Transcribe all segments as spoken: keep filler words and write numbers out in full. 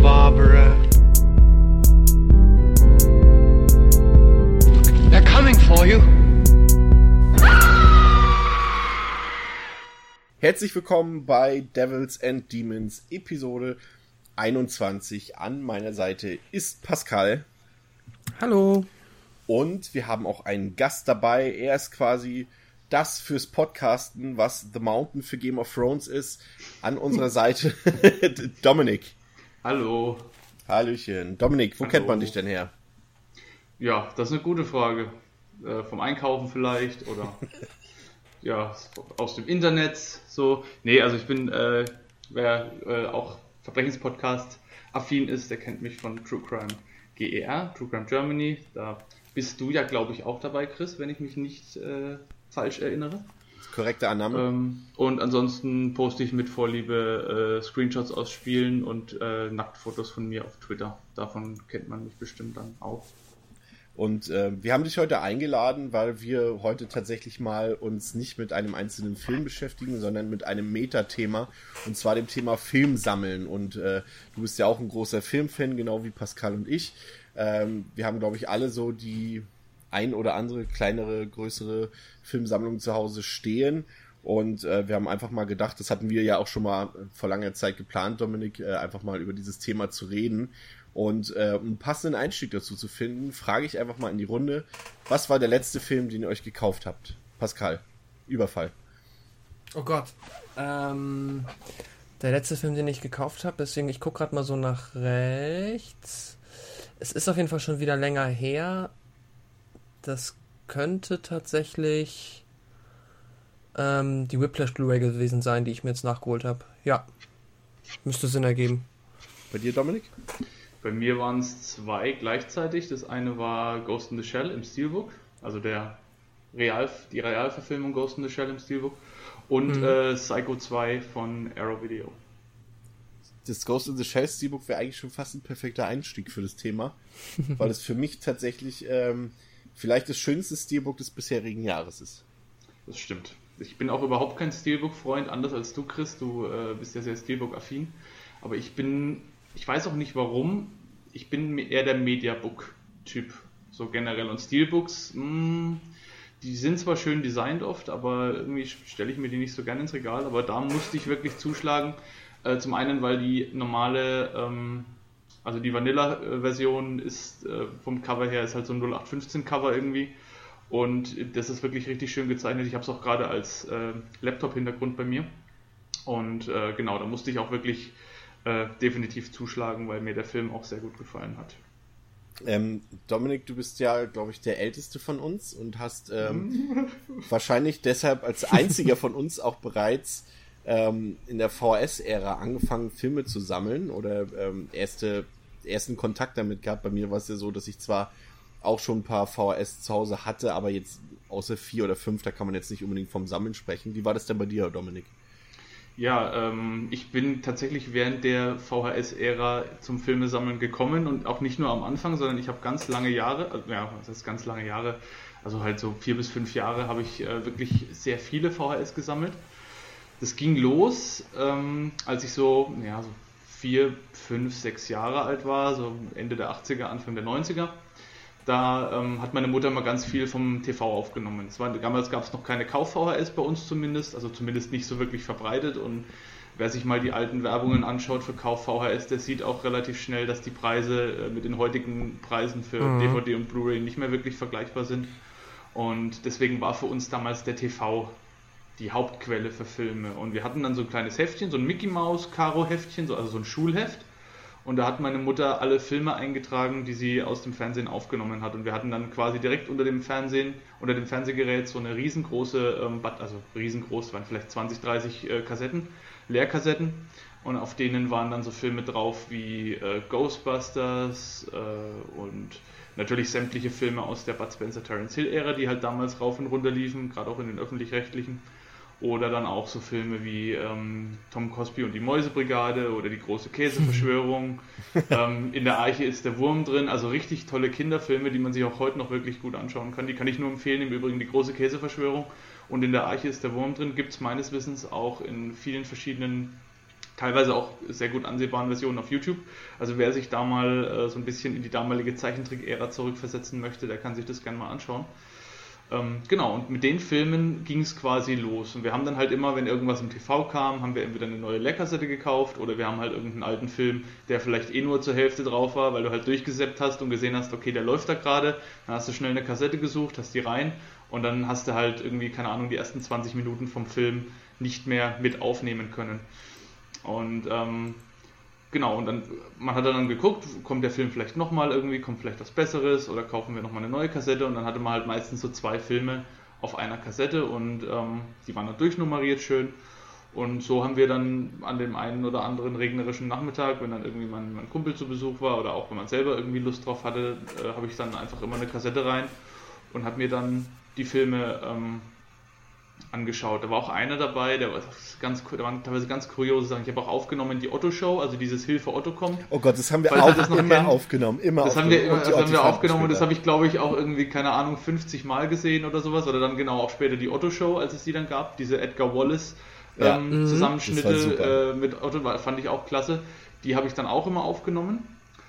Barbara. They're coming for you. Herzlich willkommen bei Devils and Demons Episode einundzwanzig. An meiner Seite ist Pascal. Hallo. Und wir haben auch einen Gast dabei. Er ist quasi das fürs Podcasten, was The Mountain für Game of Thrones ist. An unserer Seite Dominik. Hallo. Hallöchen. Dominik, wo Hallo. Kennt man dich denn her? Ja, das ist eine gute Frage. Äh, vom Einkaufen vielleicht oder ja, aus dem Internet so. Nee, also ich bin, äh, wer äh, auch Verbrechenspodcast affin ist, der kennt mich von True Crime G E R, True Crime Germany. Da bist du ja, glaube ich, auch dabei, Chris, wenn ich mich nicht äh, falsch erinnere. Korrekte Annahme. Ähm, und ansonsten poste ich mit Vorliebe äh, Screenshots aus Spielen und äh, Nacktfotos von mir auf Twitter. Davon kennt man mich bestimmt dann auch. Und äh, wir haben dich heute eingeladen, weil wir heute tatsächlich mal uns nicht mit einem einzelnen Film beschäftigen, sondern mit einem Metathema, und zwar dem Thema Film sammeln. Und äh, du bist ja auch ein großer Filmfan, genau wie Pascal und ich. Ähm, wir haben, glaube ich, alle so die ein oder andere kleinere, größere Filmsammlung zu Hause stehen. Und äh, wir haben einfach mal gedacht, das hatten wir ja auch schon mal vor langer Zeit geplant, Dominik, äh, einfach mal über dieses Thema zu reden. Und äh, um einen passenden Einstieg dazu zu finden, frage ich einfach mal in die Runde, was war der letzte Film, den ihr euch gekauft habt? Pascal, Überfall. Oh Gott. Ähm, der letzte Film, den ich gekauft habe, deswegen, ich gucke gerade mal so nach rechts. Es ist auf jeden Fall schon wieder länger her. Das könnte tatsächlich ähm, die Whiplash Blu-ray gewesen sein, die ich mir jetzt nachgeholt habe. Ja, müsste Sinn ergeben. Bei dir, Dominik? Bei mir waren es zwei gleichzeitig. Das eine war Ghost in the Shell im Steelbook, also der Real, die Realverfilmung Ghost in the Shell im Steelbook, und mhm. äh, Psycho zwei von Arrow Video. Das Ghost in the Shell Steelbook wäre eigentlich schon fast ein perfekter Einstieg für das Thema, weil es für mich tatsächlich ähm, vielleicht das schönste Steelbook des bisherigen Jahres ist. Das stimmt. Ich bin auch überhaupt kein Steelbook-Freund, anders als du, Chris. Du äh, bist ja sehr Steelbook-affin. Aber ich bin, ich weiß auch nicht warum, ich bin eher der Mediabook-Typ, so generell. Und Steelbooks, mh, die sind zwar schön designt oft, aber irgendwie stelle ich mir die nicht so gerne ins Regal. Aber da musste ich wirklich zuschlagen. Äh, zum einen, weil die normale, ähm, also die Vanilla-Version ist äh, vom Cover her ist halt so ein null acht fünfzehn Cover irgendwie. Und das ist wirklich richtig schön gezeichnet. Ich habe es auch gerade als äh, Laptop-Hintergrund bei mir. Und äh, genau, da musste ich auch wirklich äh, definitiv zuschlagen, weil mir der Film auch sehr gut gefallen hat. Ähm, Dominik, du bist ja, glaube ich, der Älteste von uns und hast ähm, wahrscheinlich deshalb als einziger von uns auch bereits ähm, in der V H S-Ära angefangen, Filme zu sammeln oder ähm, erste, ersten Kontakt damit gehabt. Bei mir war es ja so, dass ich zwar auch schon ein paar V H S zu Hause hatte, aber jetzt außer vier oder fünf, da kann man jetzt nicht unbedingt vom Sammeln sprechen. Wie war das denn bei dir, Dominik? Ja, ähm, ich bin tatsächlich während der V H S-Ära zum Filmesammeln gekommen und auch nicht nur am Anfang, sondern ich habe ganz lange Jahre, also, ja, das heißt ganz lange Jahre, also halt so vier bis fünf Jahre habe ich äh, wirklich sehr viele V H S gesammelt. Das ging los, ähm, als ich so, ja, so vier, fünf, sechs Jahre alt war, so Ende der achtziger, Anfang der neunziger. Da ähm, hat meine Mutter mal ganz viel vom T V aufgenommen. Es war, damals gab es noch keine Kauf-V H S bei uns zumindest, also zumindest nicht so wirklich verbreitet. Und wer sich mal die alten Werbungen anschaut für Kauf-V H S, der sieht auch relativ schnell, dass die Preise äh, mit den heutigen Preisen für mhm. D V D und Blu-ray nicht mehr wirklich vergleichbar sind. Und deswegen war für uns damals der T V die Hauptquelle für Filme. Und wir hatten dann so ein kleines Heftchen, so ein Mickey-Maus-Karo-Heftchen, so, also so ein Schulheft. Und da hat meine Mutter alle Filme eingetragen, die sie aus dem Fernsehen aufgenommen hat. Und wir hatten dann quasi direkt unter dem Fernsehen, unter dem Fernsehgerät so eine riesengroße, ähm, also riesengroß, waren vielleicht zwanzig, dreißig äh, Kassetten, Leerkassetten. Und auf denen waren dann so Filme drauf wie äh, Ghostbusters äh, und natürlich sämtliche Filme aus der Bud Spencer Terence Hill Ära, die halt damals rauf und runter liefen, gerade auch in den öffentlich-rechtlichen. Oder dann auch so Filme wie ähm, Tom Cosby und die Mäusebrigade oder die große Käseverschwörung. ähm, in der Arche ist der Wurm drin. Also richtig tolle Kinderfilme, die man sich auch heute noch wirklich gut anschauen kann. Die kann ich nur empfehlen. Im Übrigen die große Käseverschwörung. Und in der Arche ist der Wurm drin. Gibt es meines Wissens auch in vielen verschiedenen teilweise auch sehr gut ansehbaren Versionen auf YouTube. Also wer sich da mal äh, so ein bisschen in die damalige Zeichentrick-Ära zurückversetzen möchte, der kann sich das gerne mal anschauen. Ähm, genau, und mit den Filmen ging es quasi los. Und wir haben dann halt immer, wenn irgendwas im T V kam, haben wir entweder eine neue Leerkassette gekauft oder wir haben halt irgendeinen alten Film, der vielleicht eh nur zur Hälfte drauf war, weil du halt durchgesäppt hast und gesehen hast, okay, der läuft da gerade. Dann hast du schnell eine Kassette gesucht, hast die rein und dann hast du halt irgendwie, keine Ahnung, die ersten zwanzig Minuten vom Film nicht mehr mit aufnehmen können. Und ähm, genau, und dann man hat dann geguckt, kommt der Film vielleicht nochmal irgendwie, kommt vielleicht was Besseres oder kaufen wir nochmal eine neue Kassette und dann hatte man halt meistens so zwei Filme auf einer Kassette und ähm, die waren dann durchnummeriert schön und so haben wir dann an dem einen oder anderen regnerischen Nachmittag, wenn dann irgendwie mein, mein Kumpel zu Besuch war oder auch wenn man selber irgendwie Lust drauf hatte, äh, habe ich dann einfach immer eine Kassette rein und habe mir dann die Filme ähm, angeschaut. Da war auch einer dabei, der war ganz, da waren teilweise ganz kuriose Sachen. Ich habe auch aufgenommen die Otto-Show, also dieses Hilfe Otto kommt. Oh Gott, das haben wir auch das noch immer kennt. aufgenommen. Immer das aufgenommen. haben wir, immer, das haben wir aufgenommen und das später. habe ich, glaube ich, auch irgendwie, keine Ahnung, fünfzig Mal gesehen oder sowas. Oder dann genau auch später die Otto-Show, als es die dann gab, diese Edgar Wallace Ja. ähm, Mhm. Zusammenschnitte äh, mit Otto, war- fand ich auch klasse. Die habe ich dann auch immer aufgenommen.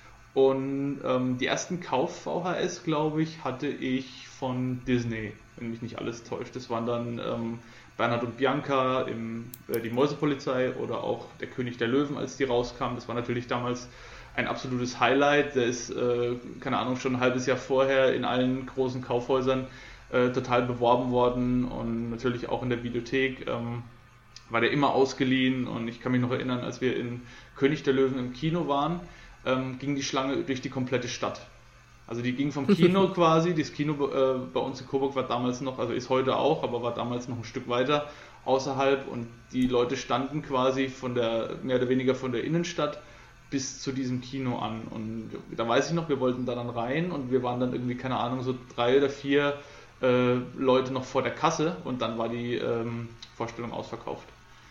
Und ähm, die ersten Kauf-V H S, glaube ich, hatte ich von Disney, wenn mich nicht alles täuscht. Das waren dann ähm, Bernhard und Bianca, im, äh, die Mäusepolizei oder auch Der König der Löwen, als die rauskamen. Das war natürlich damals ein absolutes Highlight. Der ist, äh, keine Ahnung, schon ein halbes Jahr vorher in allen großen Kaufhäusern äh, total beworben worden und natürlich auch in der Videothek ähm, war der immer ausgeliehen. Und ich kann mich noch erinnern, als wir in König der Löwen im Kino waren, ähm, ging die Schlange durch die komplette Stadt. Also die ging vom Kino quasi, das Kino äh, bei uns in Coburg war damals noch, also ist heute auch, aber war damals noch ein Stück weiter außerhalb und die Leute standen quasi von der, mehr oder weniger von der Innenstadt bis zu diesem Kino an und da weiß ich noch, wir wollten da dann rein und wir waren dann irgendwie, keine Ahnung, so drei oder vier äh, Leute noch vor der Kasse und dann war die ähm, Vorstellung ausverkauft.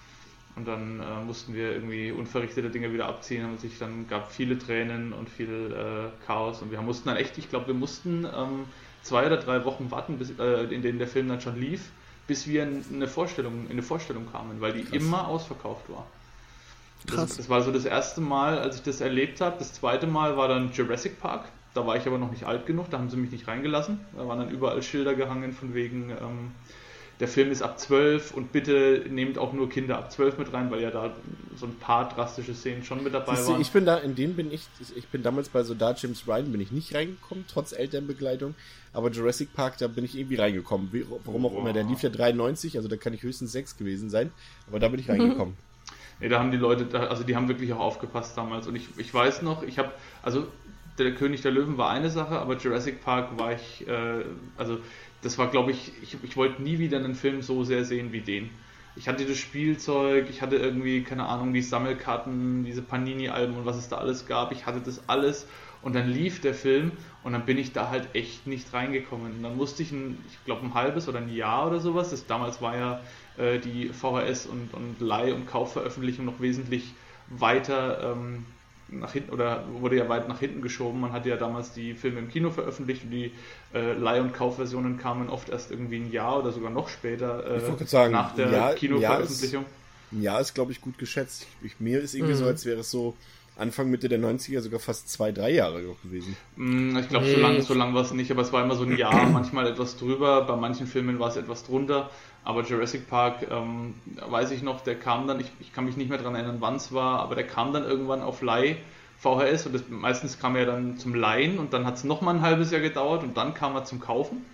Und dann äh, mussten wir irgendwie unverrichtete Dinge wieder abziehen und sich dann gab viele Tränen und viel äh, Chaos und wir mussten dann echt, ich glaube, wir mussten ähm, zwei oder drei Wochen warten, bis, äh, in denen der Film dann schon lief, bis wir in eine Vorstellung, in eine Vorstellung kamen, weil die Krass. immer ausverkauft war. Krass. Das, das war so das erste Mal, als ich das erlebt habe. Das zweite Mal war dann Jurassic Park. Da war ich aber noch nicht alt genug, da haben sie mich nicht reingelassen. Da waren dann überall Schilder gehangen von wegen ähm, der Film ist ab zwölf und bitte nehmt auch nur Kinder ab zwölf mit rein, weil ja da so ein paar drastische Szenen schon mit dabei Siehste, waren. ich bin da, in denen bin ich, ich bin damals bei Soldat James Ryan bin ich nicht reingekommen, trotz Elternbegleitung, aber Jurassic Park, da bin ich irgendwie reingekommen, Wie, warum auch wow. immer, der lief ja dreiundneunzig, also da kann ich höchstens sechs gewesen sein, aber da bin ich reingekommen. Nee, da haben die Leute, also die haben wirklich auch aufgepasst damals und ich, ich weiß noch, ich habe, also der König der Löwen war eine Sache, aber Jurassic Park war ich, äh, also das war, glaube ich, ich, ich wollte nie wieder einen Film so sehr sehen wie den. Ich hatte das Spielzeug, ich hatte irgendwie, keine Ahnung, die Sammelkarten, diese Panini-Alben und was es da alles gab. Ich hatte das alles und dann lief der Film und dann bin ich da halt echt nicht reingekommen. Und dann musste ich, ein, ich glaube, ein halbes oder ein Jahr oder sowas, das, damals war ja äh, die V H S- und, und Leih- und Kaufveröffentlichung noch wesentlich weiter ähm, nach hinten oder wurde ja weit nach hinten geschoben. Man hatte ja damals die Filme im Kino veröffentlicht und die äh, Leih- und Kaufversionen kamen oft erst irgendwie ein Jahr oder sogar noch später äh, sagen, nach der Jahr, Kinoveröffentlichung. Ein Jahr ist, glaube ich, gut geschätzt. Ich, mir ist irgendwie mhm. so, als wäre es so Anfang, Mitte der neunziger sogar fast zwei, drei Jahre noch gewesen. Ich glaube, so lang, so lang war es nicht, aber es war immer so ein Jahr, manchmal etwas drüber, bei manchen Filmen war es etwas drunter, aber Jurassic Park, ähm, weiß ich noch, der kam dann, ich, ich kann mich nicht mehr daran erinnern, wann es war, aber der kam dann irgendwann auf Leih V H S und das, meistens kam er dann zum Leihen und dann hat es nochmal ein halbes Jahr gedauert und dann kam er zum Kaufen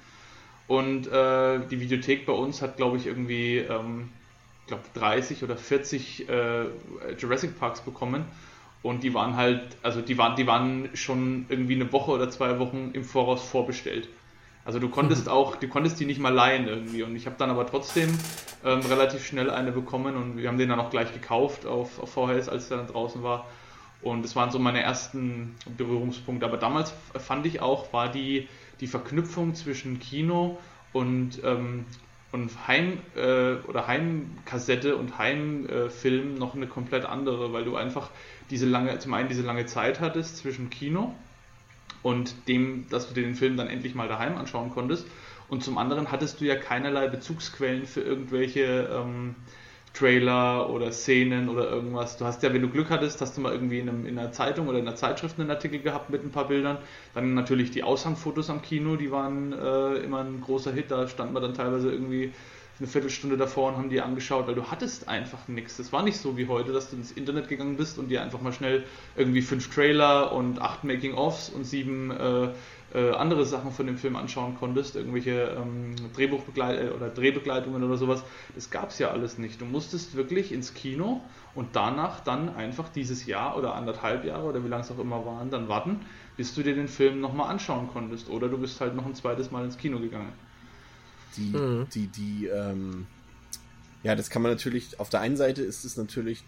und äh, die Videothek bei uns hat, glaube ich, irgendwie, ähm, ich glaube dreißig oder vierzig äh, Jurassic Parks bekommen. Und die waren halt, also die waren, die waren schon irgendwie eine Woche oder zwei Wochen im Voraus vorbestellt. Also du konntest mhm. auch, du konntest die nicht mal leihen irgendwie. Und ich habe dann aber trotzdem ähm, relativ schnell eine bekommen und wir haben den dann auch gleich gekauft auf, auf V H S, als der dann draußen war. Und das waren so meine ersten Berührungspunkte. Aber damals fand ich auch, war die, die Verknüpfung zwischen Kino und, ähm, und Heim äh, oder Heimkassette und Heimfilm äh, noch eine komplett andere, weil du einfach diese lange, zum einen diese lange Zeit hattest zwischen Kino und dem, dass du dir den Film dann endlich mal daheim anschauen konntest und zum anderen hattest du ja keinerlei Bezugsquellen für irgendwelche ähm, Trailer oder Szenen oder irgendwas. Du hast ja, wenn du Glück hattest, hast du mal irgendwie in, einem, in einer Zeitung oder in einer Zeitschrift einen Artikel gehabt mit ein paar Bildern. Dann natürlich die Aushangfotos am Kino, die waren äh, immer ein großer Hit. Da standen wir dann teilweise irgendwie eine Viertelstunde davor und haben die angeschaut, weil du hattest einfach nichts. Das war nicht so wie heute, dass du ins Internet gegangen bist und dir einfach mal schnell irgendwie fünf Trailer und acht Making-ofs und sieben äh, äh, andere Sachen von dem Film anschauen konntest, irgendwelche ähm, Drehbuchbegleit- oder Drehbegleitungen oder sowas. Das gab es ja alles nicht. Du musstest wirklich ins Kino und danach dann einfach dieses Jahr oder anderthalb Jahre oder wie lange es auch immer waren, dann warten, bis du dir den Film nochmal anschauen konntest. Oder du bist halt noch ein zweites Mal ins Kino gegangen. Die, mhm. die, die, ähm, ja, das kann man natürlich, auf der einen Seite ist es natürlich,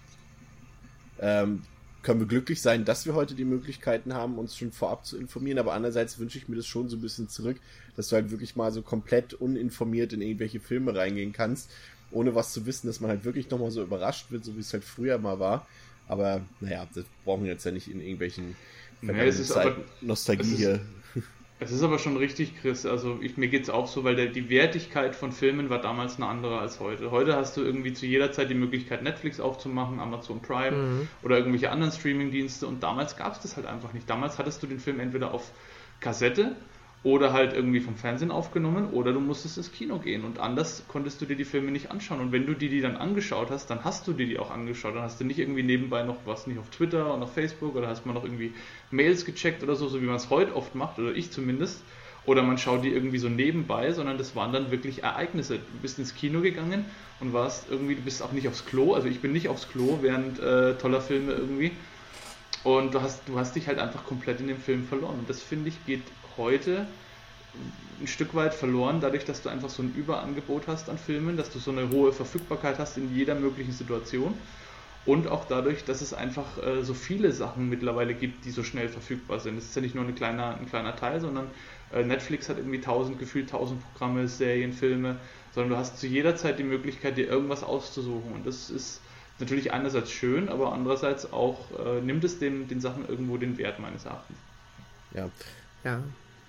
ähm, können wir glücklich sein, dass wir heute die Möglichkeiten haben, uns schon vorab zu informieren, aber andererseits wünsche ich mir das schon so ein bisschen zurück, dass du halt wirklich mal so komplett uninformiert in irgendwelche Filme reingehen kannst, ohne was zu wissen, dass man halt wirklich nochmal so überrascht wird, so wie es halt früher mal war. Aber, naja, das brauchen wir jetzt ja nicht in irgendwelchen nee, es ist aber, Nostalgie es ist, hier. Es ist aber schon richtig, Chris, also ich, mir geht es auch so, weil der, die Wertigkeit von Filmen war damals eine andere als heute. Heute hast du irgendwie zu jeder Zeit die Möglichkeit, Netflix aufzumachen, Amazon Prime mhm. oder irgendwelche anderen Streamingdienste und damals gab es das halt einfach nicht. Damals hattest du den Film entweder auf Kassette oder halt irgendwie vom Fernsehen aufgenommen oder du musstest ins Kino gehen und anders konntest du dir die Filme nicht anschauen und wenn du dir die dann angeschaut hast, dann hast du dir die auch angeschaut, dann hast du nicht irgendwie nebenbei noch was, nicht auf Twitter und auf Facebook oder hast mal noch irgendwie Mails gecheckt oder so, so wie man es heute oft macht oder ich zumindest oder man schaut die irgendwie so nebenbei, sondern das waren dann wirklich Ereignisse. Du bist ins Kino gegangen und warst irgendwie, du bist auch nicht aufs Klo, also ich bin nicht aufs Klo während äh, toller Filme irgendwie und du hast, du hast dich halt einfach komplett in dem Film verloren und das finde ich geht heute ein Stück weit verloren, dadurch, dass du einfach so ein Überangebot hast an Filmen, dass du so eine hohe Verfügbarkeit hast in jeder möglichen Situation und auch dadurch, dass es einfach äh, so viele Sachen mittlerweile gibt, die so schnell verfügbar sind. Es ist ja nicht nur ein kleiner, ein kleiner Teil, sondern äh, Netflix hat irgendwie tausend, gefühlt tausend Programme, Serien, Filme, sondern du hast zu jeder Zeit die Möglichkeit, dir irgendwas auszusuchen und das ist natürlich einerseits schön, aber andererseits auch äh, nimmt es den, den Sachen irgendwo den Wert meines Erachtens. Ja. Ja.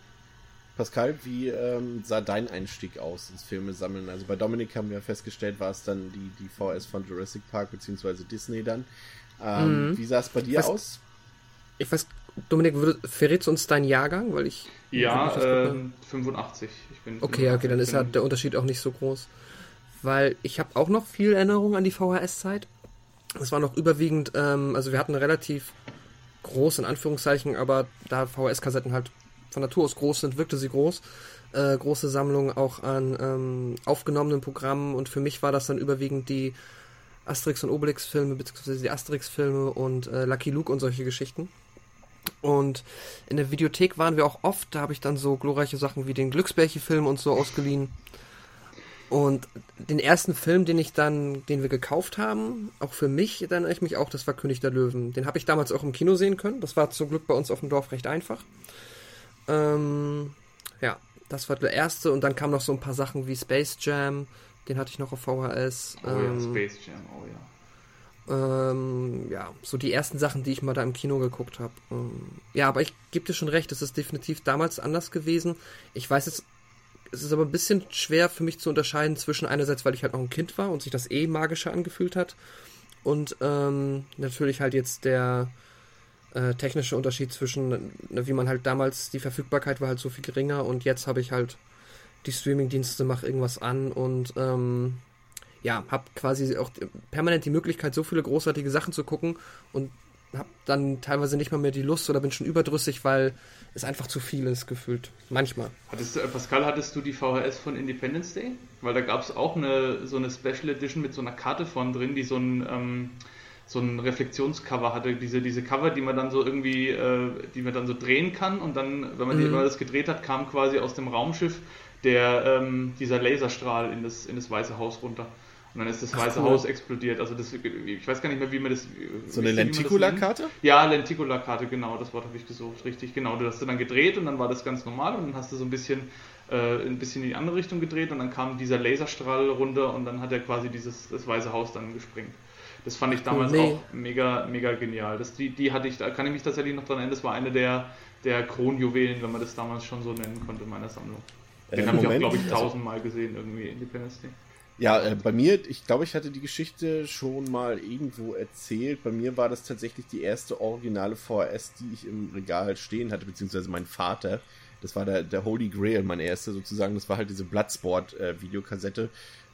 Pascal, wie ähm, sah dein Einstieg aus ins Filme sammeln? Also bei Dominik haben wir ja festgestellt, war es dann die, die V S von Jurassic Park bzw. Disney dann. Ähm, mhm. Wie sah es bei dir was, aus? Ich weiß, Dominik, verrätst du uns deinen Jahrgang? Weil ich ja, äh, fünfundachtzig. Ich bin okay, fünfundachtzig. Okay, dann ist ja der Unterschied auch nicht so groß. Weil ich habe auch noch viel Erinnerung an die V H S-Zeit. Es war noch überwiegend, ähm, also wir hatten relativ groß, in Anführungszeichen, aber da V H S-Kassetten halt von Natur aus groß sind, wirkte sie groß. Äh, große Sammlung auch an ähm, aufgenommenen Programmen und für mich war das dann überwiegend die Asterix und Obelix-Filme, beziehungsweise die Asterix-Filme und äh, Lucky Luke und solche Geschichten. Und in der Videothek waren wir auch oft, da habe ich dann so glorreiche Sachen wie den Glücksbärchen-Film und so ausgeliehen. Und den ersten Film, den ich dann, den wir gekauft haben, auch für mich, dann erinnere ich mich auch, das war König der Löwen. Den habe ich damals auch im Kino sehen können. Das war zum Glück bei uns auf dem Dorf recht einfach. Ähm, ja, das war der erste und dann kamen noch so ein paar Sachen wie Space Jam, den hatte ich noch auf V H S. Oh ähm, ja, Space Jam, oh ja. Ähm, ja, so die ersten Sachen, die ich mal da im Kino geguckt habe. Ähm, ja, aber ich gebe dir schon recht, es ist definitiv damals anders gewesen. Ich weiß jetzt, es ist aber ein bisschen schwer für mich zu unterscheiden zwischen einerseits, weil ich halt noch ein Kind war und sich das eh magischer angefühlt hat und ähm, natürlich halt jetzt der Äh, technische Unterschied zwischen, ne, wie man halt damals, die Verfügbarkeit war halt so viel geringer und jetzt habe ich halt die Streamingdienste, mache irgendwas an und ähm, ja, habe quasi auch permanent die Möglichkeit, so viele großartige Sachen zu gucken und habe dann teilweise nicht mal mehr die Lust oder bin schon überdrüssig, weil es einfach zu viel ist, gefühlt. Manchmal. Hattest du, Pascal, hattest du die V H S von Independence Day? Weil da gab es auch eine, so eine Special Edition mit so einer Karte von drin, die so ein ähm so ein Reflexionscover hatte, diese, diese Cover, die man dann so irgendwie, äh, die man dann so drehen kann und dann, wenn man die, Mhm. wenn man das gedreht hat, kam quasi aus dem Raumschiff der, ähm, dieser Laserstrahl in das, in das Weiße Haus runter. Und dann ist das Ach, Weiße cool. Haus explodiert. Also das, ich weiß gar nicht mehr, wie man das... So eine Lenticular-Karte? Ja, Lenticular-Karte, genau, das Wort habe ich gesucht, richtig, genau. Du hast du dann gedreht und dann war das ganz normal und dann hast du so ein bisschen, äh, ein bisschen in die andere Richtung gedreht und dann kam dieser Laserstrahl runter und dann hat er quasi dieses, das Weiße Haus dann gesprengt. Das fand ich damals nee. auch mega, mega genial. Das, die, die hatte ich, da kann ich mich tatsächlich noch dran erinnern, das war eine der, der Kronjuwelen, wenn man das damals schon so nennen konnte, in meiner Sammlung. Den Äh, habe ich auch, Moment, glaube ich, also- tausendmal gesehen, irgendwie Independence Day. Ja, äh, bei mir, ich glaube, ich hatte die Geschichte schon mal irgendwo erzählt. Bei mir war das tatsächlich die erste originale V H S, die ich im Regal stehen hatte, beziehungsweise mein Vater. Das war der, der Holy Grail, mein erster sozusagen. Das war halt diese Bloodsport-Videokassette.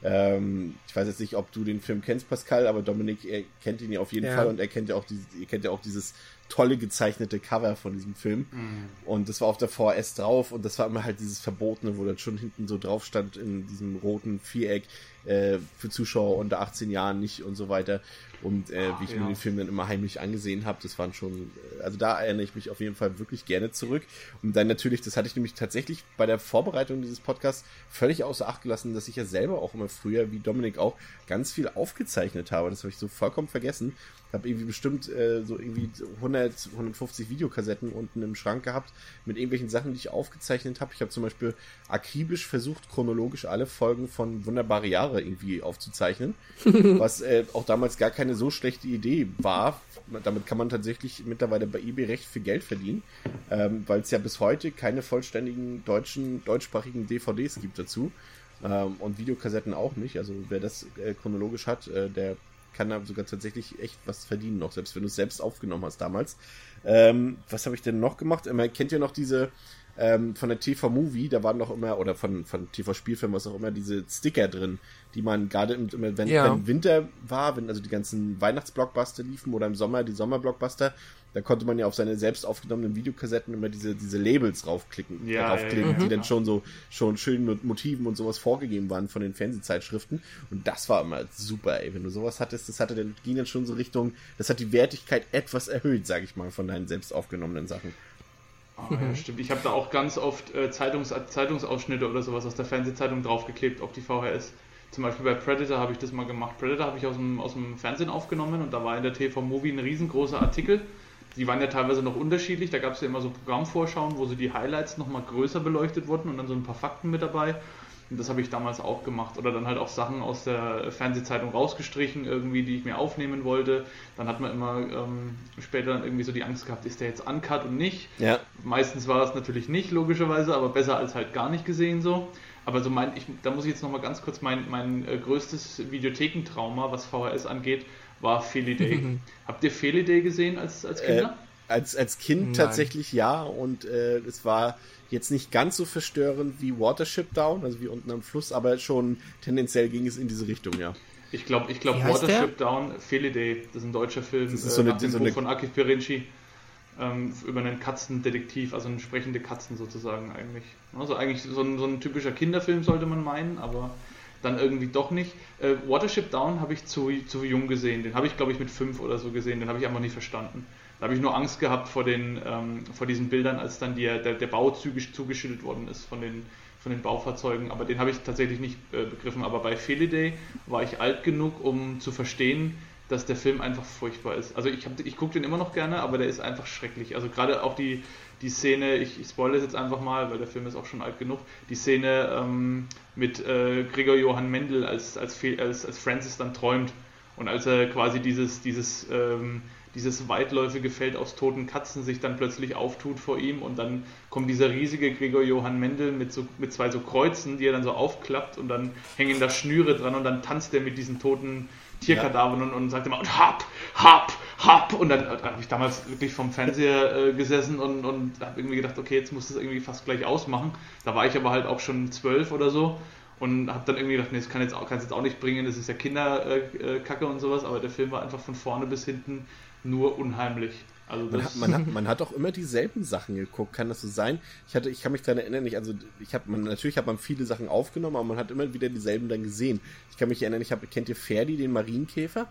Ähm, ich weiß jetzt nicht, ob du den Film kennst, Pascal, aber Dominik, er kennt ihn ja auf jeden ja. Fall und er kennt ja auch dieses, ihr kennt ja auch dieses tolle gezeichnete Cover von diesem Film. Mhm. Und das war auf der V H S drauf und das war immer halt dieses Verbotene, wo dann schon hinten so drauf stand in diesem roten Viereck, äh, für Zuschauer unter achtzehn Jahren nicht und so weiter. Und äh, wie ich ja. mir den Film dann immer heimlich angesehen habe, das waren schon, also da erinnere ich mich auf jeden Fall wirklich gerne zurück. Und dann natürlich, das hatte ich nämlich tatsächlich bei der Vorbereitung dieses Podcasts völlig außer Acht gelassen, dass ich ja selber auch immer früher, wie Dominik auch, ganz viel aufgezeichnet habe. Das habe ich so vollkommen vergessen. Ich habe irgendwie bestimmt äh, so irgendwie hundert, hundertfünfzig Videokassetten unten im Schrank gehabt mit irgendwelchen Sachen, die ich aufgezeichnet habe. Ich habe zum Beispiel akribisch versucht, chronologisch alle Folgen von Wunderbare Jahre irgendwie aufzuzeichnen, was äh, auch damals gar keine so schlechte Idee war. Damit kann man tatsächlich mittlerweile bei eBay recht viel Geld verdienen, ähm, weil es ja bis heute keine vollständigen deutschen, deutschsprachigen D V Ds gibt dazu ähm, und Videokassetten auch nicht. Also wer das äh, chronologisch hat, äh, der kann da sogar tatsächlich echt was verdienen noch, selbst wenn du es selbst aufgenommen hast damals. Ähm, was habe ich denn noch gemacht? Man kennt ja noch diese ähm, von der T V-Movie, da waren noch immer, oder von, von T V-Spielfilmen, was auch immer, diese Sticker drin, die man gerade, wenn, ja. wenn Winter war, wenn also die ganzen Weihnachtsblockbuster liefen oder im Sommer die Sommerblockbuster, da konnte man ja auf seine selbst aufgenommenen Videokassetten immer diese, diese Labels raufklicken, ja, draufklicken, ja, ja, die ja. dann schon so schon schön mit Motiven und sowas vorgegeben waren von den Fernsehzeitschriften. Und das war immer super, ey. Wenn du sowas hattest, das hatte dann, ging dann schon so Richtung, das hat die Wertigkeit etwas erhöht, sag ich mal, von deinen selbst aufgenommenen Sachen. Oh, ja, stimmt. Ich habe da auch ganz oft äh, Zeitungs Zeitungsausschnitte oder sowas aus der Fernsehzeitung draufgeklebt auf die V H S. Zum Beispiel bei Predator habe ich das mal gemacht. Predator habe ich aus dem, aus dem Fernsehen aufgenommen und da war in der T V-Movie ein riesengroßer Artikel. Die waren ja teilweise noch unterschiedlich. Da gab es ja immer so Programmvorschauen, wo so die Highlights nochmal größer beleuchtet wurden und dann so ein paar Fakten mit dabei. Und das habe ich damals auch gemacht. Oder dann halt auch Sachen aus der Fernsehzeitung rausgestrichen, irgendwie, die ich mir aufnehmen wollte. Dann hat man immer ähm, später dann irgendwie so die Angst gehabt, ist der jetzt uncut und nicht? Ja. Meistens war das natürlich nicht, logischerweise, aber besser als halt gar nicht gesehen so. Aber so mein, ich, da muss ich jetzt nochmal ganz kurz mein, mein äh, größtes Videothekentrauma, was V H S angeht, war Feliday. Habt ihr Feliday gesehen als, als Kinder? Äh, als, als Kind Nein. tatsächlich ja, und äh, es war jetzt nicht ganz so verstörend wie Watership Down, also wie unten am Fluss, aber schon tendenziell ging es in diese Richtung, ja. Ich glaube, ich glaub, Wie heißt Watership Down, Feliday, das ist ein deutscher Film, Das ist so eine- äh, nach dem so Buch eine- von Akif Pirinci, ähm, über einen Katzendetektiv, also eine sprechende Katzen sozusagen eigentlich. Also eigentlich so ein, so ein typischer Kinderfilm sollte man meinen, aber dann irgendwie doch nicht. Äh, Watership Down habe ich zu, zu jung gesehen, den habe ich glaube ich mit fünf oder so gesehen, den habe ich einfach nie verstanden. Da habe ich nur Angst gehabt vor den ähm, vor diesen Bildern, als dann die, der, der Bau zugesch- zugeschüttet worden ist von den, von den Baufahrzeugen, aber den habe ich tatsächlich nicht äh, begriffen. Aber bei Feliday war ich alt genug, um zu verstehen, dass der Film einfach furchtbar ist. Also ich, hab- ich gucke den immer noch gerne, aber der ist einfach schrecklich. Also gerade auch die, die Szene, ich, ich spoilere es jetzt einfach mal, weil der Film ist auch schon alt genug, die Szene ähm, mit äh, Gregor Johann Mendel, als, als, Fe- als, als Francis dann träumt und als er quasi dieses, dieses, ähm, dieses weitläufige Feld aus toten Katzen sich dann plötzlich auftut vor ihm und dann kommt dieser riesige Gregor Johann Mendel mit, so, mit zwei so Kreuzen, die er dann so aufklappt und dann hängen da Schnüre dran und dann tanzt er mit diesen toten Tierkadavern und, und sagt immer und hab, hab, hab und dann, dann habe ich damals wirklich vom Fernseher äh, gesessen und, und habe irgendwie gedacht, okay, jetzt muss das irgendwie fast gleich ausmachen. Da war ich aber halt auch schon zwölf oder so und habe dann irgendwie gedacht, nee, das kann jetzt auch, kann's jetzt auch nicht bringen, das ist ja Kinderkacke äh, und sowas, aber der Film war einfach von vorne bis hinten nur unheimlich. Also Man hat, man, hat, man hat auch immer dieselben Sachen geguckt, kann das so sein? Ich hatte, ich kann mich daran erinnern, ich, also ich habe man natürlich hat man viele Sachen aufgenommen, aber man hat immer wieder dieselben dann gesehen. Ich kann mich erinnern, ich habe, kennt ihr Ferdi, den Marienkäfer?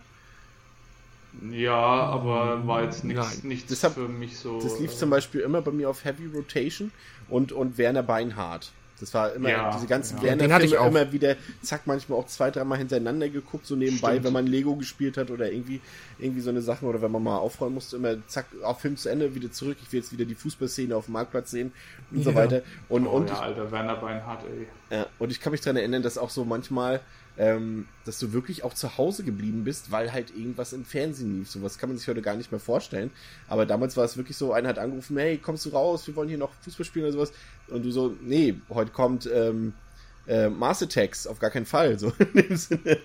Ja, aber war jetzt nichts, Nein. nichts Das hab- für mich so. Das lief äh, zum Beispiel immer bei mir auf Heavy Rotation und, und Werner Beinhardt. Das war immer, Ja, diese ganzen ja. Den hatte ich Werner-Filme auch. immer wieder, zack, manchmal auch zwei, dreimal hintereinander geguckt, so nebenbei, Stimmt. wenn man Lego gespielt hat oder irgendwie, irgendwie so eine Sachen oder wenn man mal aufräumen musste, immer zack, auf Film zu Ende, wieder zurück, ich will jetzt wieder die Fußballszene auf dem Marktplatz sehen und so Ja. weiter. Und, Oh, und, ja, Alter, Werner Beinhardt, ey. ja, und ich kann mich daran erinnern, dass auch so manchmal, ähm, dass du wirklich auch zu Hause geblieben bist, weil halt irgendwas im Fernsehen lief. Sowas kann man sich heute gar nicht mehr vorstellen. Aber damals war es wirklich so, einer hat angerufen, hey, kommst du raus, wir wollen hier noch Fußball spielen oder sowas. Und du so, nee, heute kommt, ähm, äh, Mars Attacks, auf gar keinen Fall, so in dem Sinne.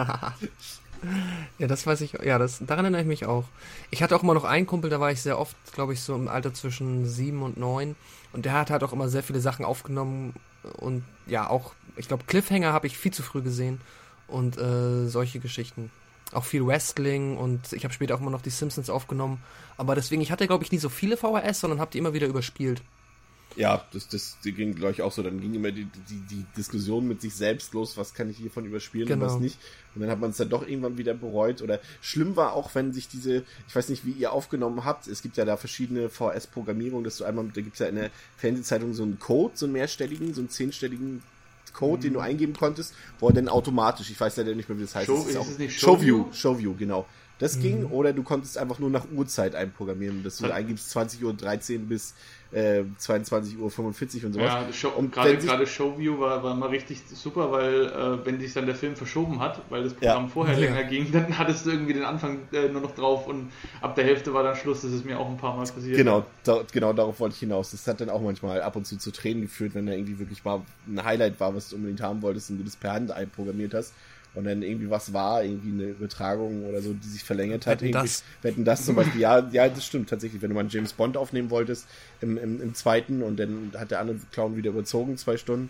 Ja, das weiß ich, ja, das, daran erinnere ich mich auch. Ich hatte auch immer noch einen Kumpel, da war ich sehr oft, glaube ich, so im Alter zwischen sieben und neun und der hat halt auch immer sehr viele Sachen aufgenommen und ja, auch, ich glaube, Cliffhanger habe ich viel zu früh gesehen und äh, solche Geschichten. Auch viel Wrestling und ich habe später auch immer noch die Simpsons aufgenommen, aber deswegen, ich hatte, glaube ich, nie so viele V H S, sondern habe die immer wieder überspielt. Ja, das, das die ging, glaube ich, auch so. Dann ging immer die, die, die Diskussion mit sich selbst los, was kann ich hiervon überspielen Genau. und was nicht. Und dann hat man es dann doch irgendwann wieder bereut. Oder schlimm war auch, wenn sich diese, ich weiß nicht, wie ihr aufgenommen habt, es gibt ja da verschiedene V H S-Programmierungen, dass du einmal, da gibt es ja in der Fernsehzeitung so einen Code, so einen mehrstelligen, so einen zehnstelligen Code, mhm. den du eingeben konntest, wo er dann automatisch, ich weiß leider nicht mehr, wie das heißt. Show, das ist, ist auch es nicht Showview, Showview? Showview, genau. Das Mhm. ging, oder du konntest einfach nur nach Uhrzeit einprogrammieren, dass du Ja. eingibst zwanzig Uhr dreizehn bis äh, zweiundzwanzig Uhr fünfundvierzig und sowas. Ja, Show, und gerade, wenn sich- gerade Showview war, war mal richtig super, weil äh, wenn sich dann der Film verschoben hat, weil das Programm Ja. vorher Ja. länger ging, dann hattest du irgendwie den Anfang äh, nur noch drauf und ab der Hälfte war dann Schluss. Das ist mir auch ein paar Mal passiert. Genau, da, genau darauf wollte ich hinaus. Das hat dann auch manchmal ab und zu zu Tränen geführt, wenn da irgendwie wirklich mal ein Highlight war, was du unbedingt haben wolltest und du das per Hand einprogrammiert hast und dann irgendwie was war, irgendwie eine Übertragung oder so, die sich verlängert hat. Wetten, irgendwie, das. Wetten das zum Beispiel, ja, ja, das stimmt tatsächlich. Wenn du mal einen James Bond aufnehmen wolltest im, im, im zweiten und dann hat der andere Clown wieder überzogen, zwei Stunden,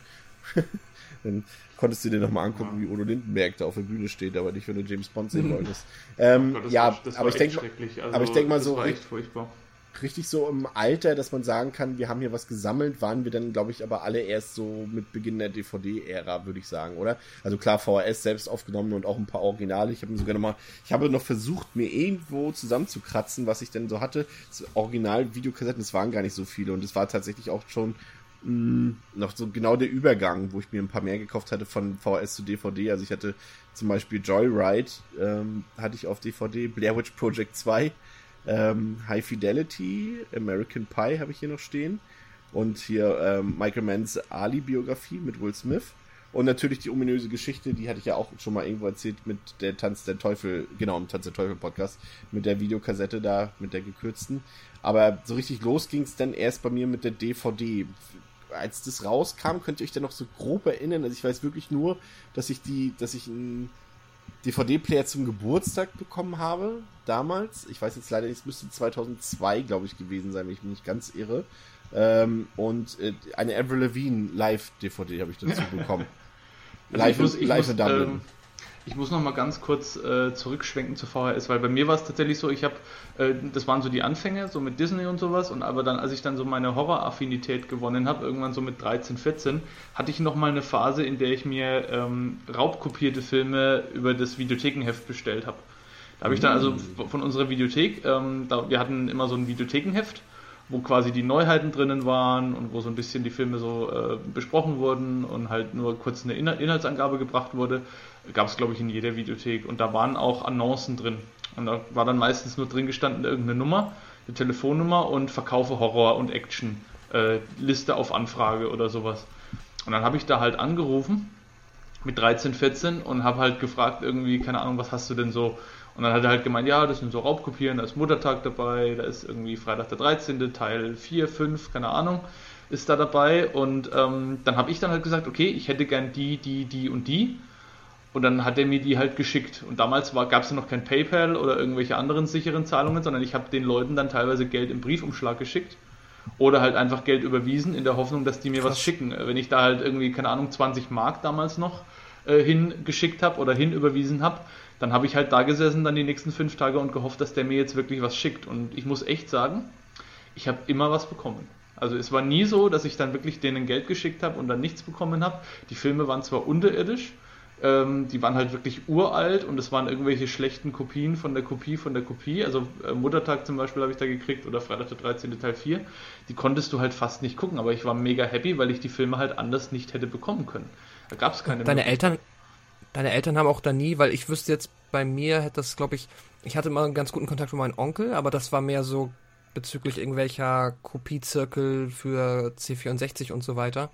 dann konntest du dir nochmal angucken, wie Udo Lindenberg da auf der Bühne steht, aber nicht, wenn du James Bond sehen wolltest. Ähm, Oh Gott, das ja, war, das aber war ich echt denke schrecklich. Also, aber ich denk mal das so- war echt furchtbar. richtig so im Alter, dass man sagen kann, wir haben hier was gesammelt, waren wir dann, glaube ich, aber alle erst so mit Beginn der D V D-Ära, würde ich sagen, oder? Also klar, V H S selbst aufgenommen und auch ein paar Originale. Ich habe mir sogar noch mal, ich habe noch versucht, mir irgendwo zusammenzukratzen, was ich denn so hatte. Original-Videokassetten, das waren gar nicht so viele und es war tatsächlich auch schon mh, noch so genau der Übergang, wo ich mir ein paar mehr gekauft hatte von V H S zu D V D. Also ich hatte zum Beispiel Joyride, ähm, hatte ich auf D V D, Blair Witch Project zwei, Ähm, High Fidelity, American Pie habe ich hier noch stehen. Und hier ähm, Michael Manns Ali-Biografie mit Will Smith. Und natürlich die ominöse Geschichte, die hatte ich ja auch schon mal irgendwo erzählt mit der Tanz der Teufel, genau, im Tanz der Teufel Podcast, mit der Videokassette da, mit der gekürzten. Aber so richtig los ging es dann erst bei mir mit der D V D. Als das rauskam, könnt ihr euch dann noch so grob erinnern. Also ich weiß wirklich nur, dass ich die, dass ich ein D V D-Player zum Geburtstag bekommen habe, damals. Ich weiß jetzt leider nicht, es müsste zweitausendzwei, glaube ich, gewesen sein, wenn ich mich nicht ganz irre. Ähm, und äh, eine Avril Lavigne Live-D V D habe ich dazu bekommen. Also live ich muss, ich live muss, in Dublin. ähm, ich muss noch mal ganz kurz äh, zurückschwenken zu V H S, weil bei mir war es tatsächlich so, ich habe, äh, das waren so die Anfänge, so mit Disney und sowas, und aber dann, als ich dann so meine Horror-Affinität gewonnen habe, irgendwann so mit dreizehn, vierzehn, hatte ich noch mal eine Phase, in der ich mir ähm, raubkopierte Filme über das Videothekenheft bestellt habe. Da habe ich dann also von unserer Videothek, ähm, da, wir hatten immer so ein Videothekenheft, wo quasi die Neuheiten drinnen waren und wo so ein bisschen die Filme so äh, besprochen wurden und halt nur kurz eine Inhal- Inhaltsangabe gebracht wurde, gab es, glaube ich, in jeder Videothek. Und da waren auch Annoncen drin. Und da war dann meistens nur drin gestanden irgendeine Nummer, eine Telefonnummer und Verkaufe Horror und Action, äh, Liste auf Anfrage oder sowas. Und dann habe ich da halt angerufen mit dreizehn, vierzehn und habe halt gefragt irgendwie, keine Ahnung, was hast du denn so? Und dann hat er halt gemeint, ja, das sind so Raubkopien, da ist Muttertag dabei, da ist irgendwie Freitag der dreizehnte, Teil vier, fünf, keine Ahnung, ist da dabei. Und ähm, dann habe ich dann halt gesagt, okay, ich hätte gern die, die, die und die. Und dann hat er mir die halt geschickt. Und damals gab es ja noch kein PayPal oder irgendwelche anderen sicheren Zahlungen, sondern ich habe den Leuten dann teilweise Geld im Briefumschlag geschickt. Oder halt einfach Geld überwiesen, in der Hoffnung, dass die mir Krass. was schicken. Wenn ich da halt irgendwie, keine Ahnung, zwanzig Mark damals noch äh, hingeschickt habe oder hinüberwiesen habe, dann habe ich halt da gesessen dann die nächsten fünf Tage und gehofft, dass der mir jetzt wirklich was schickt. Und ich muss echt sagen, ich habe immer was bekommen. Also es war nie so, dass ich dann wirklich denen Geld geschickt habe und dann nichts bekommen habe. Die Filme waren zwar unterirdisch, ähm, die waren halt wirklich uralt und es waren irgendwelche schlechten Kopien von der Kopie von der Kopie. Also äh, Muttertag zum Beispiel habe ich da gekriegt oder Freitag der dreizehnte Teil vier. Die konntest du halt fast nicht gucken, aber ich war mega happy, weil ich die Filme halt anders nicht hätte bekommen können. Da gab es keine Deine Möglichkeit. Eltern, deine Eltern haben auch da nie, weil ich wüsste jetzt, bei mir hätte das, glaube ich, ich hatte mal einen ganz guten Kontakt mit meinem Onkel, aber das war mehr so bezüglich irgendwelcher Kopiezirkel für C vierundsechzig und so weiter.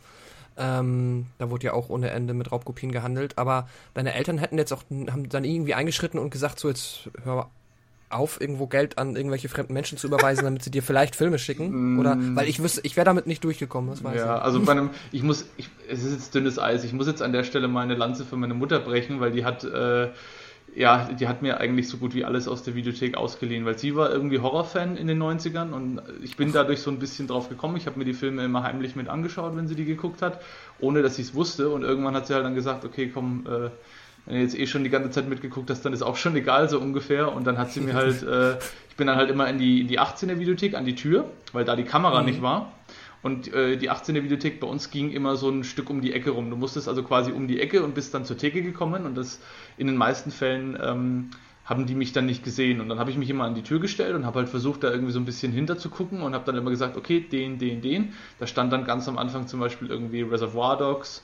Ähm, da wurde ja auch ohne Ende mit Raubkopien gehandelt, aber deine Eltern hätten jetzt auch, haben dann irgendwie eingeschritten und gesagt, so jetzt hör auf, irgendwo Geld an irgendwelche fremden Menschen zu überweisen, damit sie dir vielleicht Filme schicken? Oder, weil ich wüsste, ich wäre damit nicht durchgekommen, das weiß Ja, ich. also bei einem, ich muss, ich, es ist jetzt dünnes Eis, ich muss jetzt an der Stelle mal eine Lanze für meine Mutter brechen, weil die hat, äh, ja, die hat mir eigentlich so gut wie alles aus der Videothek ausgeliehen, weil sie war irgendwie Horrorfan in den neunzigern und ich bin dadurch so ein bisschen drauf gekommen. Ich habe mir die Filme immer heimlich mit angeschaut, wenn sie die geguckt hat, ohne dass sie es wusste, und irgendwann hat sie halt dann gesagt, okay, komm, äh, wenn du jetzt eh schon die ganze Zeit mitgeguckt hast, dann ist auch schon egal, so ungefähr. Und dann hat sie mir halt, äh, ich bin dann halt immer in die, in die achtzehner Videothek an die Tür, weil da die Kamera mhm. nicht war. Und äh, die achtzehner Videothek bei uns ging immer so ein Stück um die Ecke rum. Du musstest also quasi um die Ecke und bist dann zur Theke gekommen, und das in den meisten Fällen ähm, haben die mich dann nicht gesehen. Und dann habe ich mich immer an die Tür gestellt und habe halt versucht, da irgendwie so ein bisschen hinter zu gucken und habe dann immer gesagt, okay, den, den, den. Da stand dann ganz am Anfang zum Beispiel irgendwie Reservoir Dogs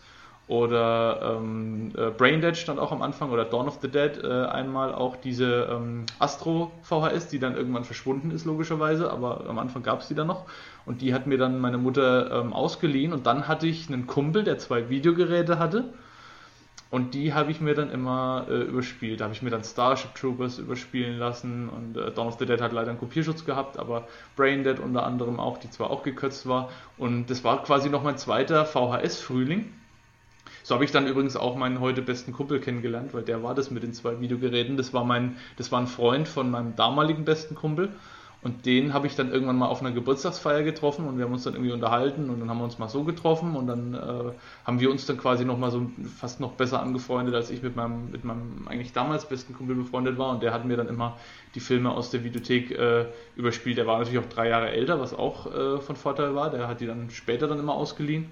oder ähm, äh, Braindead stand auch am Anfang, oder Dawn of the Dead äh, einmal, auch diese ähm, Astro V H S, die dann irgendwann verschwunden ist logischerweise, aber am Anfang gab es die dann noch, und die hat mir dann meine Mutter ähm, ausgeliehen, und dann hatte ich einen Kumpel, der zwei Videogeräte hatte, und die habe ich mir dann immer äh, überspielt. Da habe ich mir dann Starship Troopers überspielen lassen, und äh, Dawn of the Dead hat leider einen Kopierschutz gehabt, aber Braindead unter anderem auch, die zwar auch gekürzt war, und das war quasi noch mein zweiter V H S-Frühling. So habe ich dann übrigens auch meinen heute besten Kumpel kennengelernt, weil der war das mit den zwei Videogeräten. Das war mein, das war ein Freund von meinem damaligen besten Kumpel, und den habe ich dann irgendwann mal auf einer Geburtstagsfeier getroffen, und wir haben uns dann irgendwie unterhalten, und dann haben wir uns mal so getroffen, und dann äh, haben wir uns dann quasi noch mal so fast noch besser angefreundet, als ich mit meinem, mit meinem eigentlich damals besten Kumpel befreundet war, und der hat mir dann immer die Filme aus der Videothek äh, überspielt. Der war natürlich auch drei Jahre älter, was auch äh, von Vorteil war. Der hat die dann später dann immer ausgeliehen.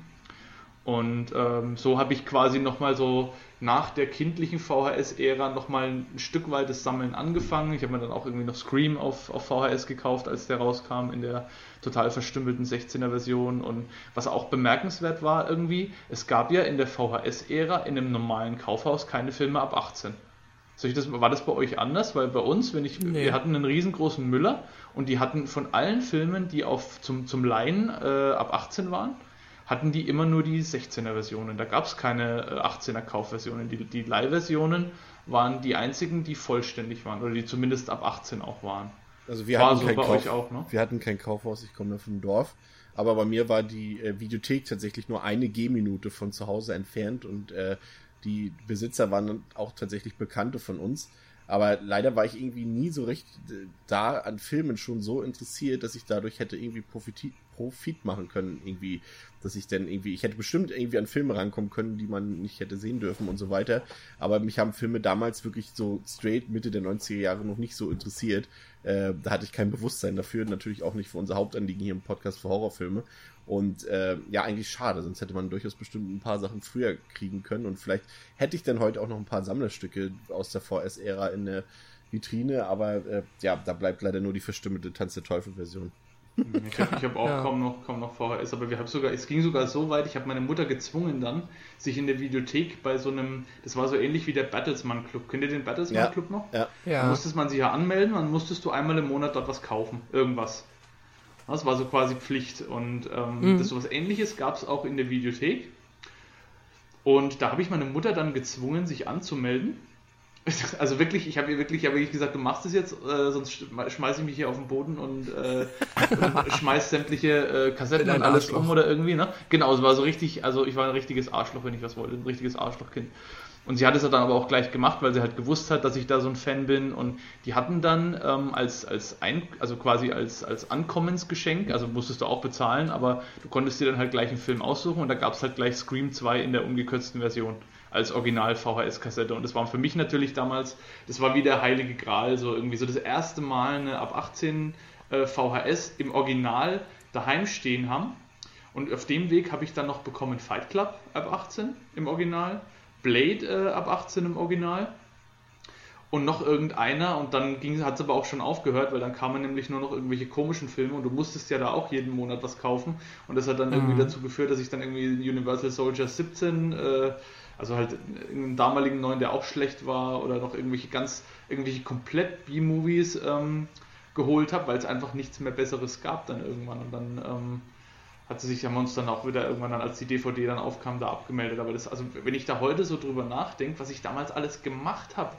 Und ähm, so habe ich quasi nochmal so nach der kindlichen V H S-Ära nochmal ein Stück weit das Sammeln angefangen. Ich habe mir dann auch irgendwie noch Scream auf, auf V H S gekauft, als der rauskam, in der total verstümmelten sechzehner-Version. Und was auch bemerkenswert war irgendwie, es gab ja in der V H S-Ära in einem normalen Kaufhaus keine Filme ab achtzehn. Soll ich das, war das bei euch anders? Weil bei uns, wenn ich, nee. wir hatten einen riesengroßen Müller, und die hatten von allen Filmen, die auf zum, zum Leihen äh, ab achtzehn waren, hatten die immer nur die sechzehner-Versionen. Da gab es keine achtzehner-Kaufversionen. Die, die Leihversionen waren die einzigen, die vollständig waren, oder die zumindest ab achtzehn auch waren. Also wir war hatten so kein bei Kauf, euch auch, ne? Wir hatten kein Kaufhaus, ich komme ja vom Dorf. Aber bei mir war die äh, Videothek tatsächlich nur eine Gehminute von zu Hause entfernt, und äh, die Besitzer waren dann auch tatsächlich Bekannte von uns. Aber leider war ich irgendwie nie so recht äh, da an Filmen schon so interessiert, dass ich dadurch hätte irgendwie Profit, Profit machen können, irgendwie, dass ich dann irgendwie, ich hätte bestimmt irgendwie an Filme rankommen können, die man nicht hätte sehen dürfen und so weiter. Aber mich haben Filme damals wirklich so straight Mitte der neunziger Jahre noch nicht so interessiert. Äh, da hatte ich kein Bewusstsein dafür, natürlich auch nicht für unser Hauptanliegen hier im Podcast für Horrorfilme. Und äh, ja, eigentlich schade, sonst hätte man durchaus bestimmt ein paar Sachen früher kriegen können, und vielleicht hätte ich dann heute auch noch ein paar Sammlerstücke aus der V S-Ära in der Vitrine, aber äh, ja, da bleibt leider nur die verstümmelte Tanz der Teufel-Version. Ich habe hab auch ja. kaum noch kaum noch V H S, aber wir haben sogar, es ging sogar so weit, ich habe meine Mutter gezwungen dann, sich in der Videothek bei so einem, das war so ähnlich wie der Bertelsmann Club. Kennt ihr den Bertelsmann ja. Club noch? Ja. ja. Da musste man sich ja anmelden, dann musstest du einmal im Monat dort was kaufen, irgendwas. Das war so quasi Pflicht, und ähm, mhm. das sowas Ähnliches gab es auch in der Videothek, und da habe ich meine Mutter dann gezwungen, sich anzumelden. Also wirklich, ich habe ihr wirklich, ich habe wirklich gesagt, du machst es jetzt, äh, sonst schmeiße ich mich hier auf den Boden und, äh, und schmeiß sämtliche äh, Kassetten und alles um oder irgendwie, ne? Genau, es war so richtig, also ich war ein richtiges Arschloch, wenn ich was wollte, ein richtiges Arschlochkind. Und sie hat es dann aber auch gleich gemacht, weil sie halt gewusst hat, dass ich da so ein Fan bin, und die hatten dann ähm, als, als ein, also quasi als, als Ankommensgeschenk, also musstest du auch bezahlen, aber du konntest dir dann halt gleich einen Film aussuchen, und da gab es halt gleich Scream zwei in der ungekürzten Version als Original-V H S-Kassette, und das war für mich natürlich damals, das war wie der heilige Gral, so irgendwie so das erste Mal eine ab achtzehn äh, V H S im Original daheim stehen haben, und auf dem Weg habe ich dann noch bekommen Fight Club ab achtzehn im Original, Blade äh, ab achtzehn im Original und noch irgendeiner, und dann hat es aber auch schon aufgehört, weil dann kamen nämlich nur noch irgendwelche komischen Filme, und du musstest ja da auch jeden Monat was kaufen, und das hat dann mhm. irgendwie dazu geführt, dass ich dann irgendwie Universal Soldier siebzehn, äh, also halt einen damaligen neuen, der auch schlecht war, oder noch irgendwelche ganz, irgendwelche komplett B-Movies ähm, geholt habe, weil es einfach nichts mehr Besseres gab dann irgendwann, und dann ähm, hat sie sich, haben wir uns dann auch wieder irgendwann dann, als die D V D dann aufkam, da abgemeldet. Aber das, also wenn ich da heute so drüber nachdenke, was ich damals alles gemacht habe,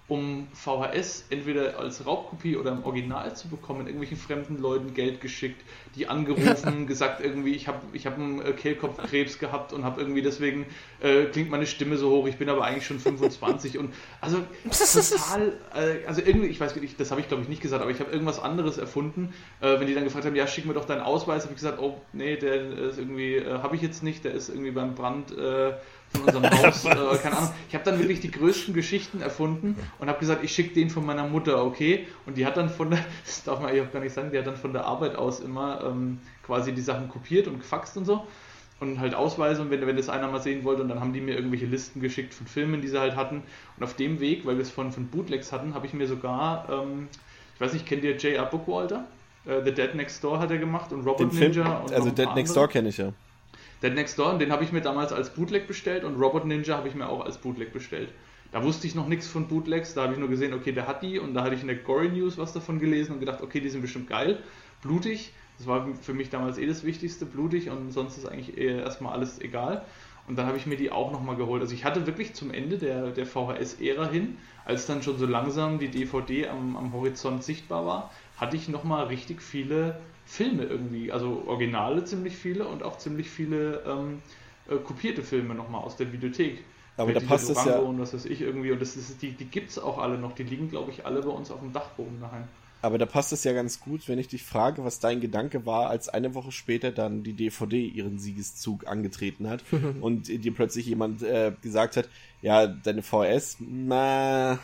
um V H S entweder als Raubkopie oder im Original zu bekommen, irgendwelchen fremden Leuten Geld geschickt, die angerufen, gesagt irgendwie, ich habe ich hab einen Kehlkopfkrebs gehabt und habe irgendwie deswegen, äh, klingt meine Stimme so hoch, ich bin aber eigentlich schon fünfundzwanzig und also total, äh, also irgendwie, ich weiß nicht, das habe ich glaube ich nicht gesagt, aber ich habe irgendwas anderes erfunden, äh, wenn die dann gefragt haben, ja schick mir doch deinen Ausweis, habe ich gesagt, oh nee, der ist irgendwie, äh, habe ich jetzt nicht, der ist irgendwie beim Brand äh, von unserem Haus, äh, keine Ahnung. Ich habe dann wirklich die größten Geschichten erfunden und habe gesagt, ich schicke den von meiner Mutter, okay? Und die hat dann von der, das darf man eigentlich auch gar nicht sagen, die hat dann von der Arbeit aus immer ähm, quasi die Sachen kopiert und gefaxt und so und halt Ausweise und wenn, wenn das einer mal sehen wollte und dann haben die mir irgendwelche Listen geschickt von Filmen, die sie halt hatten und auf dem Weg, weil wir es von, von Bootlegs hatten, habe ich mir sogar, ähm, ich weiß nicht, kennt ihr J R. Bookwalter? Uh, The Dead Next Door hat er gemacht und Robot Den Ninja. Film, und also Dead Next Door kenne ich ja. Dead Next Door, den habe ich mir damals als Bootleg bestellt und Robot Ninja habe ich mir auch als Bootleg bestellt. Da wusste ich noch nichts von Bootlegs, da habe ich nur gesehen, okay, der hat die und da hatte ich in der Gory News was davon gelesen und gedacht, okay, die sind bestimmt geil, blutig, das war für mich damals eh das Wichtigste, blutig und sonst ist eigentlich erstmal alles egal. Und dann habe ich mir die auch nochmal geholt. Also ich hatte wirklich zum Ende der, der V H S-Ära hin, als dann schon so langsam die D V D am, am Horizont sichtbar war, hatte ich nochmal richtig viele Filme irgendwie, also Originale ziemlich viele und auch ziemlich viele ähm, äh, kopierte Filme nochmal aus der Videothek. Aber da passt es ja. Und das weiß ich irgendwie und das ist, die, die gibt es auch alle noch, die liegen glaube ich alle bei uns auf dem Dachboden daheim. Aber da passt es ja ganz gut, wenn ich dich frage, was dein Gedanke war, als eine Woche später dann die D V D ihren Siegeszug angetreten hat und dir plötzlich jemand äh, gesagt hat, ja, deine V H S, na...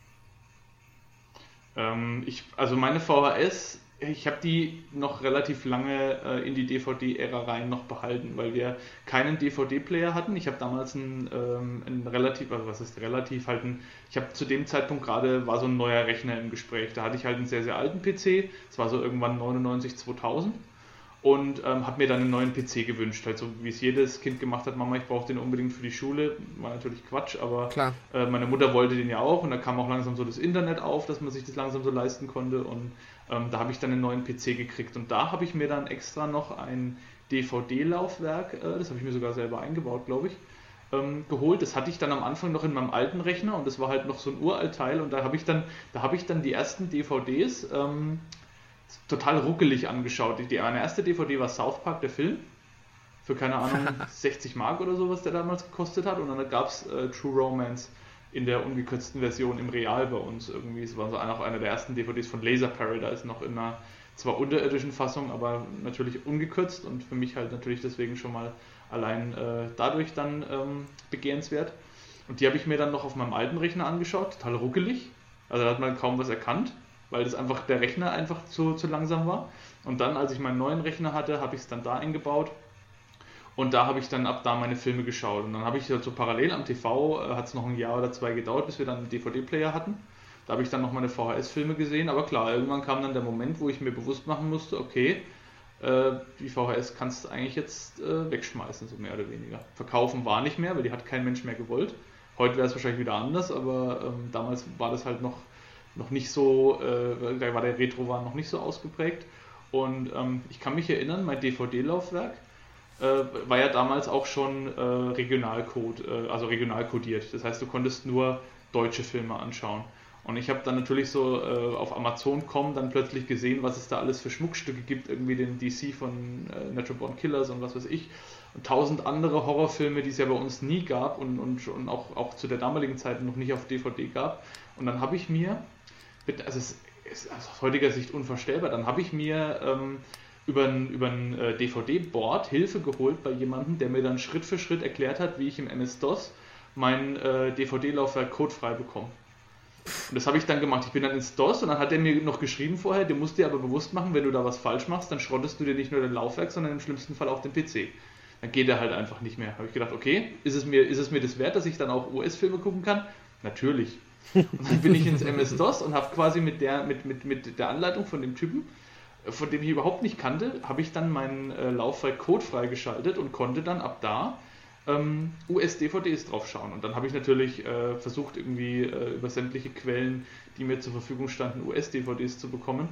Ähm, ich, also meine V H S, ich habe die noch relativ lange äh, in die D V D-Ära rein noch behalten, weil wir keinen D V D-Player hatten. Ich habe damals einen, ähm, einen relativ, also was ist relativ, halt ein, ich habe zu dem Zeitpunkt gerade, war so ein neuer Rechner im Gespräch. Da hatte ich halt einen sehr, sehr alten P C, es war so irgendwann neunundneunzig, zweitausend und ähm, habe mir dann einen neuen P C gewünscht, halt so wie es jedes Kind gemacht hat, Mama, ich brauche den unbedingt für die Schule, war natürlich Quatsch, aber äh, meine Mutter wollte den ja auch und da kam auch langsam so das Internet auf, dass man sich das langsam so leisten konnte und ähm, da habe ich dann einen neuen P C gekriegt und da habe ich mir dann extra noch ein D V D-Laufwerk, äh, das habe ich mir sogar selber eingebaut, glaube ich, ähm, geholt. Das hatte ich dann am Anfang noch in meinem alten Rechner und das war halt noch so ein Uraltteil und da habe ich dann, da habe ich dann die ersten D V Ds ähm, total ruckelig angeschaut. Die, meine erste D V D war South Park, der Film, für keine Ahnung sechzig Mark oder so, was der damals gekostet hat und dann gab es äh, True Romance in der ungekürzten Version im Real bei uns irgendwie. Es war so auch einer der ersten D V Ds von Laser Paradise, noch in einer zwar unterirdischen Fassung, aber natürlich ungekürzt und für mich halt natürlich deswegen schon mal allein äh, dadurch dann ähm, begehrenswert. Und die habe ich mir dann noch auf meinem alten Rechner angeschaut, total ruckelig, also da hat man kaum was erkannt, weil das einfach der Rechner einfach zu, zu langsam war. Und dann, als ich meinen neuen Rechner hatte, habe ich es dann da eingebaut und da habe ich dann ab da meine Filme geschaut. Und dann habe ich halt so parallel am T V, äh, hat es noch ein Jahr oder zwei gedauert, bis wir dann einen D V D-Player hatten. Da habe ich dann noch meine V H S-Filme gesehen, aber klar, irgendwann kam dann der Moment, wo ich mir bewusst machen musste, okay, äh, die V H S kannst du eigentlich jetzt äh, wegschmeißen, so mehr oder weniger. Verkaufen war nicht mehr, weil die hat kein Mensch mehr gewollt. Heute wäre es wahrscheinlich wieder anders, aber ähm, damals war das halt noch noch nicht so, äh, da war der Retro-Wahn noch nicht so ausgeprägt und ähm, ich kann mich erinnern, mein D V D-Laufwerk äh, war ja damals auch schon äh, Regionalcode, äh, also regional codiert, das heißt, du konntest nur deutsche Filme anschauen und ich habe dann natürlich so äh, auf Amazon Punkt com dann plötzlich gesehen, was es da alles für Schmuckstücke gibt, irgendwie den D C von äh, Natural Born Killers und was weiß ich und tausend andere Horrorfilme, die es ja bei uns nie gab und, und, und auch, auch zu der damaligen Zeit noch nicht auf D V D gab und dann habe ich mir also es ist aus heutiger Sicht unvorstellbar. Dann habe ich mir ähm, über ein, über ein äh, D V D-Board Hilfe geholt bei jemandem, der mir dann Schritt für Schritt erklärt hat, wie ich im M S-DOS mein äh, D V D-Laufwerk codefrei bekomme. Und das habe ich dann gemacht. Ich bin dann ins DOS und dann hat er mir noch geschrieben vorher, du musst dir aber bewusst machen, wenn du da was falsch machst, dann schrottest du dir nicht nur dein Laufwerk, sondern im schlimmsten Fall auch den P C. Dann geht er halt einfach nicht mehr. Habe ich gedacht, okay, ist es mir, ist es mir das wert, dass ich dann auch U S-Filme gucken kann? Natürlich. Und dann bin ich ins M S-DOS und habe quasi mit der, mit, mit, mit der Anleitung von dem Typen, von dem ich überhaupt nicht kannte, habe ich dann meinen äh, Laufwerk Code freigeschaltet und konnte dann ab da ähm, U S-D V Ds drauf schauen. Und dann habe ich natürlich äh, versucht, irgendwie äh, über sämtliche Quellen, die mir zur Verfügung standen, U S-D V Ds zu bekommen.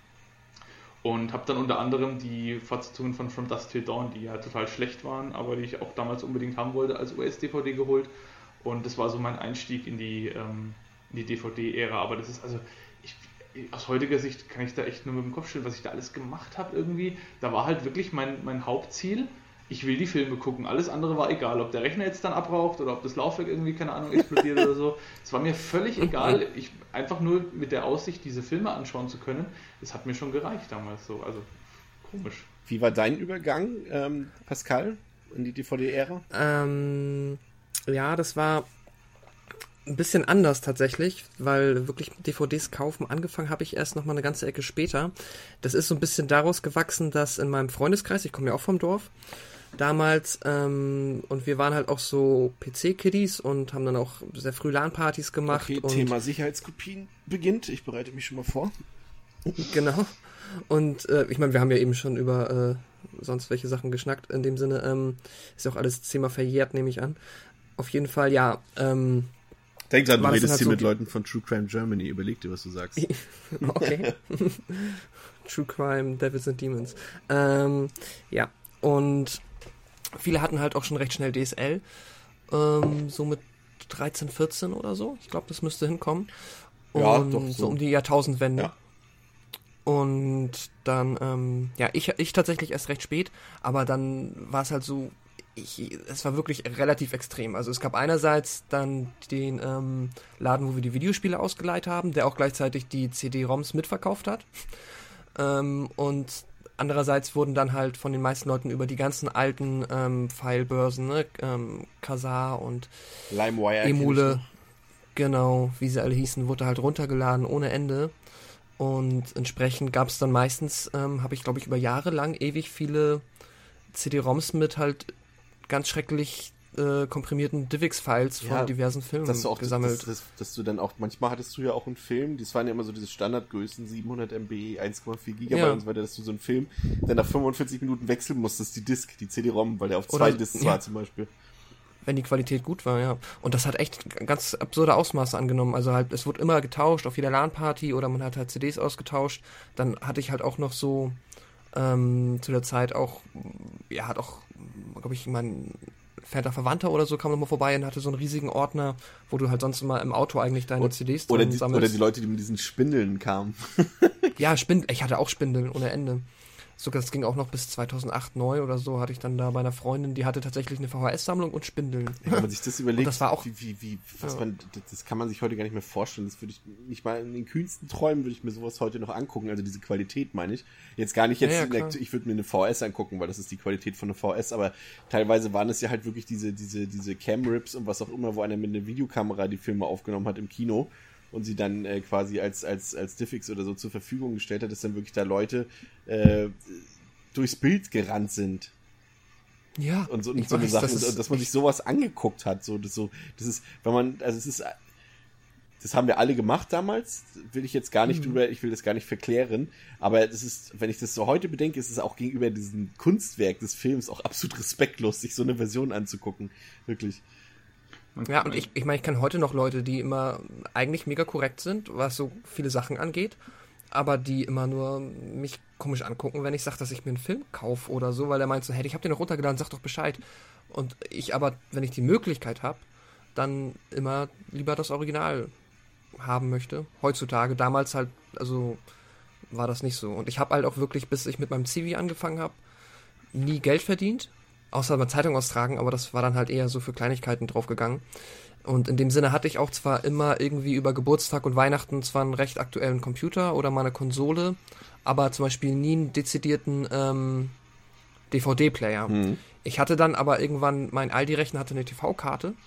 Und habe dann unter anderem die Fortsetzungen von From Dusk Till Dawn, die ja total schlecht waren, aber die ich auch damals unbedingt haben wollte, als U S-D V D geholt. Und das war so mein Einstieg in die, ähm, in die D V D-Ära, aber das ist also, ich, aus heutiger Sicht kann ich da echt nur mit dem Kopf schütteln, was ich da alles gemacht habe irgendwie. Da war halt wirklich mein, mein Hauptziel, ich will die Filme gucken, alles andere war egal, ob der Rechner jetzt dann abraucht oder ob das Laufwerk irgendwie, keine Ahnung, explodiert oder so. Es war mir völlig egal, ich, einfach nur mit der Aussicht, diese Filme anschauen zu können, das hat mir schon gereicht damals so, also komisch. Wie war dein Übergang, ähm, Pascal, in die D V D-Ära? Ähm, ja, das war ein bisschen anders tatsächlich, weil wirklich D V Ds kaufen angefangen habe ich erst noch mal eine ganze Ecke später. Das ist so ein bisschen daraus gewachsen, dass in meinem Freundeskreis, ich komme ja auch vom Dorf, damals, ähm, und wir waren halt auch so P C-Kiddies und haben dann auch sehr früh LAN-Partys gemacht. Okay, und Thema Sicherheitskopien beginnt. Ich bereite mich schon mal vor. Genau. Und äh, ich meine, wir haben ja eben schon über äh, sonst welche Sachen geschnackt. In dem Sinne ähm, ist ja auch alles zehnmal verjährt, nehme ich an. Auf jeden Fall, ja. Ähm, Denk dran, du redest halt hier so mit Leuten von True Crime Germany. Überleg dir, was du sagst. Okay. True Crime, Devils and Demons. Ähm, ja, und viele hatten halt auch schon recht schnell D S L. Ähm, so mit dreizehn, vierzehn oder so. Ich glaube, das müsste hinkommen. Und Ja, doch so. so um die Jahrtausendwende. Ja. Und dann, ähm, ja, ich, ich tatsächlich erst recht spät, aber dann war es halt so, ich, es war wirklich relativ extrem. Also es gab einerseits dann den ähm, Laden, wo wir die Videospiele ausgeleiht haben, der auch gleichzeitig die C D-ROMs mitverkauft hat. Ähm, und andererseits wurden dann halt von den meisten Leuten über die ganzen alten ähm, Filebörsen, ne, ähm, Kazaa und LimeWire. Emule, genau, wie sie alle hießen, wurde halt runtergeladen ohne Ende. Und entsprechend gab es dann meistens, ähm, habe ich glaube ich über Jahre lang ewig viele C D-ROMs mit halt ganz schrecklich äh, komprimierten DivX-Files von Ja, diversen Filmen dass du auch, gesammelt. Dass, dass, dass du dann auch, manchmal hattest du ja auch einen Film, das waren ja immer so diese Standardgrößen, siebenhundert Megabyte, eins Komma vier Gigabyte Ja. und so weiter, dass du so einen Film dann nach fünfundvierzig Minuten wechseln musstest, die Disk, die C D-ROM, weil der auf zwei Oder- Disks ja. war zum Beispiel. Wenn die Qualität gut war, ja. Und das hat echt ganz absurde Ausmaße angenommen. Also halt, es wurde immer getauscht auf jeder LAN-Party oder man hat halt C Ds ausgetauscht. Dann hatte ich halt auch noch so ähm, zu der Zeit auch, ja, hat auch, glaube ich, mein entfernter Verwandter oder so kam nochmal vorbei und hatte so einen riesigen Ordner, wo du halt sonst immer im Auto eigentlich deine Und- C Ds Oder drin die, sammelst. oder die Leute, die mit diesen Spindeln kamen. Ja, Spindel. Ich hatte auch Spindeln ohne Ende. Sogar, das ging auch noch bis zweitausendacht, neun oder so, hatte ich dann da bei einer Freundin, die hatte tatsächlich eine V H S-Sammlung und Spindeln. Wenn man sich das überlegt, das war auch- wie, wie, wie, was Ja. man, das, das kann man sich heute gar nicht mehr vorstellen. Das würde ich nicht mal in den kühnsten Träumen würde ich mir sowas heute noch angucken. Also diese Qualität meine ich. Jetzt gar nicht jetzt, Ja, ja, in der, klar. ich würde mir eine V H S angucken, weil das ist die Qualität von einer V H S, aber teilweise waren es ja halt wirklich diese, diese, diese Cam-Rips und was auch immer, wo einer mit einer Videokamera die Filme aufgenommen hat im Kino und sie dann äh, quasi als, als, als DivX oder so zur Verfügung gestellt hat, dass dann wirklich da Leute äh, durchs Bild gerannt sind. Ja, Und so, und ich so eine weiß, Sache, das dass, ist dass man sich sowas angeguckt hat, so, das so, das ist, wenn man, also es ist, das haben wir alle gemacht damals, will ich jetzt gar nicht Mhm. drüber, ich will das gar nicht verklären, aber das ist, wenn ich das so heute bedenke, ist es auch gegenüber diesem Kunstwerk des Films auch absolut respektlos, sich so eine Version anzugucken, wirklich. Man- Ja, und ich, ich meine, ich kenne heute noch Leute, die immer eigentlich mega korrekt sind, was so viele Sachen angeht, aber die immer nur mich komisch angucken, wenn ich sage, dass ich mir einen Film kaufe oder so, weil er meint so, hey, ich hab den noch runtergeladen, sag doch Bescheid. Und ich aber, wenn ich die Möglichkeit habe, dann immer lieber das Original haben möchte. Heutzutage, damals halt, also war das nicht so. Und ich habe halt auch wirklich, bis ich mit meinem Zivi angefangen habe, nie Geld verdient, außer mal Zeitung austragen, aber das war dann halt eher so für Kleinigkeiten draufgegangen. Und in dem Sinne hatte ich auch zwar immer irgendwie über Geburtstag und Weihnachten zwar einen recht aktuellen Computer oder mal eine Konsole, aber zum Beispiel nie einen dezidierten ähm, D V D-Player. Mhm. Ich hatte dann aber irgendwann, mein Aldi-Rechner hatte eine T V-Karte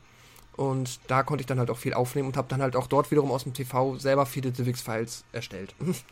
und da konnte ich dann halt auch viel aufnehmen und habe dann halt auch dort wiederum aus dem T V selber viele DivX-Files erstellt.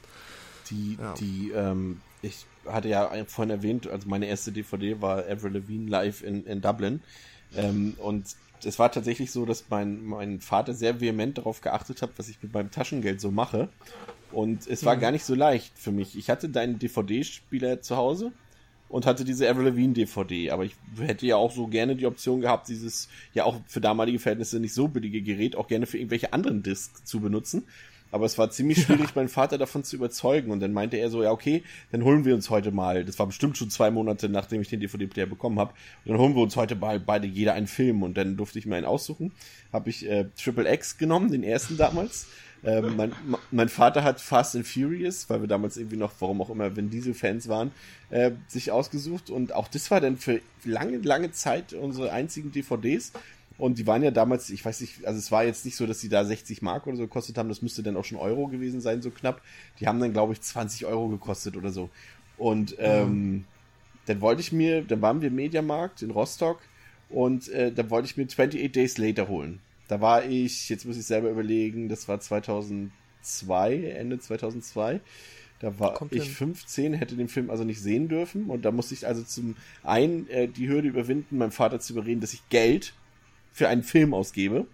Die, Ja. die, ähm, ich hatte ja vorhin erwähnt, also meine erste D V D war Avril Lavigne live in, in Dublin. Ähm, und es war tatsächlich so, dass mein, mein Vater sehr vehement darauf geachtet hat, was ich mit meinem Taschengeld so mache. Und es war Mhm. gar nicht so leicht für mich. Ich hatte deinen D V D-Spieler zu Hause und hatte diese Avril Lavigne D V D. Aber ich hätte ja auch so gerne die Option gehabt, dieses ja auch für damalige Verhältnisse nicht so billige Gerät auch gerne für irgendwelche anderen Discs zu benutzen. aber es war ziemlich schwierig, meinen Vater davon zu überzeugen. Und dann meinte er so, ja okay, dann holen wir uns heute mal, das war bestimmt schon zwei Monate, nachdem ich den D V D-Player bekommen habe, und dann holen wir uns heute mal beide jeder einen Film. Und dann durfte ich mir einen aussuchen. Habe ich äh, Triple X genommen, den ersten damals. Ähm, mein, mein Vater hat Fast and Furious, weil wir damals irgendwie noch, warum auch immer, Vin Diesel-Fans waren, äh, sich ausgesucht. Und auch das war dann für lange, lange Zeit unsere einzigen D V Ds. Und die waren ja damals, ich weiß nicht, also es war jetzt nicht so, dass die da sechzig Mark oder so gekostet haben, das müsste dann auch schon Euro gewesen sein, so knapp. Die haben dann, glaube ich, zwanzig Euro gekostet oder so. Und ähm, mhm. dann wollte ich mir, dann waren wir im Mediamarkt in Rostock und äh, dann wollte ich mir twenty-eight Days Later holen. Da war ich, jetzt muss ich selber überlegen, das war zweitausendzwei, Ende zweitausendzwei. Da war Kommt ich hin. fünfzehn, hätte den Film also nicht sehen dürfen. Und da musste ich also zum einen äh, die Hürde überwinden, meinem Vater zu überreden, dass ich Geld für einen Film ausgebe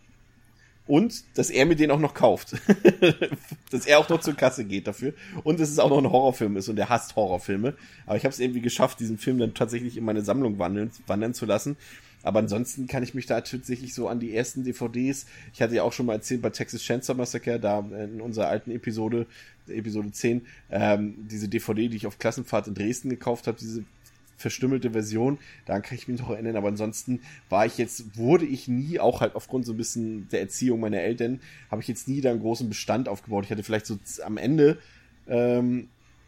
und dass er mir den auch noch kauft. Dass er auch noch zur Kasse geht dafür und dass es auch noch ein Horrorfilm ist und er hasst Horrorfilme. Aber ich habe es irgendwie geschafft, diesen Film dann tatsächlich in meine Sammlung wandern, wandern zu lassen. Aber ansonsten kann ich mich da tatsächlich so an die ersten D V Ds, ich hatte ja auch schon mal erzählt bei Texas Chainsaw Massacre, da in unserer alten Episode, Episode zehn, ähm, diese D V D, die ich auf Klassenfahrt in Dresden gekauft habe, diese verstümmelte Version, daran kann ich mich noch erinnern, aber ansonsten war ich jetzt, wurde ich nie, auch halt aufgrund so ein bisschen der Erziehung meiner Eltern, habe ich jetzt nie da einen großen Bestand aufgebaut. Ich hatte vielleicht so am Ende ähm,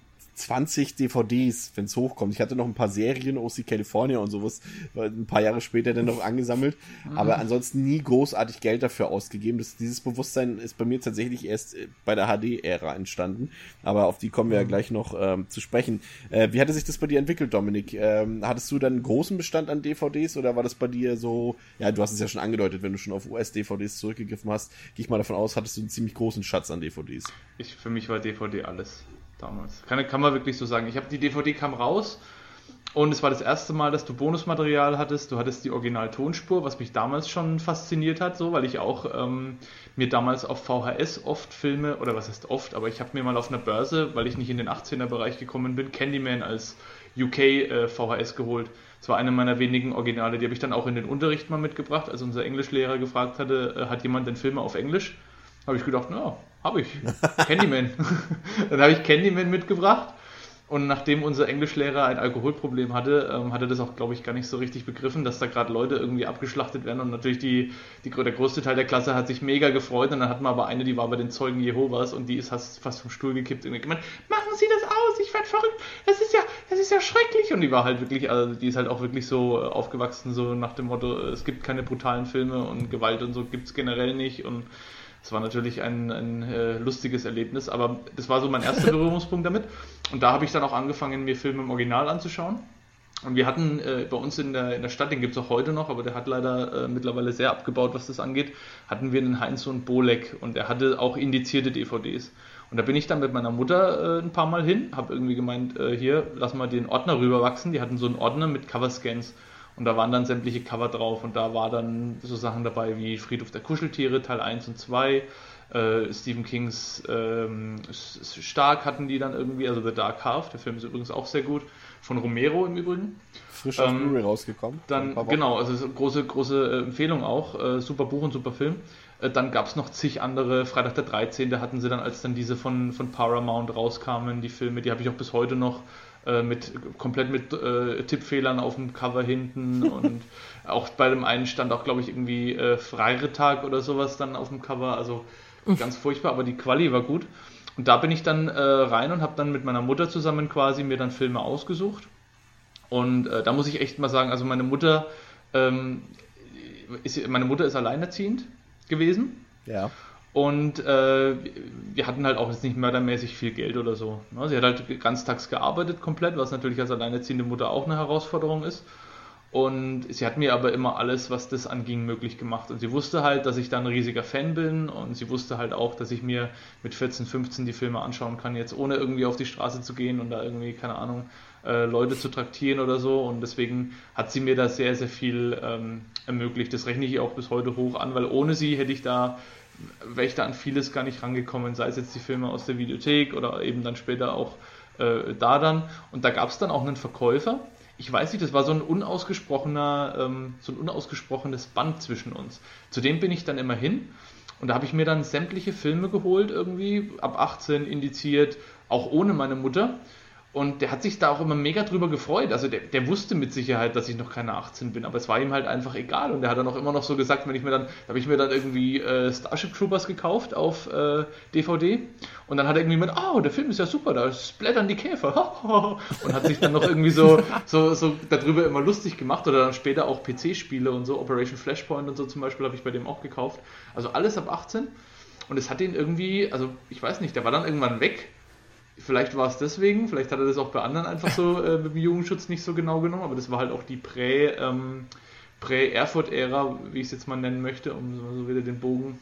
zwanzig D V Ds, wenn es hochkommt. Ich hatte noch ein paar Serien, O C California und sowas, ein paar Jahre später dann noch angesammelt, aber ansonsten nie großartig Geld dafür ausgegeben. Das, dieses Bewusstsein ist bei mir tatsächlich erst bei der H D-Ära entstanden, aber auf die kommen wir ja gleich noch ähm, zu sprechen. Äh, wie hatte sich das bei dir entwickelt, Dominik? Ähm, hattest du dann einen großen Bestand an D V Ds oder war das bei dir so, ja, du hast es ja schon angedeutet, wenn du schon auf U S-D V Ds zurückgegriffen hast, gehe ich mal davon aus, hattest du einen ziemlich großen Schatz an D V Ds. Ich, für mich war D V D alles. Damals. Kann, kann man wirklich so sagen. Ich habe die D V D kam raus und es war das erste Mal, dass du Bonusmaterial hattest. Du hattest die Original-Tonspur, was mich damals schon fasziniert hat, so, weil ich auch ähm, mir damals auf V H S oft Filme, oder was heißt oft, aber ich habe mir mal auf einer Börse, weil ich nicht in den achtzehner-Bereich gekommen bin, Candyman als U K äh, V H S geholt. Das war eine meiner wenigen Originale, die habe ich dann auch in den Unterricht mal mitgebracht, als unser Englischlehrer gefragt hatte, äh, hat jemand den Film auf Englisch? Habe ich gedacht, na, habe ich. Candyman. Dann habe ich Candyman mitgebracht und nachdem unser Englischlehrer ein Alkoholproblem hatte, ähm, hat er das auch, glaube ich, gar nicht so richtig begriffen, dass da gerade Leute irgendwie abgeschlachtet werden und natürlich die, die, der größte Teil der Klasse hat sich mega gefreut und dann hatten wir aber eine, die war bei den Zeugen Jehovas und die ist fast, fast vom Stuhl gekippt und gemeint, machen Sie das aus, ich werde verrückt, das ist ja, das ist ja schrecklich und die war halt wirklich, also die ist halt auch wirklich so aufgewachsen, so nach dem Motto, es gibt keine brutalen Filme und Gewalt und so gibt es generell nicht und es war natürlich ein, ein äh, lustiges Erlebnis, aber das war so mein erster Berührungspunkt damit. Und da habe ich dann auch angefangen, mir Filme im Original anzuschauen. Und wir hatten äh, bei uns in der, in der Stadt, den gibt es auch heute noch, aber der hat leider äh, mittlerweile sehr abgebaut, was das angeht, hatten wir einen Heinz und Bolek und der hatte auch indizierte D V Ds. Und da bin ich dann mit meiner Mutter äh, ein paar Mal hin, habe irgendwie gemeint, äh, hier, lass mal den Ordner rüberwachsen. Die hatten so einen Ordner mit Coverscans. Und da waren dann sämtliche Cover drauf und da war dann so Sachen dabei wie Friedhof der Kuscheltiere, Teil eins und zwei, äh, Stephen Kings ähm, Stark hatten die dann irgendwie, also The Dark Half, der Film ist übrigens auch sehr gut, von Romero im Übrigen. Frisch auf ähm, Blu-ray rausgekommen. Dann, genau, also ist eine große, große äh, Empfehlung auch, äh, super Buch und super Film. Äh, dann gab es noch zig andere, Freitag der dreizehnte hatten sie dann, als dann diese von, von Paramount rauskamen, die Filme, die habe ich auch bis heute noch. Mit, komplett mit äh, Tippfehlern auf dem Cover hinten und auch bei dem einen stand auch, glaube ich, irgendwie äh, Freiretag oder sowas dann auf dem Cover, also ganz furchtbar, aber die Quali war gut. Und da bin ich dann äh, rein und habe dann mit meiner Mutter zusammen quasi mir dann Filme ausgesucht und äh, da muss ich echt mal sagen, also meine Mutter ähm, ist, meine Mutter ist alleinerziehend gewesen. Ja. Und äh, wir hatten halt auch jetzt nicht mördermäßig viel Geld oder so. Sie hat halt ganztags gearbeitet komplett, was natürlich als alleinerziehende Mutter auch eine Herausforderung ist. Und sie hat mir aber immer alles, was das anging, möglich gemacht. Und sie wusste halt, dass ich da ein riesiger Fan bin. Und sie wusste halt auch, dass ich mir mit vierzehn, fünfzehn die Filme anschauen kann, jetzt ohne irgendwie auf die Straße zu gehen und da irgendwie, keine Ahnung, äh, Leute zu traktieren oder so. Und deswegen hat sie mir da sehr, sehr viel ähm, ermöglicht. Das rechne ich ihr auch bis heute hoch an, weil ohne sie hätte ich da wäre ich da an vieles gar nicht rangekommen, sei es jetzt die Filme aus der Videothek oder eben dann später auch äh, da dann. Und da gab es dann auch einen Verkäufer. Ich weiß nicht, das war so ein unausgesprochener, ähm, so ein unausgesprochenes Band zwischen uns. Zu dem bin ich dann immer hin Und da habe ich mir dann sämtliche Filme geholt, irgendwie ab achtzehn indiziert, auch ohne meine Mutter. Und der hat sich da auch immer mega drüber gefreut. Also der, der wusste mit Sicherheit, dass ich noch keine achtzehn bin, aber es war ihm halt einfach egal. Und der hat dann auch immer noch so gesagt, wenn ich mir dann, da habe ich mir dann irgendwie äh, Starship Troopers gekauft auf äh, D V D. Und dann hat er irgendwie mit, oh, der Film ist ja super, da splattern die Käfer. Und hat sich dann noch irgendwie so, so, so darüber immer lustig gemacht. Oder dann später auch P C-Spiele und so, Operation Flashpoint und so zum Beispiel habe ich bei dem auch gekauft. Also alles ab achtzehn. Und es hat ihn irgendwie, also ich weiß nicht, der war dann irgendwann weg. Vielleicht war es deswegen, vielleicht hat er das auch bei anderen einfach so äh, mit dem Jugendschutz nicht so genau genommen, aber das war halt auch die Prä, ähm, Prä-Erfurt-Ära, wie ich es jetzt mal nennen möchte, um so wieder den Bogen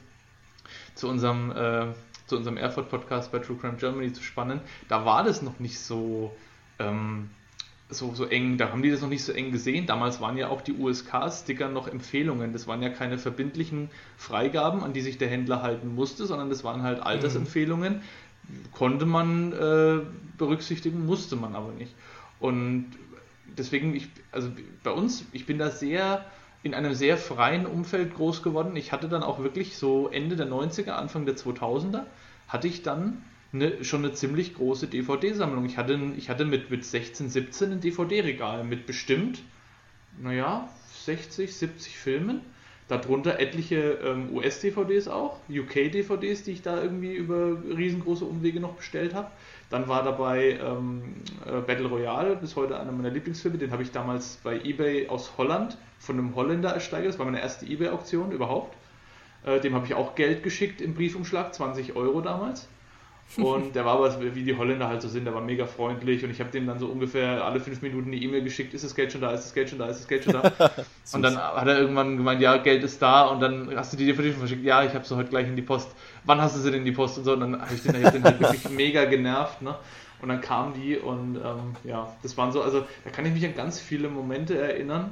zu unserem, äh, zu unserem Erfurt-Podcast bei True Crime Germany zu spannen. Da war das noch nicht so, ähm, so, so eng, da haben die das noch nicht so eng gesehen. Damals waren ja auch die U S K-Sticker noch Empfehlungen. Das waren ja keine verbindlichen Freigaben, an die sich der Händler halten musste, sondern das waren halt Altersempfehlungen. Mhm. Konnte man äh, berücksichtigen, musste man aber nicht. Und deswegen, ich, also bei uns, ich bin da sehr in einem sehr freien Umfeld groß geworden. Ich hatte dann auch wirklich so Ende der neunziger, Anfang der zweitausender, hatte ich dann eine, schon eine ziemlich große D V D-Sammlung. Ich hatte, ich hatte mit, mit sechzehn, siebzehn ein D V D-Regal mit bestimmt, naja, sechzig, siebzig Filmen. Darunter etliche ähm, U S-D V Ds auch, U K-D V Ds, die ich da irgendwie über riesengroße Umwege noch bestellt habe. Dann war dabei ähm, äh, Battle Royale, bis heute einer meiner Lieblingsfilme. Den habe ich damals bei eBay aus Holland von einem Holländer ersteigert. Das war meine erste eBay-Auktion überhaupt. Äh, dem habe ich auch Geld geschickt im Briefumschlag, zwanzig Euro damals. Und der war aber, wie die Holländer halt so sind, der war mega freundlich und ich habe dem dann so ungefähr alle fünf Minuten eine E-Mail geschickt, ist das Geld schon da, ist das Geld schon da, ist das Geld schon da. Und dann hat er irgendwann gemeint, ja, Geld ist da und dann hast du die D V D schon verschickt, ja, ich habe sie heute gleich in die Post, wann hast du sie denn in die Post und so und dann habe ich den, hab den halt wirklich mega genervt, ne? Und dann kamen die und ähm, ja, das waren so, also da kann ich mich an ganz viele Momente erinnern,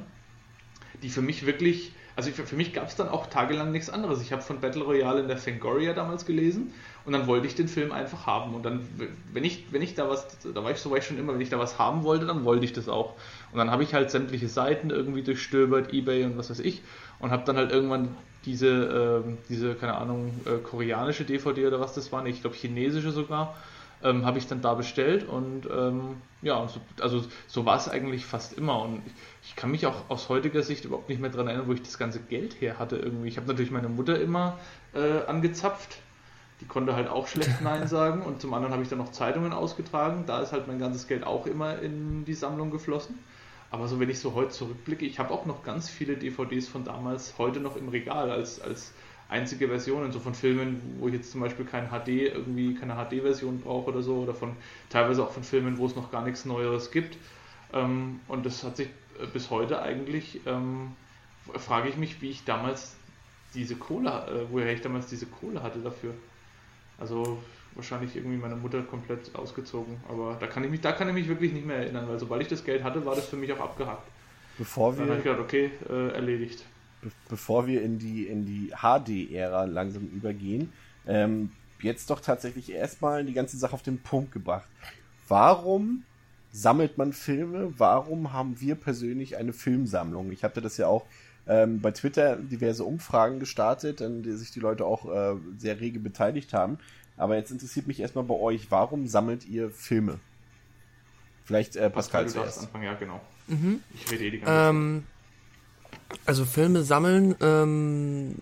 die für mich wirklich, also für, für mich gab es dann auch tagelang nichts anderes. Ich habe von Battle Royale in der Fangoria damals gelesen und dann wollte ich den Film einfach haben. Und dann, wenn ich, wenn ich da was, da war ich so war ich schon immer, wenn ich da was haben wollte, dann wollte ich das auch. Und dann habe ich halt sämtliche Seiten irgendwie durchstöbert, eBay und was weiß ich, und habe dann halt irgendwann diese, äh, diese, keine Ahnung, äh, koreanische D V D oder was das war, ich glaube chinesische sogar, ähm, habe ich dann da bestellt und ähm, ja, so, also so war es eigentlich fast immer und ich, ich kann mich auch aus heutiger Sicht überhaupt nicht mehr daran erinnern, wo ich das ganze Geld her hatte irgendwie. Ich habe natürlich meine Mutter immer äh, angezapft, die konnte halt auch schlecht Nein sagen und zum anderen habe ich dann noch Zeitungen ausgetragen, da ist halt mein ganzes Geld auch immer in die Sammlung geflossen. Aber so wenn ich so heute zurückblicke, ich habe auch noch ganz viele D V Ds von damals heute noch im Regal als, als einzige Versionen, so von Filmen, wo ich jetzt zum Beispiel kein H D, irgendwie keine H D-Version brauche oder so, oder von teilweise auch von Filmen, wo es noch gar nichts Neueres gibt. Ähm, und das hat sich bis heute eigentlich, ähm, frage ich mich, wie ich damals diese Kohle, äh, woher ich damals diese Kohle hatte dafür. Also wahrscheinlich irgendwie meine Mutter komplett ausgezogen, aber da kann ich mich, da kann ich mich wirklich nicht mehr erinnern, weil sobald ich das Geld hatte, war das für mich auch abgehakt. Bevor wir, dann habe ich gedacht, okay, äh, erledigt. Be- bevor wir in die, in die H D-Ära langsam übergehen, ähm, jetzt doch tatsächlich erstmal die ganze Sache auf den Punkt gebracht. Warum sammelt man Filme? Warum haben wir persönlich eine Filmsammlung? Ich hatte das ja auch ähm, bei Twitter diverse Umfragen gestartet, an die sich die Leute auch äh, sehr rege beteiligt haben. Aber jetzt interessiert mich erstmal bei euch, warum sammelt ihr Filme? Vielleicht äh, Pascal, Pascal zuerst. Anfangen, ja genau. Mhm. Ich rede eh die ganze Zeit. Ähm, also Filme sammeln, ähm,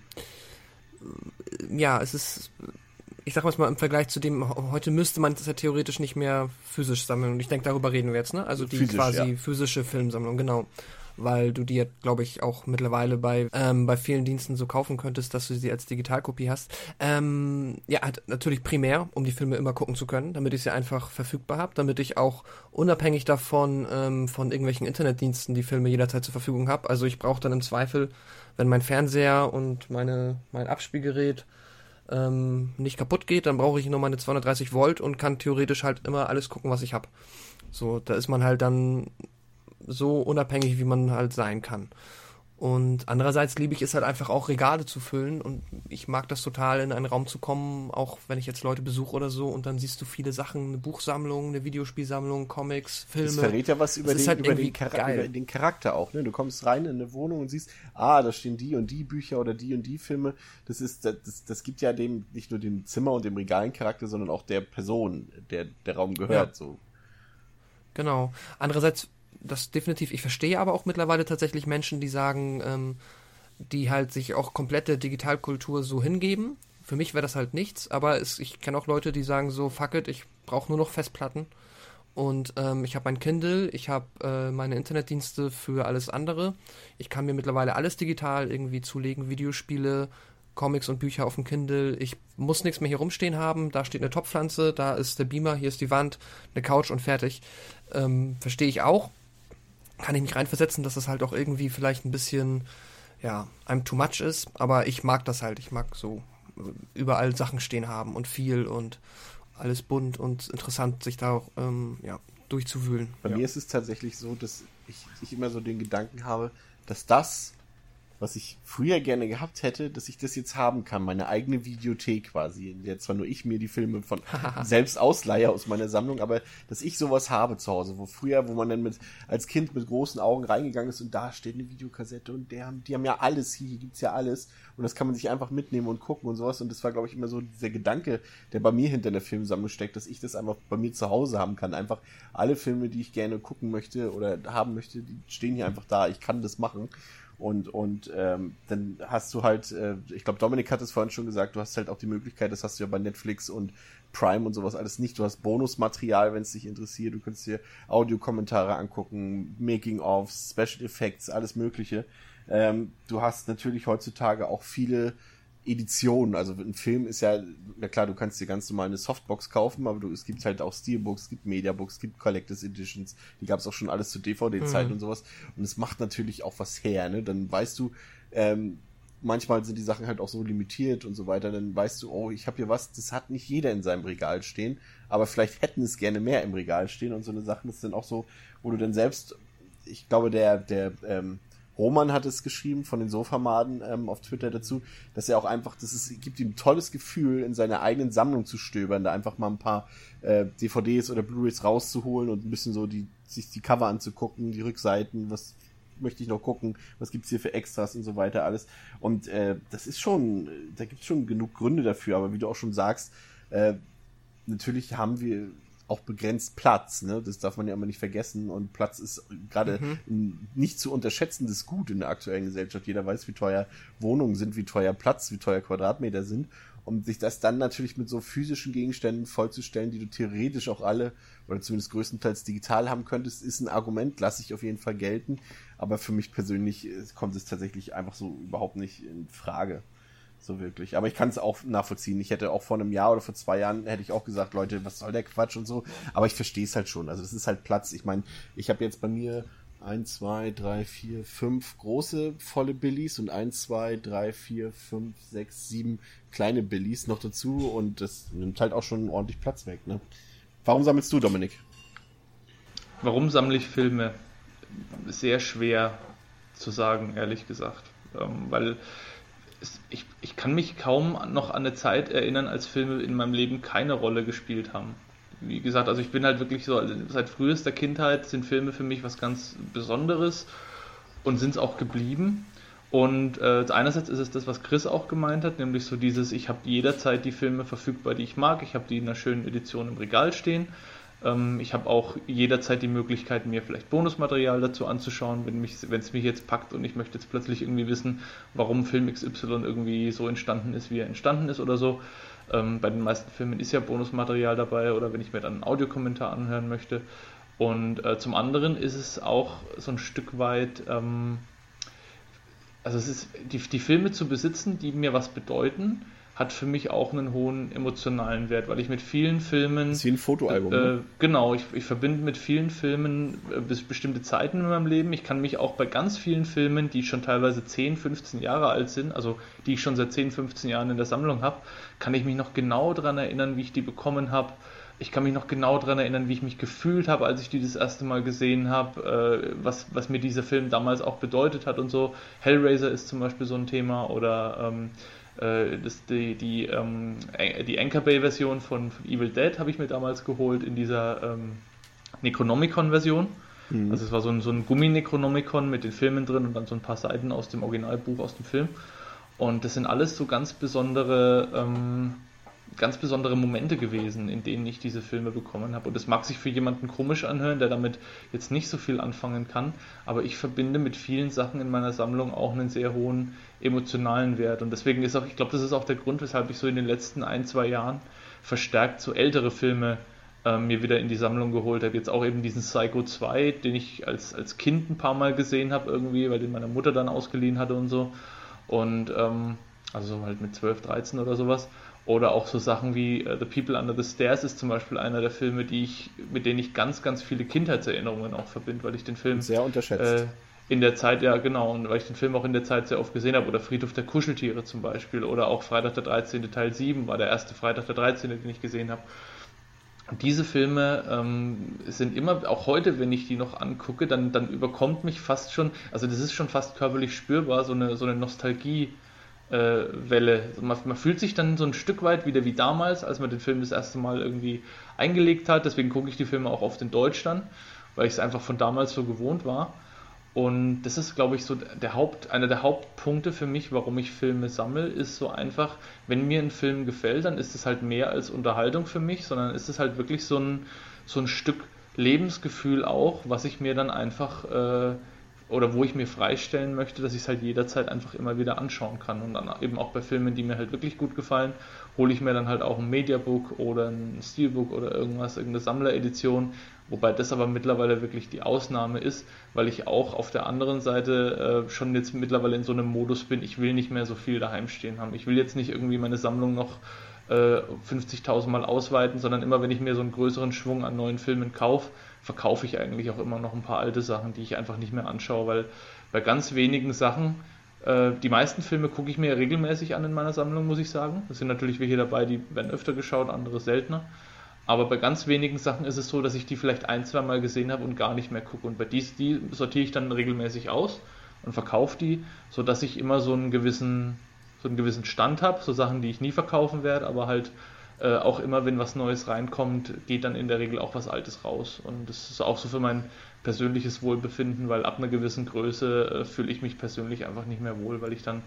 ja, es ist, ich sag mal im Vergleich zu dem, heute müsste man das ja theoretisch nicht mehr physisch sammeln und ich denke, darüber reden wir jetzt, ne? Also die Physisch, quasi ja. physische Filmsammlung, genau. Weil du die, glaube ich, auch mittlerweile bei ähm, bei vielen Diensten so kaufen könntest, dass du sie als Digitalkopie hast. Ähm, ja, halt natürlich primär, um die Filme immer gucken zu können, damit ich sie einfach verfügbar habe, damit ich auch unabhängig davon ähm, von irgendwelchen Internetdiensten die Filme jederzeit zur Verfügung habe. Also ich brauche dann im Zweifel, wenn mein Fernseher und meine mein Abspielgerät ähm, nicht kaputt geht, dann brauche ich nur meine zweihundertdreißig Volt und kann theoretisch halt immer alles gucken, was ich habe. So, da ist man halt dann so unabhängig, wie man halt sein kann. Und andererseits liebe ich es halt einfach auch, Regale zu füllen, und ich mag das total, in einen Raum zu kommen, auch wenn ich jetzt Leute besuche oder so, und dann siehst du viele Sachen, eine Buchsammlung, eine Videospielsammlung, Comics, Filme. Das verrät ja was über, den, halt über, den, Char- über den Charakter auch. Ne? Du kommst rein in eine Wohnung und siehst, ah, da stehen die und die Bücher oder die und die Filme. Das ist, das, das, das gibt ja dem nicht nur dem Zimmer und dem Regalen Charakter, sondern auch der Person, der der Raum gehört. Ja. So. Genau. Andererseits, das definitiv, ich verstehe aber auch mittlerweile tatsächlich Menschen, die sagen, ähm, die halt sich auch komplette Digitalkultur so hingeben. Für mich wäre das halt nichts, aber es, ich kenne auch Leute, die sagen so, fuck it, ich brauche nur noch Festplatten und ähm, ich habe mein Kindle, ich habe äh, meine Internetdienste für alles andere. Ich kann mir mittlerweile alles digital irgendwie zulegen, Videospiele, Comics und Bücher auf dem Kindle. Ich muss nichts mehr hier rumstehen haben, da steht eine Topfpflanze, da ist der Beamer, hier ist die Wand, eine Couch und fertig. Ähm, verstehe ich auch. Kann ich mich reinversetzen, dass das halt auch irgendwie vielleicht ein bisschen, ja, einem too much ist, aber ich mag das halt, ich mag so überall Sachen stehen haben und viel und alles bunt und interessant, sich da auch, ähm, ja, durchzuwühlen. Bei ja. mir ist es tatsächlich so, dass ich, ich immer so den Gedanken habe, dass das, was ich früher gerne gehabt hätte, dass ich das jetzt haben kann, meine eigene Videothek quasi, in der zwar nur ich mir die Filme von selbst ausleihe aus meiner Sammlung, aber dass ich sowas habe zu Hause, wo früher, wo man dann mit als Kind mit großen Augen reingegangen ist und da steht eine Videokassette und der, die haben ja alles, hier gibt's ja alles und das kann man sich einfach mitnehmen und gucken und sowas, und das war, glaube ich, immer so dieser Gedanke, der bei mir hinter der Filmsammlung steckt, dass ich das einfach bei mir zu Hause haben kann, einfach alle Filme, die ich gerne gucken möchte oder haben möchte, die stehen hier einfach da, ich kann das machen. Und, und ähm, dann hast du halt, äh, ich glaube, Dominik hat es vorhin schon gesagt, du hast halt auch die Möglichkeit, das hast du ja bei Netflix und Prime und sowas alles nicht. Du hast Bonusmaterial, wenn es dich interessiert. Du kannst dir Audiokommentare angucken, Making-ofs, Special Effects, alles Mögliche. Ähm, du hast natürlich heutzutage auch viele Editionen. Also ein Film ist ja, na klar, du kannst dir ganz normal eine Softbox kaufen, aber du, es gibt halt auch Steelbooks, es gibt Mediabooks, es gibt Collectors Editions, die gab es auch schon alles zu D V D-Zeiten mhm. und sowas. Und es macht natürlich auch was her, ne? Dann weißt du, ähm, manchmal sind die Sachen halt auch so limitiert und so weiter, dann weißt du, oh, ich habe hier was, das hat nicht jeder in seinem Regal stehen, aber vielleicht hätten es gerne mehr im Regal stehen und so eine Sache ist dann auch so, wo du dann selbst, ich glaube, der, der, ähm, Roman hat es geschrieben von den Sofamaden ähm, auf Twitter dazu, dass er auch einfach, das ist, gibt ihm ein tolles Gefühl, in seiner eigenen Sammlung zu stöbern, da einfach mal ein paar äh, D V Ds oder Blu-rays rauszuholen und ein bisschen so die, sich die Cover anzugucken, die Rückseiten, was möchte ich noch gucken, was gibt's hier für Extras und so weiter alles. Und äh, das ist schon, da gibt's schon genug Gründe dafür, aber wie du auch schon sagst, äh, natürlich haben wir auch begrenzt Platz, ne? Das darf man ja immer nicht vergessen, und Platz ist gerade mhm. ein nicht zu unterschätzendes Gut in der aktuellen Gesellschaft. Jeder weiß, wie teuer Wohnungen sind, wie teuer Platz, wie teuer Quadratmeter sind, und sich das dann natürlich mit so physischen Gegenständen vollzustellen, die du theoretisch auch alle oder zumindest größtenteils digital haben könntest, ist ein Argument, lasse ich auf jeden Fall gelten, aber für mich persönlich kommt es tatsächlich einfach so überhaupt nicht in Frage. So wirklich. Aber ich kann es auch nachvollziehen. Ich hätte auch vor einem Jahr oder vor zwei Jahren hätte ich auch gesagt, Leute, was soll der Quatsch und so. Aber ich verstehe es halt schon. Also das ist halt Platz. Ich meine, ich habe jetzt bei mir eins, zwei, drei, vier, fünf große volle Billies und eins, zwei, drei, vier, fünf, sechs, sieben kleine Billies noch dazu, und das nimmt halt auch schon ordentlich Platz weg, ne? Warum sammelst du, Dominik? Warum sammle ich Filme? Sehr schwer zu sagen, ehrlich gesagt. Ähm, weil Ich, ich kann mich kaum noch an eine Zeit erinnern, als Filme in meinem Leben keine Rolle gespielt haben. Wie gesagt, also ich bin halt wirklich so, also seit frühester Kindheit sind Filme für mich was ganz Besonderes und sind es auch geblieben. Und äh, einerseits ist es das, was Chris auch gemeint hat, nämlich so dieses, ich habe jederzeit die Filme verfügbar, die ich mag, ich habe die in einer schönen Edition im Regal stehen. Ähm, ich habe auch jederzeit die Möglichkeit, mir vielleicht Bonusmaterial dazu anzuschauen, wenn mich, wenn es mich jetzt packt und ich möchte jetzt plötzlich irgendwie wissen, warum Film X Y irgendwie so entstanden ist, wie er entstanden ist oder so. Ähm, bei den meisten Filmen ist ja Bonusmaterial dabei, oder wenn ich mir dann einen Audiokommentar anhören möchte. Und äh, zum anderen ist es auch so ein Stück weit, ähm, also es ist die, die Filme zu besitzen, die mir was bedeuten, hat für mich auch einen hohen emotionalen Wert, weil ich mit vielen Filmen... Das ist wie ein Fotoalbum. Äh, ne? Genau, ich, ich verbinde mit vielen Filmen äh, bis bestimmte Zeiten in meinem Leben. Ich kann mich auch bei ganz vielen Filmen, die schon teilweise zehn, fünfzehn Jahre alt sind, also die ich schon seit zehn, fünfzehn Jahren in der Sammlung habe, kann ich mich noch genau daran erinnern, wie ich die bekommen habe. Ich kann mich noch genau daran erinnern, wie ich mich gefühlt habe, als ich die das erste Mal gesehen habe, äh, was, was mir dieser Film damals auch bedeutet hat und so. Hellraiser ist zum Beispiel so ein Thema oder ähm, äh, das, die, die, ähm, die Anchor Bay-Version von Evil Dead habe ich mir damals geholt in dieser ähm, Necronomicon-Version. Mhm. Also es war so ein, so ein Gummi-Necronomicon mit den Filmen drin und dann so ein paar Seiten aus dem Originalbuch, aus dem Film. Und das sind alles so ganz besondere... Ähm, ganz besondere Momente gewesen, in denen ich diese Filme bekommen habe. Und das mag sich für jemanden komisch anhören, der damit jetzt nicht so viel anfangen kann, aber ich verbinde mit vielen Sachen in meiner Sammlung auch einen sehr hohen emotionalen Wert. Und deswegen ist auch, ich glaube, das ist auch der Grund, weshalb ich so in den letzten ein, zwei Jahren verstärkt so ältere Filme äh, mir wieder in die Sammlung geholt habe. Jetzt auch eben diesen Psycho zwei, den ich als, als Kind ein paar Mal gesehen habe irgendwie, weil den meine Mutter dann ausgeliehen hatte und so. Und ähm, also halt mit zwölf, dreizehn oder sowas. Oder auch so Sachen wie uh, The People Under the Stairs ist zum Beispiel einer der Filme, die ich, mit denen ich ganz, ganz viele Kindheitserinnerungen auch verbinde, weil ich den Film sehr unterschätzt. Äh, in der Zeit, ja genau, und weil ich den Film auch in der Zeit sehr oft gesehen habe. Oder Friedhof der Kuscheltiere zum Beispiel. Oder auch Freitag der dreizehnte Teil sieben war der erste Freitag der dreizehnte, den ich gesehen habe. Und diese Filme ähm, sind immer, auch heute, wenn ich die noch angucke, dann, dann überkommt mich fast schon, also das ist schon fast körperlich spürbar, so eine, so eine Nostalgie. Äh, Welle. Also man, man fühlt sich dann so ein Stück weit wieder wie damals, als man den Film das erste Mal irgendwie eingelegt hat. Deswegen gucke ich die Filme auch oft in Deutsch dann, weil ich es einfach von damals so gewohnt war. Und das ist, glaube ich, so der Haupt, einer der Hauptpunkte für mich, warum ich Filme sammle, ist so einfach, wenn mir ein Film gefällt, dann ist es halt mehr als Unterhaltung für mich, sondern ist es halt wirklich so ein, so ein Stück Lebensgefühl auch, was ich mir dann einfach äh, oder wo ich mir freistellen möchte, dass ich es halt jederzeit einfach immer wieder anschauen kann. Und dann eben auch bei Filmen, die mir halt wirklich gut gefallen, hole ich mir dann halt auch ein Mediabook oder ein Steelbook oder irgendwas, irgendeine Sammleredition, wobei das aber mittlerweile wirklich die Ausnahme ist, weil ich auch auf der anderen Seite äh, schon jetzt mittlerweile in so einem Modus bin, ich will nicht mehr so viel daheim stehen haben. Ich will jetzt nicht irgendwie meine Sammlung noch äh, fünfzigtausend Mal ausweiten, sondern immer, wenn ich mir so einen größeren Schwung an neuen Filmen kaufe, verkaufe ich eigentlich auch immer noch ein paar alte Sachen, die ich einfach nicht mehr anschaue, weil bei ganz wenigen Sachen, äh, die meisten Filme gucke ich mir regelmäßig an in meiner Sammlung, muss ich sagen. Es sind natürlich welche dabei, die werden öfter geschaut, andere seltener. Aber bei ganz wenigen Sachen ist es so, dass ich die vielleicht ein, zwei Mal gesehen habe und gar nicht mehr gucke. Und bei dies, die sortiere ich dann regelmäßig aus und verkaufe die, sodass ich immer so einen gewissen, so einen gewissen Stand habe, so Sachen, die ich nie verkaufen werde, aber halt Äh, auch immer, wenn was Neues reinkommt, geht dann in der Regel auch was Altes raus. Und das ist auch so für mein persönliches Wohlbefinden, weil ab einer gewissen Größe äh, fühle ich mich persönlich einfach nicht mehr wohl, weil ich dann,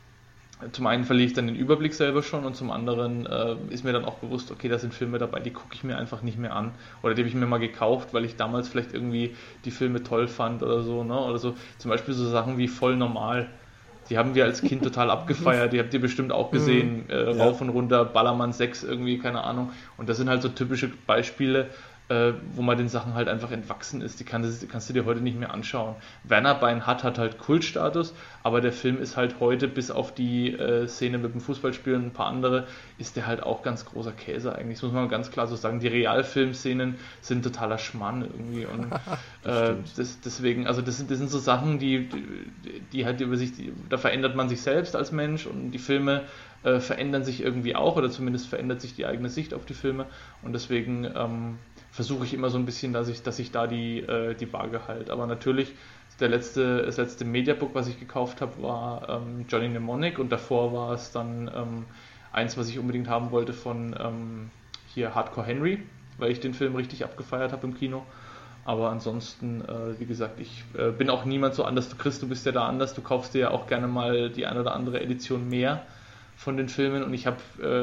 äh, zum einen verliere ich dann den Überblick selber schon und zum anderen äh, ist mir dann auch bewusst, okay, da sind Filme dabei, die gucke ich mir einfach nicht mehr an. Oder die habe ich mir mal gekauft, weil ich damals vielleicht irgendwie die Filme toll fand oder so, ne? Oder so, zum Beispiel so Sachen wie Voll normal. Die haben wir als Kind total abgefeiert, die habt ihr bestimmt auch gesehen, äh, ja. Rauf und runter, Ballermann sechs irgendwie, keine Ahnung. Und das sind halt so typische Beispiele, äh, wo man den Sachen halt einfach entwachsen ist. Die, kann, die kannst du dir heute nicht mehr anschauen. Werner Beinhardt hat halt Kultstatus, aber der Film ist halt heute, bis auf die äh, Szene mit dem Fußballspiel und ein paar andere, ist der halt auch ganz großer Käse eigentlich. Das muss man ganz klar so sagen. Die Realfilmszenen sind totaler Schmarrn irgendwie. Und äh, das, deswegen, also das sind, das sind so Sachen, die, die, die halt über sich, die, da verändert man sich selbst als Mensch und die Filme äh, verändern sich irgendwie auch oder zumindest verändert sich die eigene Sicht auf die Filme und deswegen ähm, versuche ich immer so ein bisschen, dass ich, dass ich da die, äh, die Waage halte. Aber natürlich, der letzte, das letzte Mediabook, was ich gekauft habe, war ähm, Johnny Mnemonic und davor war es dann ähm, eins, was ich unbedingt haben wollte von ähm, hier Hardcore Henry, weil ich den Film richtig abgefeiert habe im Kino. Aber ansonsten, äh, wie gesagt, ich äh, bin auch niemand so anders. Du Chris, du bist ja da anders. Du kaufst dir ja auch gerne mal die eine oder andere Edition mehr von den Filmen und ich habe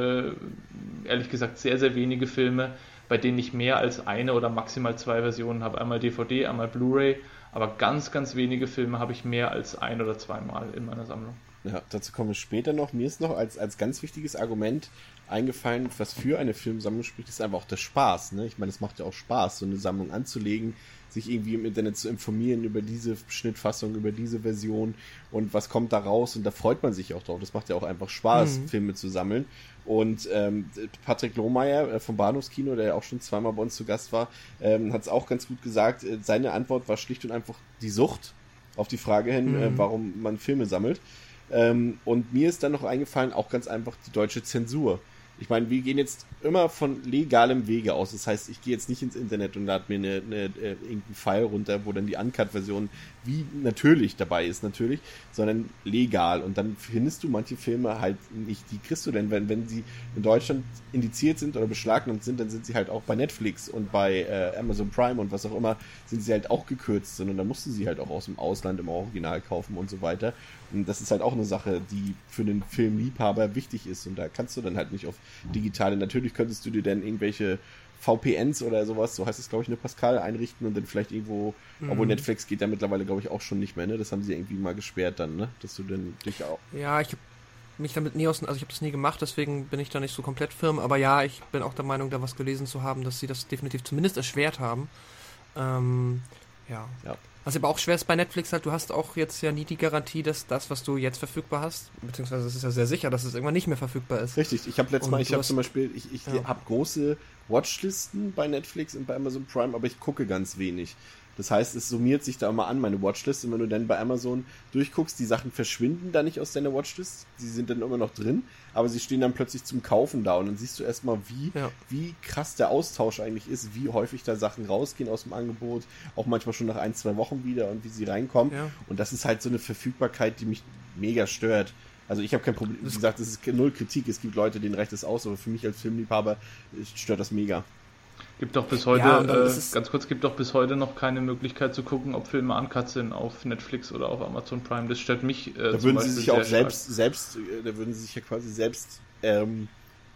äh, ehrlich gesagt sehr, sehr wenige Filme, bei denen ich mehr als eine oder maximal zwei Versionen habe. Einmal D V D, einmal Blu-ray, aber ganz, ganz wenige Filme habe ich mehr als ein oder zweimal in meiner Sammlung. Ja, dazu kommen wir später noch. Mir ist noch als, als ganz wichtiges Argument eingefallen, was für eine Filmsammlung spricht, ist einfach auch der Spaß. Ne? Ich meine, es macht ja auch Spaß, so eine Sammlung anzulegen, sich irgendwie im Internet zu informieren über diese Schnittfassung, über diese Version und was kommt da raus und da freut man sich auch drauf. Das macht ja auch einfach Spaß, mhm. Filme zu sammeln. Und ähm, Patrick Lohmeier äh, vom Bahnhofskino, der ja auch schon zweimal bei uns zu Gast war, ähm, hat es auch ganz gut gesagt. Äh, seine Antwort war schlicht und einfach die Sucht auf die Frage hin, mhm. äh, warum man Filme sammelt. Ähm, und mir ist dann noch eingefallen, auch ganz einfach die deutsche Zensur. Ich meine, wir gehen jetzt immer von legalem Wege aus. Das heißt, ich gehe jetzt nicht ins Internet und lade mir eine, eine, äh, irgendeinen File runter, wo dann die Uncut-Version wie natürlich dabei ist, natürlich, sondern legal. Und dann findest du manche Filme halt nicht. Die kriegst du denn, wenn, wenn sie in Deutschland indiziert sind oder beschlagnahmt sind, dann sind sie halt auch bei Netflix und bei äh, Amazon Prime und was auch immer, sind sie halt auch gekürzt. Und dann musst du sie halt auch aus dem Ausland im Original kaufen und so weiter. Und das ist halt auch eine Sache, die für den Filmliebhaber wichtig ist. Und da kannst du dann halt nicht auf digitale. Natürlich könntest du dir dann irgendwelche V P Ns oder sowas, so heißt es, glaube ich, eine Pascal einrichten und dann vielleicht irgendwo, mhm. obwohl Netflix geht ja mittlerweile, glaube ich, auch schon nicht mehr, ne? Das haben sie irgendwie mal gesperrt dann, ne? Dass du dann dich auch... Ja, ich habe mich damit nie aus, also ich habe das nie gemacht, deswegen bin ich da nicht so komplett firm, aber ja, ich bin auch der Meinung, da was gelesen zu haben, dass sie das definitiv zumindest erschwert haben. Ähm, ja. ja. Was aber auch schwer ist bei Netflix halt, du hast auch jetzt ja nie die Garantie, dass das, was du jetzt verfügbar hast, beziehungsweise es ist ja sehr sicher, dass es irgendwann nicht mehr verfügbar ist. Richtig, ich habe letztes Mal, ich habe zum Beispiel, ich, ich ja. habe große Watchlisten bei Netflix und bei Amazon Prime, aber ich gucke ganz wenig. Das heißt, es summiert sich da immer an, meine Watchlist, und wenn du dann bei Amazon durchguckst, die Sachen verschwinden da nicht aus deiner Watchlist, die sind dann immer noch drin, aber sie stehen dann plötzlich zum Kaufen da und dann siehst du erstmal, wie, ja. wie krass der Austausch eigentlich ist, wie häufig da Sachen rausgehen aus dem Angebot, auch manchmal schon nach ein, zwei Wochen wieder und wie sie reinkommen. Ja. Und das ist halt so eine Verfügbarkeit, die mich mega stört. Also ich habe kein Problem, wie gesagt, das ist null Kritik, es gibt Leute, denen reicht das aus, aber für mich als Filmliebhaber stört das mega. Gibt doch bis heute, ja, äh, ganz kurz, gibt doch bis heute noch keine Möglichkeit zu gucken, ob Filme uncut sind auf Netflix oder auf Amazon Prime. Das stört mich. Äh, da würden sie sich auch selbst, selbst, äh, da würden sie sich ja quasi selbst ähm,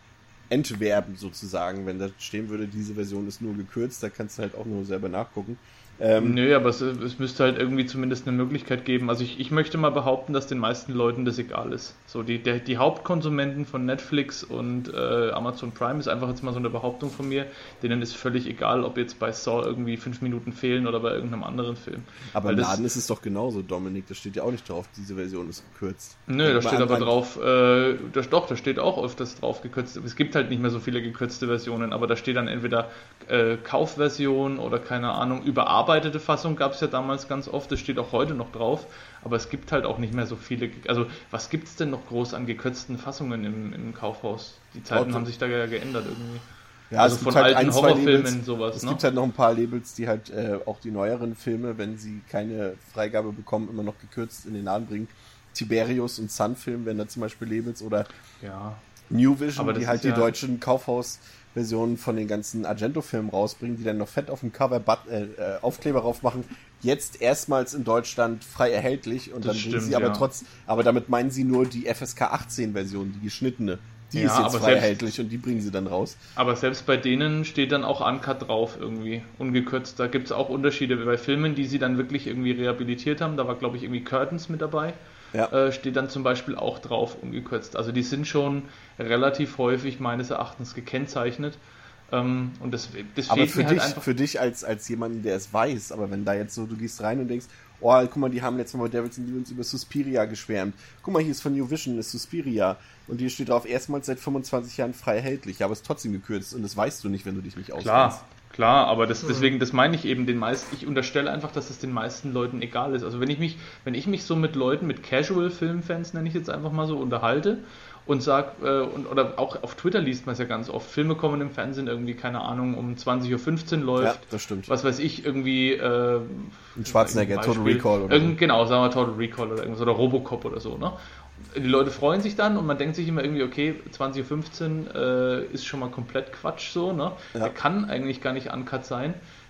entwerben sozusagen, wenn da stehen würde, diese Version ist nur gekürzt, da kannst du halt auch nur selber nachgucken. Ähm, Nö, aber es, es müsste halt irgendwie zumindest eine Möglichkeit geben. Also ich, ich möchte mal behaupten, dass den meisten Leuten das egal ist. So die, der, die Hauptkonsumenten von Netflix und äh, Amazon Prime ist einfach jetzt mal so eine Behauptung von mir, denen ist völlig egal, ob jetzt bei Saw irgendwie fünf Minuten fehlen oder bei irgendeinem anderen Film. Aber im Laden ist es doch genauso, Dominik, da steht ja auch nicht drauf, diese Version ist gekürzt. Nö, da steht aber drauf, äh, das, doch, da steht auch öfters drauf gekürzt. Es gibt halt nicht mehr so viele gekürzte Versionen, aber da steht dann entweder äh, Kaufversion oder keine Ahnung, überarbeitet. Bearbeitete Fassung gab es ja damals ganz oft, das steht auch heute noch drauf, aber es gibt halt auch nicht mehr so viele, also was gibt es denn noch groß an gekürzten Fassungen im, im Kaufhaus? Die Zeiten Auto. haben sich da ja geändert irgendwie. Ja, also von halt alten ein, Horrorfilmen sowas. Es ne? gibt halt noch ein paar Labels, die halt äh, auch die neueren Filme, wenn sie keine Freigabe bekommen, immer noch gekürzt in den Laden bringen. Tiberius und Sun-Film werden da zum Beispiel Labels oder ja. New Vision, aber die halt die ja deutschen Kaufhaus Versionen von den ganzen Argento-Filmen rausbringen, die dann noch fett auf dem Cover äh, Aufkleber drauf machen. Jetzt erstmals in Deutschland frei erhältlich und das dann stimmt, bringen sie aber ja. trotz, aber damit meinen sie nur die F S K achtzehn Version, die geschnittene. Die ja, ist jetzt frei selbst, erhältlich und die bringen sie dann raus. Aber selbst bei denen steht dann auch Uncut drauf irgendwie, ungekürzt. Da gibt es auch Unterschiede bei Filmen, die sie dann wirklich irgendwie rehabilitiert haben. Da war, glaube ich, irgendwie Curtains mit dabei. Ja. Äh, steht dann zum Beispiel auch drauf, ungekürzt. Also die sind schon relativ häufig meines Erachtens gekennzeichnet. Ähm, und das, das aber fehlt für mir dich, halt einfach. Für dich als, als jemanden, der es weiß, aber wenn da jetzt so, du gehst rein und denkst, oh, guck mal, die haben letztes Mal bei Davidson Stevens über Suspiria geschwärmt. Guck mal, hier ist von New Vision, ist Suspiria. Und hier steht drauf, erstmals seit fünfundzwanzig Jahren frei erhältlich. Aber es ist trotzdem gekürzt und das weißt du nicht, wenn du dich nicht auskennst. Klar, klar, aber das, deswegen, das meine ich eben den meisten, ich unterstelle einfach, dass es den meisten Leuten egal ist. Also wenn ich mich, wenn ich mich so mit Leuten, mit Casual-Filmfans, nenne ich jetzt einfach mal so, unterhalte und sag, äh, und, oder auch auf Twitter liest man es ja ganz oft, Filme kommen im Fernsehen irgendwie, keine Ahnung, um zwanzig Uhr fünfzehn läuft. Ja, das stimmt. Was weiß ich, irgendwie äh, ein Schwarzenegger, Total Recall oder irgend, so. Genau, sagen wir Total Recall oder irgendwas, oder Robocop oder so, ne? Die Leute freuen sich dann und man denkt sich immer irgendwie, okay, zwanzig Uhr fünfzehn äh, ist schon mal komplett Quatsch so, ne? Ja. Der kann eigentlich gar nicht uncut sein.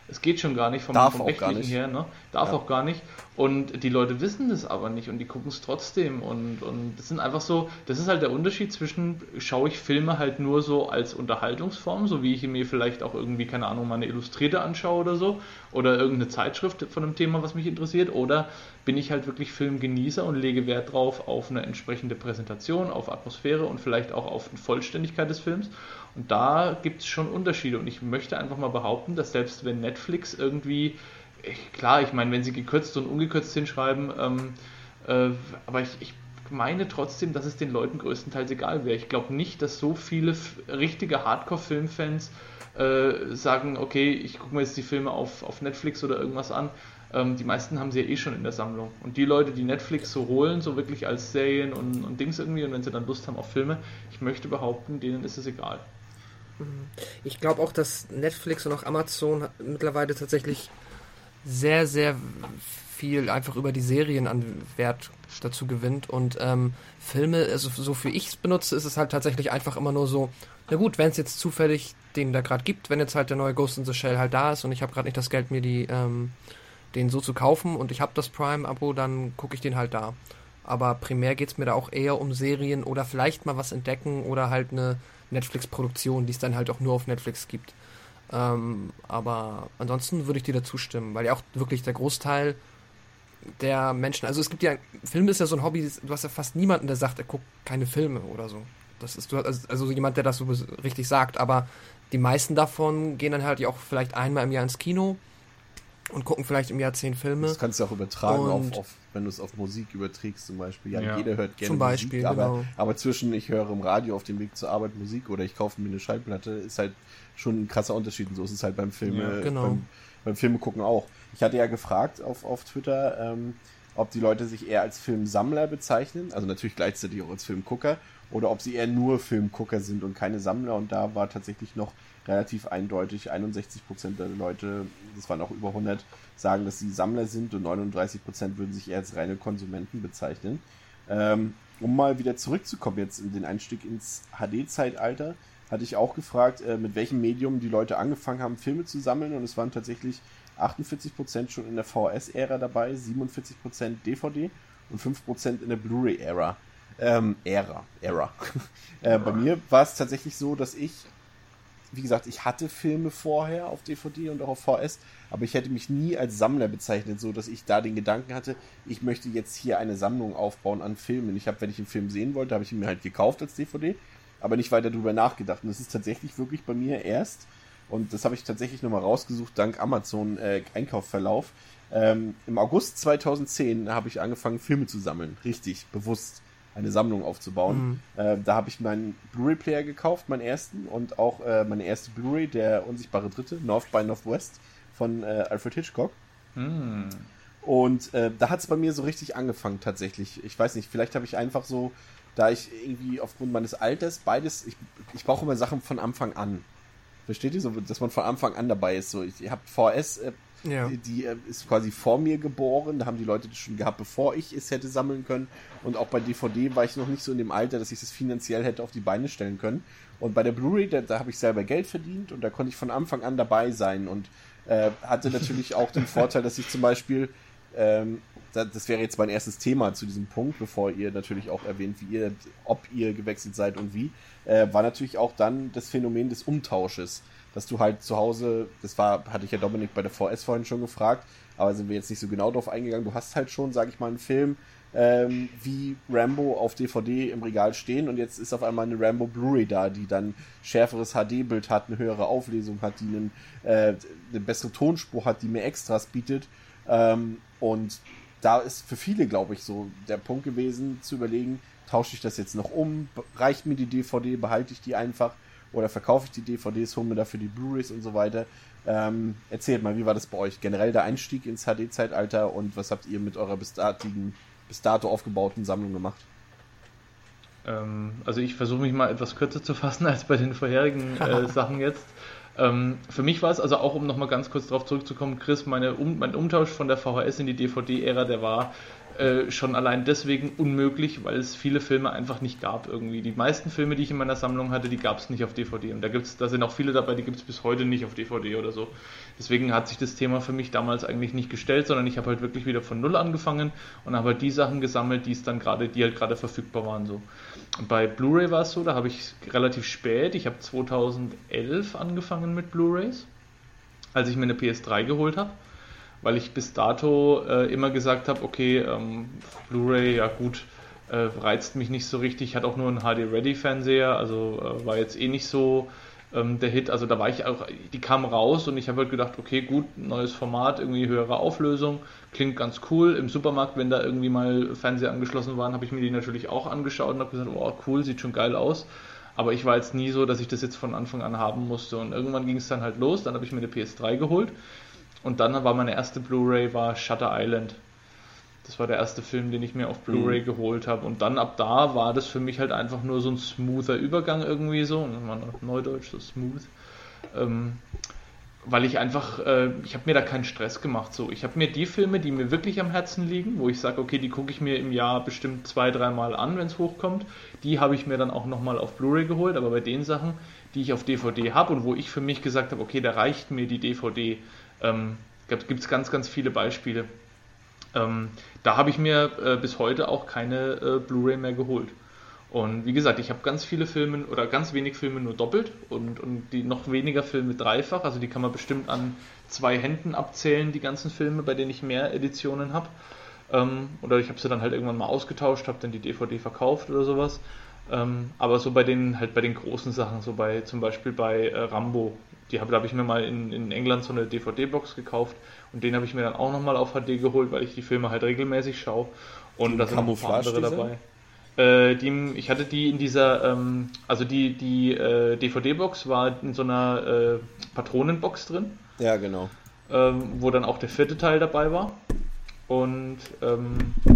Es geht schon gar nicht vom, Darf vom auch gar Rechtlichen nicht. her, ne? Darf Ja. auch gar nicht. Und die Leute wissen das aber nicht und die gucken es trotzdem. Und, und das sind einfach so, das ist halt der Unterschied zwischen, schaue ich Filme halt nur so als Unterhaltungsform, so wie ich mir vielleicht auch irgendwie, keine Ahnung, mal eine Illustrierte anschaue oder so, oder irgendeine Zeitschrift von einem Thema, was mich interessiert, oder bin ich halt wirklich Filmgenießer und lege Wert drauf auf eine entsprechende Präsentation, auf Atmosphäre und vielleicht auch auf die Vollständigkeit des Films. Und da gibt es schon Unterschiede und ich möchte einfach mal behaupten, dass selbst wenn Netflix irgendwie, ich, klar, ich meine, wenn sie gekürzt und ungekürzt hinschreiben, ähm, äh, aber ich, ich meine trotzdem, dass es den Leuten größtenteils egal wäre. Ich glaube nicht, dass so viele f- richtige Hardcore-Filmfans äh, sagen, okay, ich gucke mir jetzt die Filme auf, auf Netflix oder irgendwas an. Ähm, die meisten haben sie ja eh schon in der Sammlung. Und die Leute, die Netflix so holen, so wirklich als Serien und, und Dings irgendwie, und wenn sie dann Lust haben auf Filme, ich möchte behaupten, denen ist es egal. Ich glaube auch, dass Netflix und auch Amazon mittlerweile tatsächlich sehr, sehr viel einfach über die Serien an Wert dazu gewinnt. Und ähm, Filme, also so für ich es benutze, ist es halt tatsächlich einfach immer nur so, na gut, wenn es jetzt zufällig den da gerade gibt, wenn jetzt halt der neue Ghost in the Shell halt da ist und ich habe gerade nicht das Geld, mir die ähm, den so zu kaufen und ich habe das Prime-Abo, dann gucke ich den halt da. Aber primär geht es mir da auch eher um Serien oder vielleicht mal was entdecken oder halt eine Netflix-Produktion, die es dann halt auch nur auf Netflix gibt. Ähm, aber ansonsten würde ich dir dazu stimmen, weil ja auch wirklich der Großteil der Menschen, also es gibt ja, Film ist ja so ein Hobby, du hast ja fast niemanden, der sagt, er guckt keine Filme oder so. Das ist also, also jemand, der das so richtig sagt, aber die meisten davon gehen dann halt auch vielleicht einmal im Jahr ins Kino und gucken vielleicht im Jahr zehn Filme. Das kannst du auch übertragen, Und- auf, auf, wenn du es auf Musik überträgst zum Beispiel. Ja, Ja. jeder hört gerne Zum Beispiel, Musik, aber, genau. aber zwischen ich höre im Radio auf dem Weg zur Arbeit Musik oder ich kaufe mir eine Schallplatte, ist halt schon ein krasser Unterschied. Und so ist es halt beim Filme, Ja, genau. beim, beim Filme gucken auch. Ich hatte ja gefragt auf, auf Twitter, ähm, ob die Leute sich eher als Filmsammler bezeichnen, also natürlich gleichzeitig auch als Filmgucker, oder ob sie eher nur Filmgucker sind und keine Sammler. Und da war tatsächlich noch relativ eindeutig, einundsechzig Prozent der Leute, das waren auch über hundert, sagen, dass sie Sammler sind und neununddreißig Prozent würden sich eher als reine Konsumenten bezeichnen. Ähm, um mal wieder zurückzukommen jetzt in den Einstieg ins H D-Zeitalter, hatte ich auch gefragt, äh, mit welchem Medium die Leute angefangen haben, Filme zu sammeln, und es waren tatsächlich achtundvierzig Prozent schon in der V H S-Ära dabei, siebenundvierzig Prozent D V D und fünf Prozent in der Blu-ray-Ära. Ähm, Ära, Ära. äh, bei mir war es tatsächlich so, dass ich, wie gesagt, ich hatte Filme vorher auf D V D und auch auf V H S, aber ich hätte mich nie als Sammler bezeichnet, so dass ich da den Gedanken hatte, ich möchte jetzt hier eine Sammlung aufbauen an Filmen. Ich habe, wenn ich einen Film sehen wollte, habe ich ihn mir halt gekauft als D V D, aber nicht weiter darüber nachgedacht. Und das ist tatsächlich wirklich bei mir erst, und das habe ich tatsächlich nochmal rausgesucht, dank Amazon äh, Einkaufsverlauf. Ähm, im August zweitausendzehn habe ich angefangen, Filme zu sammeln. Richtig, bewusst eine Sammlung aufzubauen. Mhm. Äh, da habe ich meinen Blu-ray-Player gekauft, meinen ersten, und auch äh, meine erste Blu-ray, der unsichtbare Dritte, North by Northwest von äh, Alfred Hitchcock. Hm. Und äh, da hat es bei mir so richtig angefangen tatsächlich. Ich weiß nicht, vielleicht habe ich einfach so, da ich irgendwie aufgrund meines Alters beides, ich, ich brauche immer Sachen von Anfang an. Versteht ihr so, dass man von Anfang an dabei ist? So, ich, ihr habt V H S, äh, Ja. die, die äh, ist quasi vor mir geboren. Da haben die Leute das schon gehabt, bevor ich es hätte sammeln können. Und auch bei D V D war ich noch nicht so in dem Alter, dass ich das finanziell hätte auf die Beine stellen können. Und bei der Blu-ray, da, da habe ich selber Geld verdient und da konnte ich von Anfang an dabei sein und äh, hatte natürlich auch den Vorteil, dass ich zum Beispiel, ähm, da, das wäre jetzt mein erstes Thema zu diesem Punkt, bevor ihr natürlich auch erwähnt, wie ihr, ob ihr gewechselt seid und wie, äh, war natürlich auch dann das Phänomen des Umtausches, dass du halt zu Hause, das war, hatte ich ja Dominik bei der V S vorhin schon gefragt, aber sind wir jetzt nicht so genau drauf eingegangen, du hast halt schon, sag ich mal, einen Film ähm, wie Rambo auf D V D im Regal stehen und jetzt ist auf einmal eine Rambo Blu-ray da, die dann schärferes H D-Bild hat, eine höhere Auflösung hat, die einen, äh, eine bessere Tonspur hat, die mehr Extras bietet, ähm, und da ist für viele, glaube ich, so der Punkt gewesen, zu überlegen, tausche ich das jetzt noch um, reicht mir die D V D, behalte ich die einfach oder verkaufe ich die D V Ds, hole mir dafür die Blu-rays und so weiter. Ähm, erzählt mal, wie war das bei euch? Generell der Einstieg ins H D-Zeitalter und was habt ihr mit eurer bis, datigen, bis dato aufgebauten Sammlung gemacht? Ähm, also ich versuche mich mal etwas kürzer zu fassen als bei den vorherigen äh, Sachen jetzt. Ähm, für mich war es, also auch um nochmal ganz kurz darauf zurückzukommen, Chris, meine um, mein Umtausch von der V H S in die D V D-Ära, der war äh, schon allein deswegen unmöglich, weil es viele Filme einfach nicht gab irgendwie. Die meisten Filme, die ich in meiner Sammlung hatte, die gab es nicht auf D V D. Und da gibt's, da sind auch viele dabei, die gibt es bis heute nicht auf D V D oder so. Deswegen hat sich das Thema für mich damals eigentlich nicht gestellt, sondern ich habe halt wirklich wieder von Null angefangen und habe halt die Sachen gesammelt, die es dann gerade, die halt gerade verfügbar waren. So. Und bei Blu-ray war es so, da habe ich relativ spät, ich habe zweitausendelf angefangen mit Blu-rays, als ich mir eine P S drei geholt habe. Weil ich bis dato äh, immer gesagt habe, okay, ähm, Blu-ray, ja gut, äh, reizt mich nicht so richtig, hat auch nur einen H D-Ready-Fernseher, also äh, war jetzt eh nicht so ähm, der Hit, also da war ich auch, die kam raus und ich habe halt gedacht, okay, gut, neues Format, irgendwie höhere Auflösung, klingt ganz cool. Im Supermarkt, wenn da irgendwie mal Fernseher angeschlossen waren, habe ich mir die natürlich auch angeschaut und habe gesagt, oh cool, sieht schon geil aus. Aber ich war jetzt nie so, dass ich das jetzt von Anfang an haben musste und irgendwann ging es dann halt los, dann habe ich mir eine P S drei geholt. Und dann war meine erste Blu-ray war Shutter Island. Das war der erste Film, den ich mir auf Blu-ray mhm. geholt habe. Und dann ab da war das für mich halt einfach nur so ein smoother Übergang irgendwie so. Und das war noch Neudeutsch, so smooth. Ähm, weil ich einfach, äh, ich habe mir da keinen Stress gemacht. So. Ich habe mir die Filme, die mir wirklich am Herzen liegen, wo ich sage, okay, die gucke ich mir im Jahr bestimmt zwei, dreimal an, wenn es hochkommt. Die habe ich mir dann auch nochmal auf Blu-ray geholt. Aber bei den Sachen, die ich auf D V D habe und wo ich für mich gesagt habe, okay, da reicht mir die D V D, Ähm, gibt es ganz, ganz viele Beispiele. Ähm, da habe ich mir äh, bis heute auch keine äh, Blu-ray mehr geholt. Und wie gesagt, ich habe ganz viele Filme oder ganz wenig Filme nur doppelt und, und die noch weniger Filme dreifach. Also die kann man bestimmt an zwei Händen abzählen, die ganzen Filme, bei denen ich mehr Editionen habe. Ähm, oder ich habe sie dann halt irgendwann mal ausgetauscht, habe dann die D V D verkauft oder sowas. Ähm, aber so bei den halt bei den großen Sachen, so bei zum Beispiel bei äh, Rambo, die habe, da habe ich mir mal in, in England so eine D V D-Box gekauft und den habe ich mir dann auch nochmal auf H D geholt, weil ich die Filme halt regelmäßig schaue. Und da sind noch ein paar andere dabei. Äh, die, ich hatte die in dieser, ähm, also die, die äh, D V D-Box war in so einer äh, Patronenbox drin. Ja, genau. Ähm, wo dann auch der vierte Teil dabei war. Und ähm,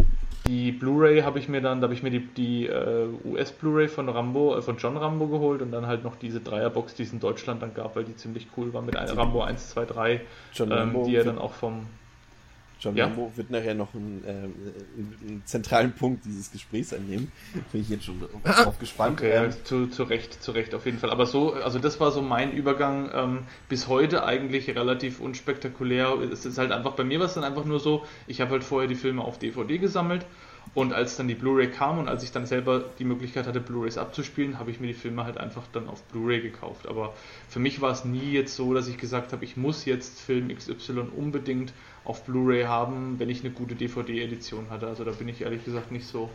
die Blu-ray habe ich mir dann, da habe ich mir die, die äh, U S-Blu-ray von Rambo, äh, von John Rambo geholt und dann halt noch diese Dreierbox, die es in Deutschland dann gab, weil die ziemlich cool war mit einem Rambo eins, zwei, drei, ähm, die er dann auch vom John ja? Rambo wird nachher noch einen, äh, einen zentralen Punkt dieses Gesprächs einnehmen. Bin ich jetzt schon drauf gespannt. Okay, ähm, zu, zu Recht, zu Recht auf jeden Fall. Aber so, also das war so mein Übergang, ähm, bis heute eigentlich relativ unspektakulär. Es ist halt einfach, bei mir war es dann einfach nur so, ich habe halt vorher die Filme auf D V D gesammelt und als dann die Blu-ray kam und als ich dann selber die Möglichkeit hatte, Blu-rays abzuspielen, habe ich mir die Filme halt einfach dann auf Blu-ray gekauft. Aber für mich war es nie jetzt so, dass ich gesagt habe, ich muss jetzt Film X Y unbedingt auf Blu-ray haben, wenn ich eine gute D V D-Edition hatte. Also da bin ich ehrlich gesagt nicht so.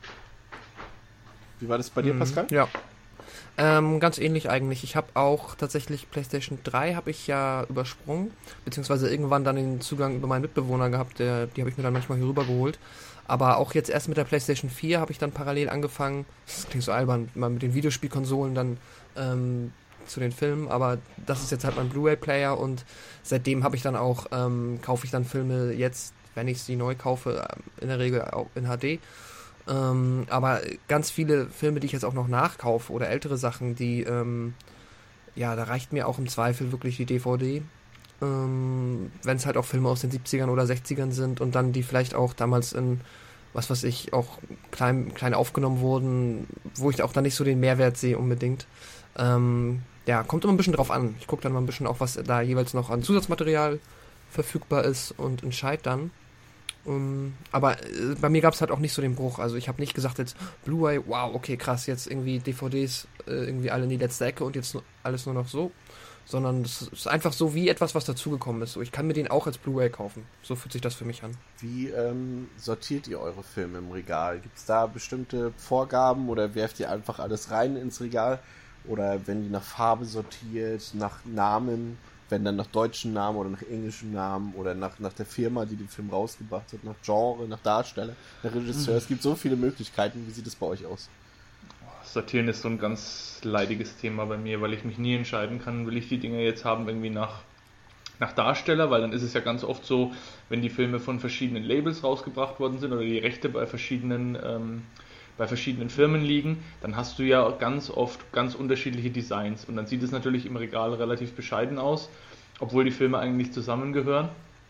Wie war das bei dir, Pascal? Ja, ähm, ganz ähnlich eigentlich. Ich habe auch tatsächlich PlayStation drei habe ich ja übersprungen, beziehungsweise irgendwann dann den Zugang über meinen Mitbewohner gehabt, der, die habe ich mir dann manchmal hier rüber geholt. Aber auch jetzt erst mit der PlayStation vier habe ich dann parallel angefangen, das klingt so albern, mal mit den Videospielkonsolen dann ähm, zu den Filmen, aber das ist jetzt halt mein Blu-ray-Player und seitdem habe ich dann auch, ähm, kaufe ich dann Filme jetzt, wenn ich sie neu kaufe, in der Regel auch in H D. Ähm, aber ganz viele Filme, die ich jetzt auch noch nachkaufe oder ältere Sachen, die, ähm, ja, da reicht mir auch im Zweifel wirklich die D V D. Ähm, wenn es halt auch Filme aus den siebzigern oder sechzigern sind und dann die vielleicht auch damals in, was weiß ich, auch klein, klein aufgenommen wurden, wo ich auch dann nicht so den Mehrwert sehe unbedingt. Ähm, ja, kommt immer ein bisschen drauf an. Ich gucke dann mal ein bisschen auch, was da jeweils noch an Zusatzmaterial verfügbar ist und entscheide dann. Um, aber äh, bei mir gab es halt auch nicht so den Bruch. Also ich habe nicht gesagt jetzt Blu-ray, wow, okay, krass, jetzt irgendwie D V Ds äh, irgendwie alle in die letzte Ecke und jetzt nur, alles nur noch so. Sondern es ist einfach so wie etwas, was dazugekommen ist. So, ich kann mir den auch als Blu-ray kaufen. So fühlt sich das für mich an. Wie ähm, sortiert ihr eure Filme im Regal? Gibt es da bestimmte Vorgaben oder werft ihr einfach alles rein ins Regal? Oder werden die nach Farbe sortiert, nach Namen, wenn dann nach deutschen Namen oder nach englischen Namen oder nach, nach der Firma, die den Film rausgebracht hat, nach Genre, nach Darsteller, nach Regisseur. Mhm. Es gibt so viele Möglichkeiten. Wie sieht es bei euch aus? Sortieren ist so ein ganz leidiges Thema bei mir, weil ich mich nie entscheiden kann, will ich die Dinge jetzt haben irgendwie nach, nach Darsteller, weil dann ist es ja ganz oft so, wenn die Filme von verschiedenen Labels rausgebracht worden sind oder die Rechte bei verschiedenen ähm, bei verschiedenen Firmen liegen, dann hast du ja ganz oft ganz unterschiedliche Designs und dann sieht es natürlich im Regal relativ bescheiden aus, obwohl die Filme eigentlich zusammengehören.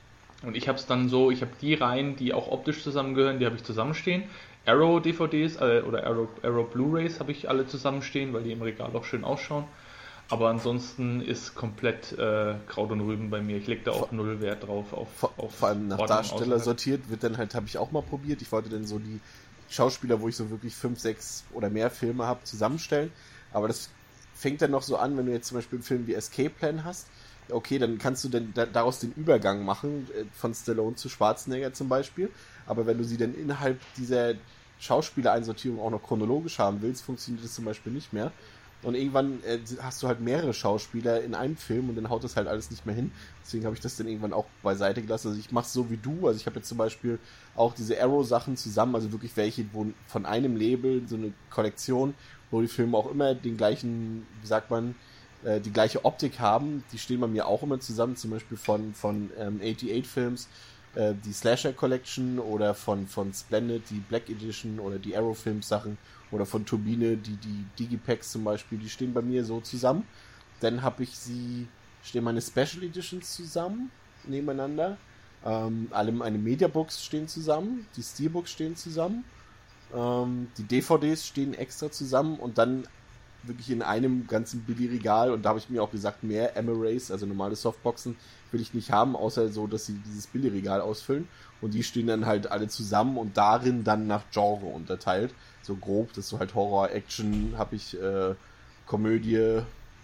Und ich habe es dann so, ich habe die Reihen, die auch optisch zusammengehören, die habe ich zusammenstehen. Arrow-D V Ds äh, oder Arrow, Arrow Blu-Rays habe ich alle zusammenstehen, weil die im Regal auch schön ausschauen. Aber ansonsten ist komplett äh, Kraut und Rüben bei mir. Ich lege da auch vor, null Wert drauf. Auf, vor, auf vor allem nach Ordnung, Darsteller Außerhalb. sortiert wird dann halt, habe ich auch mal probiert. Ich wollte dann so die Schauspieler, wo ich so wirklich fünf, sechs oder mehr Filme habe, zusammenstellen. Aber das fängt dann noch so an, wenn du jetzt zum Beispiel einen Film wie Escape Plan hast. Okay, dann kannst du dann da, daraus den Übergang machen, äh, von Stallone zu Schwarzenegger zum Beispiel. Aber wenn du sie dann innerhalb dieser Schauspielereinsortierung auch noch chronologisch haben willst, funktioniert das zum Beispiel nicht mehr. Und irgendwann äh, hast du halt mehrere Schauspieler in einem Film und dann haut das halt alles nicht mehr hin. Deswegen habe ich das dann irgendwann auch beiseite gelassen. Also ich mache es so wie du. Also ich habe jetzt zum Beispiel auch diese Arrow-Sachen zusammen, also wirklich welche, wo von einem Label, so eine Kollektion, wo die Filme auch immer den gleichen, wie sagt man, äh, die gleiche Optik haben. Die stehen bei mir auch immer zusammen, zum Beispiel von, von ähm, achtundachtzig Films, äh, die Slasher Collection oder von, von Splendid, die Black Edition oder die Arrow-Films-Sachen. Oder von Turbine, die, die Digipacks zum Beispiel, die stehen bei mir so zusammen. Dann habe ich sie, stehen meine Special Editions zusammen, nebeneinander. Ähm, alle meine Mediabooks stehen zusammen, die Steelbooks stehen zusammen. Ähm, die D V Ds stehen extra zusammen und dann wirklich in einem ganzen Billigregal. Und da habe ich mir auch gesagt, mehr Emirates, also normale Softboxen, will ich nicht haben, außer so, dass sie dieses Billigregal ausfüllen. Und die stehen dann halt alle zusammen und darin dann nach Genre unterteilt. So grob, das ist so halt Horror, Action, habe ich äh, Komödie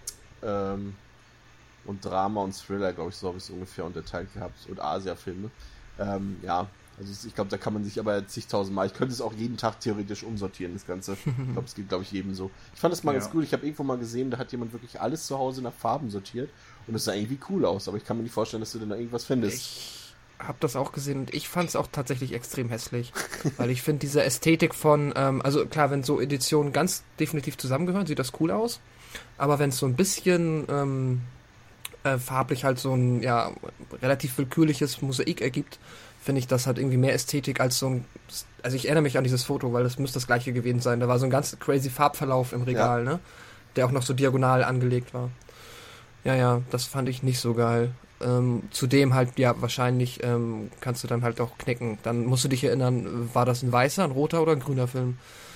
ähm, und Drama und Thriller, glaube ich, so habe ich es ungefähr unterteilt gehabt. Und Asia-Filme. Ähm, ja, also ich glaube, da kann man sich aber zigtausend Mal, ich könnte es auch jeden Tag theoretisch umsortieren, das Ganze. Ich glaube, es geht, glaube ich, jedem so. Ich fand das mal ja. ganz gut, ich habe irgendwo mal gesehen, da hat jemand wirklich alles zu Hause nach Farben sortiert und das sah irgendwie cool aus, aber ich kann mir nicht vorstellen, dass du denn da irgendwas findest. Ich hab das auch gesehen und ich fand es auch tatsächlich extrem hässlich, weil ich finde diese Ästhetik von, ähm, also klar, wenn so Editionen ganz definitiv zusammengehören, sieht das cool aus, aber wenn es so ein bisschen ähm, äh, farblich halt so ein, ja, relativ willkürliches Mosaik ergibt, finde ich das halt irgendwie mehr Ästhetik als so ein, also ich erinnere mich an dieses Foto, weil das müsste das gleiche gewesen sein, da war so ein ganz crazy Farbverlauf im Regal, ja. ne, der auch noch so diagonal angelegt war. Ja, ja, das fand ich nicht so geil. Ähm, zudem halt, ja, wahrscheinlich ähm, kannst du dann halt auch knicken. Dann musst du dich erinnern, war das ein weißer, ein roter oder ein grüner Film?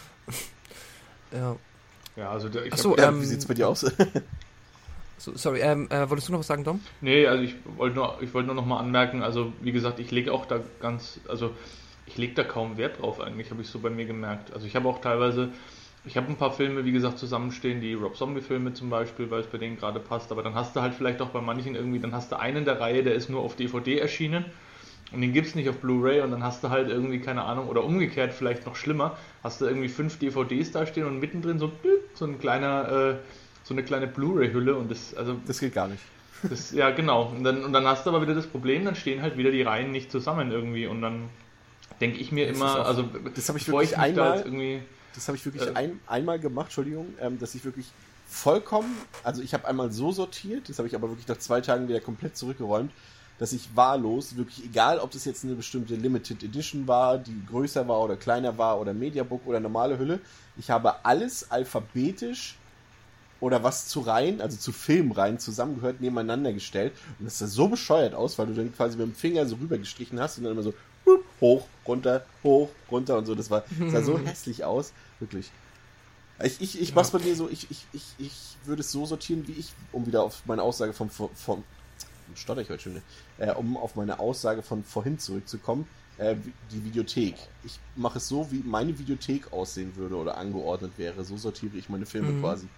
ja. Ja, also der, ich Ach so, ja, ähm, wie sieht's bei dir aus? so, sorry, ähm, äh, wolltest du noch was sagen, Dom? Nee, also ich wollte nur, ich wollte nur noch mal anmerken, also wie gesagt, ich lege auch da ganz, also ich lege da kaum Wert drauf eigentlich, habe ich so bei mir gemerkt. Also ich habe auch teilweise, ich habe ein paar Filme, wie gesagt, zusammenstehen, die Rob Zombie-Filme zum Beispiel, weil es bei denen gerade passt, aber dann hast du halt vielleicht auch bei manchen irgendwie, dann hast du einen der Reihe, der ist nur auf D V D erschienen und den gibt's nicht auf Blu-ray und dann hast du halt irgendwie, keine Ahnung, oder umgekehrt vielleicht noch schlimmer, hast du irgendwie fünf D V Ds da stehen und mittendrin so, so ein kleiner, äh, so eine kleine Blu-ray-Hülle und das, also... Das geht gar nicht. Das, ja, genau. Und dann, und dann hast du aber wieder das Problem, dann stehen halt wieder die Reihen nicht zusammen irgendwie und dann denke ich mir das immer, auch, also das habe ich bevor wirklich ich mich einmal... da jetzt irgendwie... Das habe ich wirklich Äh, ein, einmal gemacht, Entschuldigung, ähm, dass ich wirklich vollkommen, also ich habe einmal so sortiert, das habe ich aber wirklich nach zwei Tagen wieder komplett zurückgeräumt, dass ich wahllos, wirklich egal, ob das jetzt eine bestimmte Limited Edition war, die größer war oder kleiner war oder Mediabook oder normale Hülle, ich habe alles alphabetisch oder was zu Reihen, also zu Filmreihen zusammengehört, nebeneinander gestellt und das sah so bescheuert aus, weil du dann quasi mit dem Finger so rübergestrichen hast und dann immer so hoch, runter, hoch, runter und so. Das war, das sah so hässlich aus. Wirklich. Ich, ich, ich mach's bei mir so, ich, ich, ich, ich würde es so sortieren, wie ich, um wieder auf meine Aussage vom, vom stotter ich heute schon, äh, um auf meine Aussage von vorhin zurückzukommen, äh, die Videothek. Ich mache es so, wie meine Videothek aussehen würde oder angeordnet wäre. So sortiere ich meine Filme Mhm. quasi.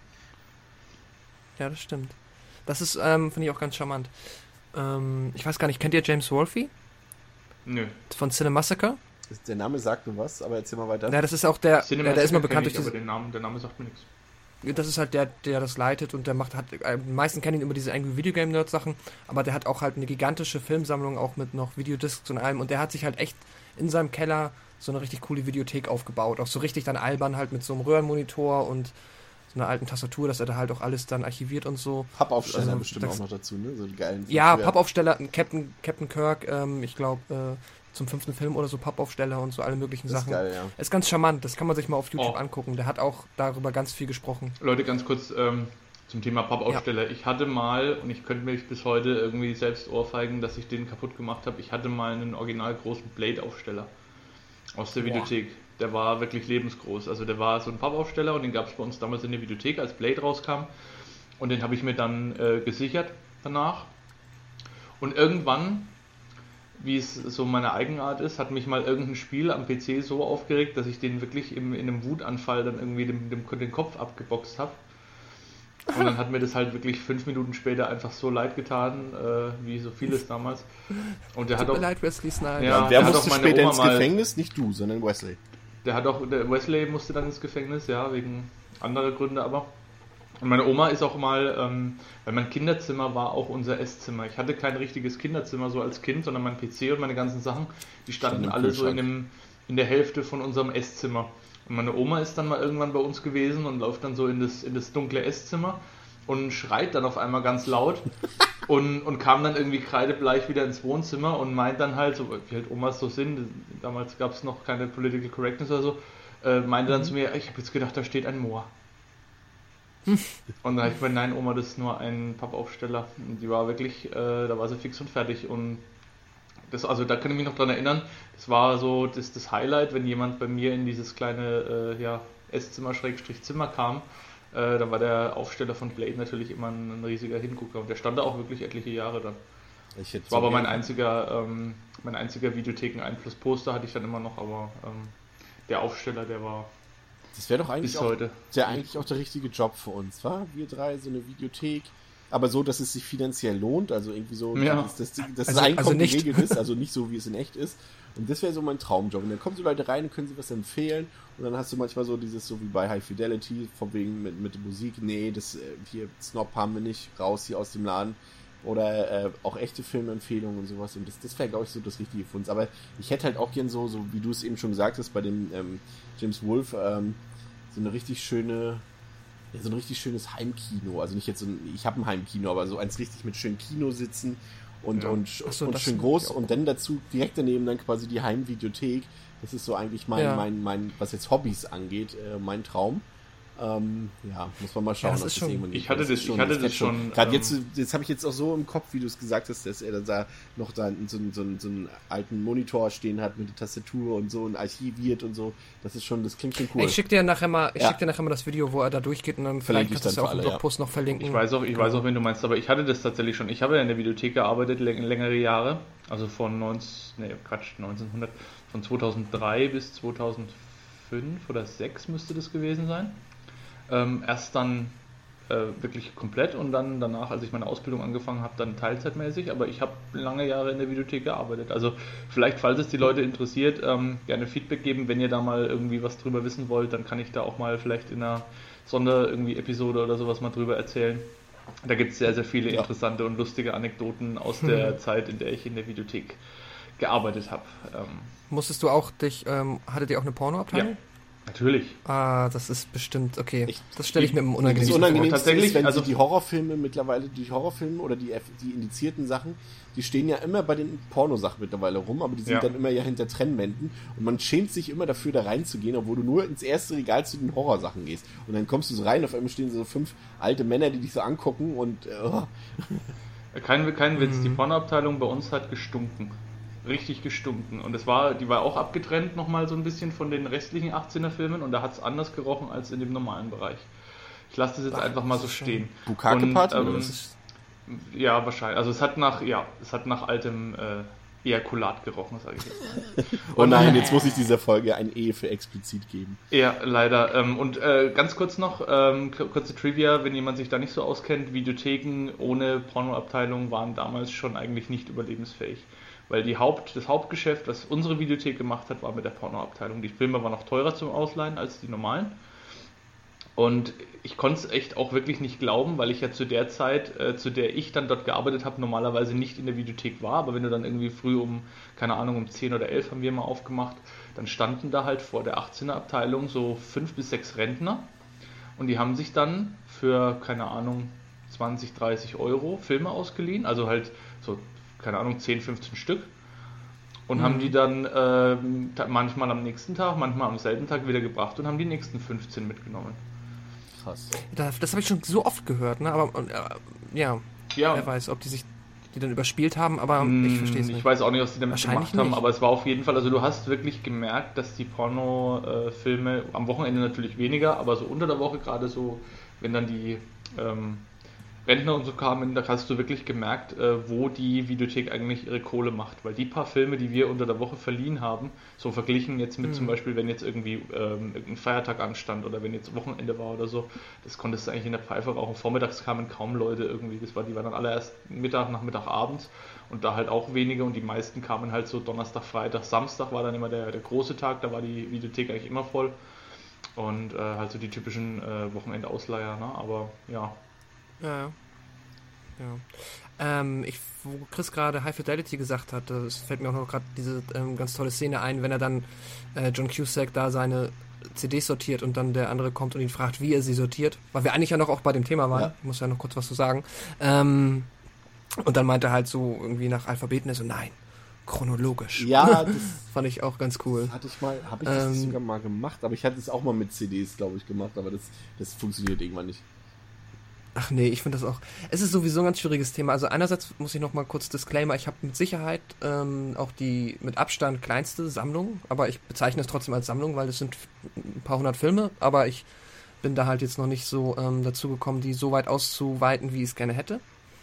Ja, das stimmt. Das ist, ähm, finde ich auch ganz charmant. Ähm, ich weiß gar nicht, kennt ihr James Wolfe? Nö. Von Cinemassacre? Der Name sagt mir was, aber erzähl mal weiter. Ja, das ist auch der, Cinema ja, der ist mal kenn bekannt ich, durch aber diese, den Namen, der Name sagt mir nichts. das ist halt der, der das leitet und der macht, hat, äh, die meisten kennen ihn über diese eigenen Videogame-Nerd-Sachen, aber der hat auch halt eine gigantische Filmsammlung, auch mit noch Videodiscs und allem und der hat sich halt echt in seinem Keller so eine richtig coole Videothek aufgebaut, auch so richtig dann albern halt mit so einem Röhrenmonitor und so einer alten Tastatur, dass er da halt auch alles dann archiviert und so. Pappaufsteller Also, bestimmt das- auch noch dazu, ne? So die geilen. Ja, früher. Pappaufsteller, Captain, Captain Kirk, ähm, ich glaube, äh, zum fünften Film oder so Pappaufsteller und so alle möglichen Das ist Sachen. geil, ja. Ist ganz charmant, das kann man sich mal auf YouTube Oh. angucken. Der hat auch darüber ganz viel gesprochen. Leute, ganz kurz, ähm, Zum Thema Pappaufsteller. Ja. Ich hatte mal, und ich könnte mich bis heute irgendwie selbst ohrfeigen, dass ich den kaputt gemacht habe, ich hatte mal einen original großen Blade-Aufsteller aus der Boah. Videothek. Der war wirklich lebensgroß. Also der war so ein Pappaufsteller und den gab es bei uns damals in der Videothek, als Blade rauskam. Und den habe ich mir dann äh, gesichert danach. Und irgendwann, wie es so meine Eigenart ist, hat mich mal irgendein Spiel am P C so aufgeregt, dass ich den wirklich im, in einem Wutanfall dann irgendwie dem, dem, den Kopf abgeboxt habe. Und dann hat mir das halt wirklich fünf Minuten später einfach so leid getan, äh, wie so vieles damals. Und der Tut hat auch, mir leid, Wesley Snipes. Ja, wer musste später Oma ins Gefängnis? Mal, nicht du, sondern Wesley. Der hat auch, der Wesley musste dann ins Gefängnis, ja, wegen anderer Gründe aber. Und meine Oma ist auch mal, ähm, weil mein Kinderzimmer war auch unser Esszimmer. Ich hatte kein richtiges Kinderzimmer so als Kind, sondern mein P C und meine ganzen Sachen, die standen alle so in, dem, in der Hälfte von unserem Esszimmer. Und meine Oma ist dann mal irgendwann bei uns gewesen und läuft dann so in das, in das dunkle Esszimmer und schreit dann auf einmal ganz laut und, und kam dann irgendwie kreidebleich wieder ins Wohnzimmer und meint dann halt, so wie halt Omas so sind, damals gab es noch keine Political Correctness oder so, äh, meinte dann mhm. zu mir, ich habe jetzt gedacht, da steht ein Moor. Und dann habe ich gemeint, nein Oma, das ist nur ein Pappaufsteller. Und die war wirklich, äh, da war sie fix und fertig und das, also da kann ich mich noch dran erinnern, das war so das, das Highlight, wenn jemand bei mir in dieses kleine äh, ja, Esszimmer-Zimmer kam, äh, da war der Aufsteller von Blade natürlich immer ein, ein riesiger Hingucker und der stand da auch wirklich etliche Jahre dann. Ich das war aber mein einziger, ähm, mein einziger Videotheken eins Plus Poster hatte ich dann immer noch, aber ähm, der Aufsteller, der war das wäre doch eigentlich bis auch, heute. Der eigentlich auch der richtige Job für uns, wa? Wir drei, so eine Videothek. Aber so, dass es sich finanziell lohnt, also irgendwie so, ja. dass, dass, dass das also, Einkommen also geregelt ist, also nicht so, wie es in echt ist. Und das wäre so mein Traumjob. Und dann kommen so Leute rein und können sie was empfehlen. Und dann hast du manchmal so dieses, so wie bei High Fidelity, von wegen mit, mit der Musik, nee, das hier Snob haben wir nicht, raus hier aus dem Laden. Oder äh, auch echte Filmempfehlungen und sowas. Und das, das wäre, glaube ich, so das Richtige für uns. Aber ich hätte halt auch gern so, so wie du es eben schon gesagt hast, bei dem ähm, James Wolfe, ähm, so eine richtig schöne... Ja, so ein richtig schönes Heimkino, also nicht jetzt so ein, ich habe ein Heimkino, aber so eins richtig mit schönem Kino sitzen und, ja. und, so, und schön groß und dann dazu direkt daneben dann quasi die Heimvideothek. Das ist so eigentlich mein, ja. mein, mein, was jetzt Hobbys angeht, äh, mein Traum. Ähm, ja, muss man mal schauen, ja, das ob ist das schon, irgendwann geht. Ich hatte das, das schon. Ich hatte das, das schon. schon Gerade ähm, jetzt, jetzt habe ich jetzt auch so im Kopf, wie du es gesagt hast, dass er dann da noch da so, so, so einen alten Monitor stehen hat mit der Tastatur und so und archiviert und so. Das ist schon, das klingt schon cool. Ich schicke dir nachher mal, ich ja. schick dir nachher mal das Video, wo er da durchgeht und dann vielleicht kannst du es ja auch im Blogpost ja. noch verlinken. Ich weiß auch, ich weiß auch, wen du meinst, aber ich hatte das tatsächlich schon. Ich habe ja in der Videothek gearbeitet längere Jahre, also von neunzehn, nee, Quatsch, neunzehnhundert, von zweitausenddrei bis zweitausendfünf oder sechs müsste das gewesen sein. Ähm, erst dann äh, wirklich komplett und dann danach, als ich meine Ausbildung angefangen habe, dann teilzeitmäßig, aber ich habe lange Jahre in der Videothek gearbeitet. Also vielleicht, falls es die Leute interessiert, ähm, gerne Feedback geben, wenn ihr da mal irgendwie was drüber wissen wollt, dann kann ich da auch mal vielleicht in einer Sonder irgendwie Episode oder sowas mal drüber erzählen. Da gibt es sehr, sehr viele ja. interessante und lustige Anekdoten aus hm. der Zeit, in der ich in der Videothek gearbeitet habe. Ähm, Musstest du auch dich, ähm, hattet ihr auch eine Pornoabteilung? Ja. Natürlich. Ah, das ist bestimmt, okay. Ich, das stelle ich mir im Unangenehm vor. Das Unangenehmste tatsächlich, ist, wenn also sie die Horrorfilme mittlerweile, die Horrorfilme oder die, die indizierten Sachen, die stehen ja immer bei den Pornosachen mittlerweile rum, aber die sind ja. dann immer ja hinter Trennwänden und man schämt sich immer dafür, da reinzugehen, obwohl du nur ins erste Regal zu den Horrorsachen gehst. Und dann kommst du so rein, auf einmal stehen so fünf alte Männer, die dich so angucken und oh. Kein, kein Witz, die Pornoabteilung bei uns hat gestunken. Richtig gestunken. Und es war, die war auch abgetrennt nochmal so ein bisschen von den restlichen achtzehner Filmen und da hat es anders gerochen als in dem normalen Bereich. Ich lasse das jetzt Ach, einfach mal so stehen. Bukake-Party? Ähm, ja, wahrscheinlich. Also es hat nach, ja, es hat nach altem äh, Ejakulat gerochen, sage ich jetzt mal. Oh nein, jetzt muss ich dieser Folge ein E für explizit geben. Ja, leider. Ähm, und äh, ganz kurz noch, ähm, kurze Trivia, wenn jemand sich da nicht so auskennt, Videotheken ohne Pornoabteilung waren damals schon eigentlich nicht überlebensfähig. Weil die Haupt, das Hauptgeschäft, was unsere Videothek gemacht hat, war mit der Pornoabteilung. Die Filme waren noch teurer zum Ausleihen als die normalen. Und ich konnte es echt auch wirklich nicht glauben, weil ich ja zu der Zeit, äh, zu der ich dann dort gearbeitet habe, normalerweise nicht in der Videothek war. Aber wenn du dann irgendwie früh um, keine Ahnung, um zehn oder elf haben wir mal aufgemacht, dann standen da halt vor der achtzehner Abteilung so fünf bis sechs Rentner. Und die haben sich dann für, keine Ahnung, zwanzig, dreißig Euro Filme ausgeliehen. Also halt so, keine Ahnung, zehn, fünfzehn Stück und mhm. haben die dann äh, manchmal am nächsten Tag, manchmal am selben Tag wieder gebracht und haben die nächsten fünfzehn mitgenommen. fast. Das, das habe ich schon so oft gehört, ne? Aber äh, ja, Ja. wer weiß, ob die sich die dann überspielt haben, aber ich verstehe es nicht. Ich weiß auch nicht, was die damit Wahrscheinlich gemacht haben, nicht. aber es war auf jeden Fall, also du hast wirklich gemerkt, dass die Porno-Filme, am Wochenende natürlich weniger, aber so unter der Woche gerade so, wenn dann die ähm, Rentner und so kamen, da hast du wirklich gemerkt, äh, wo die Videothek eigentlich ihre Kohle macht. Weil die paar Filme, die wir unter der Woche verliehen haben, so verglichen jetzt mit mhm. zum Beispiel, wenn jetzt irgendwie ähm, irgendein Feiertag anstand oder wenn jetzt Wochenende war oder so, das konntest du eigentlich in der Pfeife rauchen. Vormittags kamen kaum Leute irgendwie, das war, die waren dann alle erst Mittag, Nachmittag, abends und da halt auch wenige und die meisten kamen halt so Donnerstag, Freitag, Samstag war dann immer der, der große Tag, da war die Videothek eigentlich immer voll und äh, halt so die typischen äh, Wochenendausleiher, ne? Aber ja. Ja, ja. Ähm, ich, wo Chris gerade High Fidelity gesagt hat, es fällt mir auch noch gerade diese ähm, ganz tolle Szene ein, wenn er dann äh, John Cusack da seine C Ds sortiert und dann der andere kommt und ihn fragt, wie er sie sortiert, weil wir eigentlich ja noch auch bei dem Thema waren, ja. Ich muss ja noch kurz was zu sagen. Ähm, und dann meint er halt so irgendwie nach Alphabeten, so nein, chronologisch. Ja, das fand ich auch ganz cool. Hatte ich mal, habe ich das Ähm, sogar mal gemacht, aber ich hatte es auch mal mit C Ds, glaube ich, gemacht, aber das, das funktioniert irgendwann nicht. Ach nee, ich finde das auch... Es ist sowieso ein ganz schwieriges Thema. Also einerseits muss ich noch mal kurz Disclaimer, ich habe mit Sicherheit ähm, auch die mit Abstand kleinste Sammlung, aber ich bezeichne es trotzdem als Sammlung, weil es sind ein paar hundert Filme, aber ich bin da halt jetzt noch nicht so ähm, dazu gekommen, die so weit auszuweiten, wie ich es gerne hätte.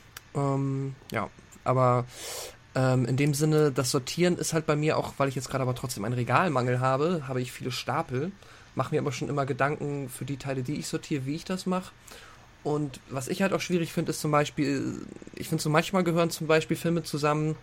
Ähm, ja, aber ähm, in dem Sinne, das Sortieren ist halt bei mir auch, weil ich jetzt gerade aber trotzdem einen Regalmangel habe, habe ich viele Stapel, mache mir aber schon immer Gedanken für die Teile, die ich sortiere, wie ich das mache. Und was ich halt auch schwierig finde, ist zum Beispiel, ich finde so manchmal gehören zum Beispiel Filme zusammen,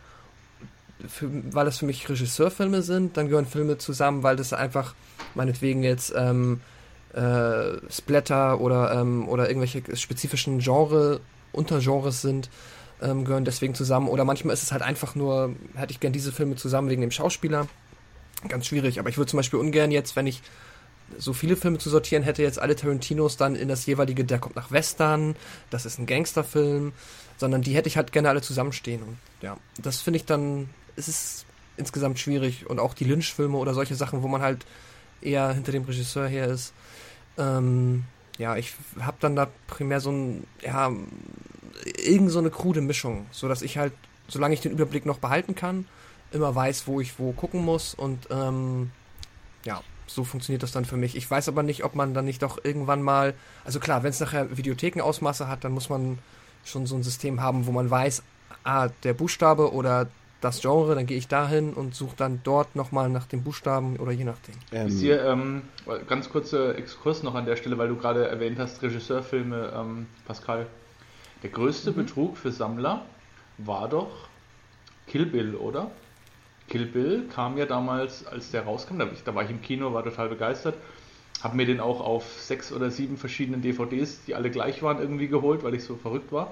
für, weil das für mich Regisseurfilme sind, dann gehören Filme zusammen, weil das einfach meinetwegen jetzt ähm, äh, Splatter oder, ähm, oder irgendwelche spezifischen Genre, Untergenres sind, ähm, gehören deswegen zusammen. Oder manchmal ist es halt einfach nur, hätte ich gern diese Filme zusammen wegen dem Schauspieler. Ganz schwierig, aber ich würde zum Beispiel ungern jetzt, wenn ich so viele Filme zu sortieren hätte, jetzt alle Tarantinos dann in das jeweilige, der kommt nach Western, das ist ein Gangsterfilm, sondern die hätte ich halt gerne alle zusammenstehen. Und ja, das finde ich dann, es ist insgesamt schwierig. Und auch die Lynch-Filme oder solche Sachen, wo man halt eher hinter dem Regisseur her ist. Ähm, ja, ich habe dann da primär so ein, ja, irgend so eine krude Mischung, sodass ich halt, solange ich den Überblick noch behalten kann, immer weiß, wo ich wo gucken muss und ähm, ja, so funktioniert das dann für mich. Ich weiß aber nicht, ob man dann nicht doch irgendwann mal, also klar, wenn es nachher Videothekenausmaße hat, dann muss man schon so ein System haben, wo man weiß, ah, der Buchstabe oder das Genre, dann gehe ich dahin und suche dann dort nochmal nach dem Buchstaben oder je nachdem. Ähm. Ist hier, ähm, ganz kurzer Exkurs noch an der Stelle, weil du gerade erwähnt hast, Regisseurfilme, ähm, Pascal. Der größte mhm. Betrug für Sammler war doch Kill Bill, oder? Kill Bill kam ja damals, als der rauskam, da, da war ich im Kino, war total begeistert, habe mir den auch auf sechs oder sieben verschiedenen D V Ds, die alle gleich waren, irgendwie geholt, weil ich so verrückt war.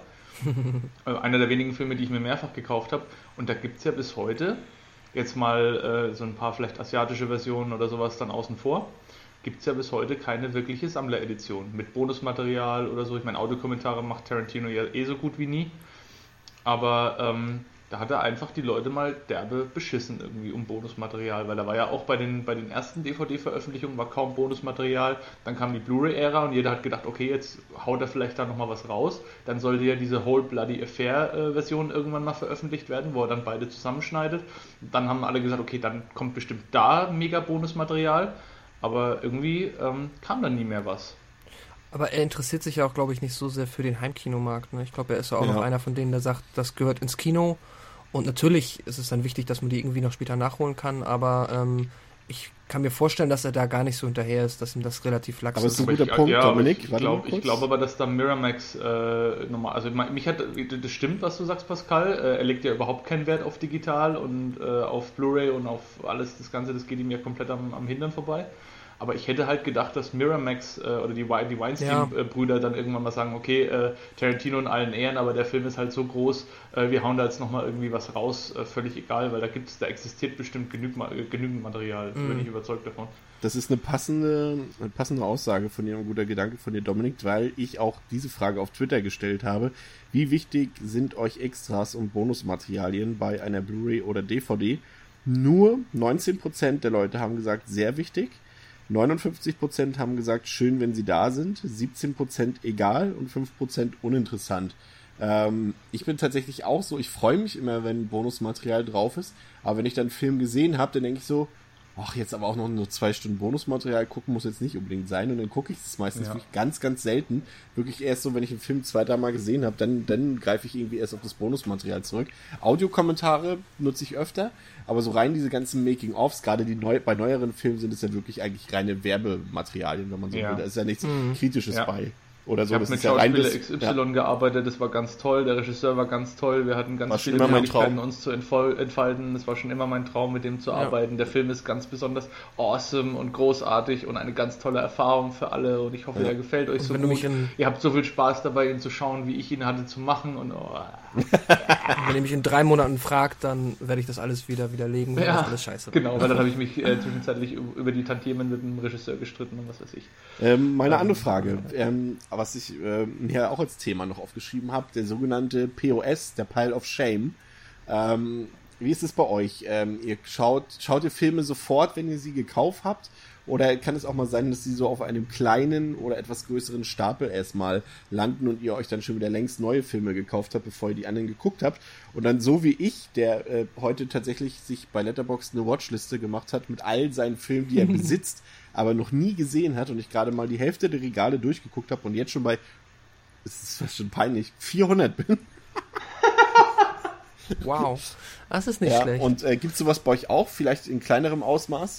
Einer der wenigen Filme, die ich mir mehrfach gekauft habe. Und da gibt es ja bis heute, jetzt mal äh, so ein paar vielleicht asiatische Versionen oder sowas dann außen vor, gibt es ja bis heute keine wirkliche Sammleredition mit Bonusmaterial oder so. Ich meine, Audiokommentare macht Tarantino ja eh so gut wie nie. Aber ähm, da hat er einfach die Leute mal derbe beschissen irgendwie um Bonusmaterial, weil da war ja auch bei den, bei den ersten D V D-Veröffentlichungen war kaum Bonusmaterial, dann kam die Blu-ray-Ära und jeder hat gedacht, okay, jetzt haut er vielleicht da nochmal was raus, dann sollte ja diese Whole Bloody Affair-Version irgendwann mal veröffentlicht werden, wo er dann beide zusammenschneidet, dann haben alle gesagt, okay, dann kommt bestimmt da mega Bonusmaterial, aber irgendwie ähm, kam dann nie mehr was. Aber er interessiert sich ja auch, glaube ich, nicht so sehr für den Heimkinomarkt. Ne? Ich glaube, er ist ja auch ja. noch einer von denen, der sagt, das gehört ins Kino. Und natürlich ist es dann wichtig, dass man die irgendwie noch später nachholen kann, aber ähm, ich kann mir vorstellen, dass er da gar nicht so hinterher ist, dass ihm das relativ lax aber ist. Aber ist ein guter ich, Punkt, ja, Dominik. Ich glaube glaub aber, dass da Miramax äh, nochmal, also mich hat, das stimmt, was du sagst, Pascal, äh, er legt ja überhaupt keinen Wert auf digital und äh, auf Blu-ray und auf alles, das Ganze, das geht ihm ja komplett am, am Hintern vorbei. Aber ich hätte halt gedacht, dass Miramax äh, oder die, die Weinstein-Brüder ja. dann irgendwann mal sagen, okay, äh, Tarantino in allen Ehren, aber der Film ist halt so groß, äh, wir hauen da jetzt nochmal irgendwie was raus, äh, völlig egal, weil da gibt's, da existiert bestimmt genügend, äh, genügend Material, mm. bin ich überzeugt davon. Das ist eine passende, eine passende Aussage von dir, ein guter Gedanke von dir, Dominik, weil ich auch diese Frage auf Twitter gestellt habe. Wie wichtig sind euch Extras und Bonusmaterialien bei einer Blu-ray oder D V D? Nur neunzehn Prozent der Leute haben gesagt, sehr wichtig. neunundfünfzig Prozent haben gesagt, schön, wenn sie da sind, siebzehn Prozent egal und fünf Prozent uninteressant. Ähm, ich bin tatsächlich auch so, ich freue mich immer, wenn Bonusmaterial drauf ist, aber wenn ich dann einen Film gesehen habe, dann denke ich so, ach, jetzt aber auch noch nur zwei Stunden Bonusmaterial gucken muss jetzt nicht unbedingt sein und dann gucke ich es meistens Ja. wirklich ganz, ganz selten. Wirklich erst so, wenn ich einen Film zwei, drei Mal gesehen habe, dann, dann greife ich irgendwie erst auf das Bonusmaterial zurück. Audiokommentare nutze ich öfter, aber so rein diese ganzen Making-ofs, gerade die neu, bei neueren Filmen sind es ja wirklich eigentlich reine Werbematerialien, wenn man so Ja. will. Da ist ja nichts Mhm. Kritisches Ja. bei. Oder so, Ich habe das mit ist ja rein Schauspieler das- X Y gearbeitet, das war ganz toll, der Regisseur war ganz toll, wir hatten ganz War schon viele immer mein Möglichkeiten, Traum. uns zu entfol- entfalten, es war schon immer mein Traum, mit dem zu Ja. arbeiten. Der Film ist ganz besonders awesome und großartig und eine ganz tolle Erfahrung für alle und ich hoffe, Ja. er gefällt euch Und so wenn du gut. mich in- Ihr habt so viel Spaß dabei, ihn zu schauen, wie ich ihn hatte zu machen und oh. Wenn ihr mich in drei Monaten fragt, dann werde ich das alles wieder widerlegen, weil Ja, das alles scheiße war. genau, weil dann habe ich mich äh, zwischenzeitlich über die Tantiemen mit dem Regisseur gestritten und was weiß ich. Ähm, meine Ähm, andere Frage, ähm, was ich ähm, mir auch als Thema noch aufgeschrieben habe, der sogenannte P O S, der Pile of Shame. Ähm, wie ist es bei euch? Ähm, ihr schaut, schaut ihr Filme sofort, wenn ihr sie gekauft habt? Oder kann es auch mal sein, dass sie so auf einem kleinen oder etwas größeren Stapel erstmal landen und ihr euch dann schon wieder längst neue Filme gekauft habt, bevor ihr die anderen geguckt habt? Und dann so wie ich, der äh, heute tatsächlich sich bei Letterboxd eine Watchliste gemacht hat mit all seinen Filmen, die er besitzt, aber noch nie gesehen hat und ich gerade mal die Hälfte der Regale durchgeguckt habe und jetzt schon bei, es ist fast schon peinlich, vierhundert bin. Wow, das ist nicht Ja, schlecht. und äh, gibt es sowas bei euch auch, vielleicht in kleinerem Ausmaß?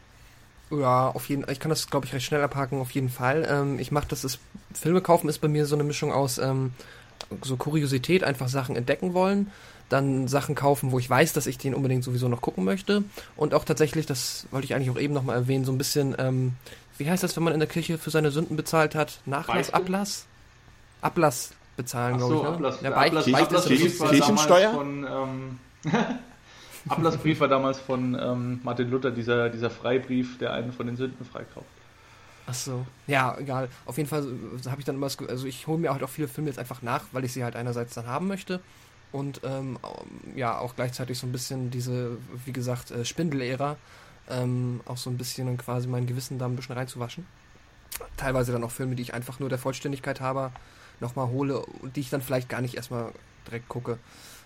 Ja, auf jeden ich kann das, glaube ich, recht schnell abhaken, auf jeden Fall. Ähm, ich mache das, ist, Filme kaufen ist bei mir so eine Mischung aus ähm, so Kuriosität, einfach Sachen entdecken wollen, dann Sachen kaufen, wo ich weiß, dass ich den unbedingt sowieso noch gucken möchte und auch tatsächlich, das wollte ich eigentlich auch eben nochmal erwähnen, so ein bisschen, ähm, wie heißt das, wenn man in der Kirche für seine Sünden bezahlt hat? Nachlass, Beichte? Ablass? Ablass bezahlen, glaube ich. Achso, Ne? Ablass, Ja, der Beicht- Ablass, Beicht ist Ablassbrief war Kirchensteuer? damals von ähm, Ablassbrief war damals von ähm, Martin Luther, dieser, dieser Freibrief, der einen von den Sünden freikauft. Ach so. Ja, egal. Auf jeden Fall äh, habe ich dann immer das, Ge- also ich hole mir halt auch viele Filme jetzt einfach nach, weil ich sie halt einerseits dann haben möchte und ähm, ja, auch gleichzeitig so ein bisschen diese, wie gesagt, äh, Spindelära, ähm, auch so ein bisschen und quasi mein Gewissen da ein bisschen reinzuwaschen. Teilweise dann auch Filme, die ich einfach nur der Vollständigkeit habe, nochmal hole und die ich dann vielleicht gar nicht erstmal direkt gucke.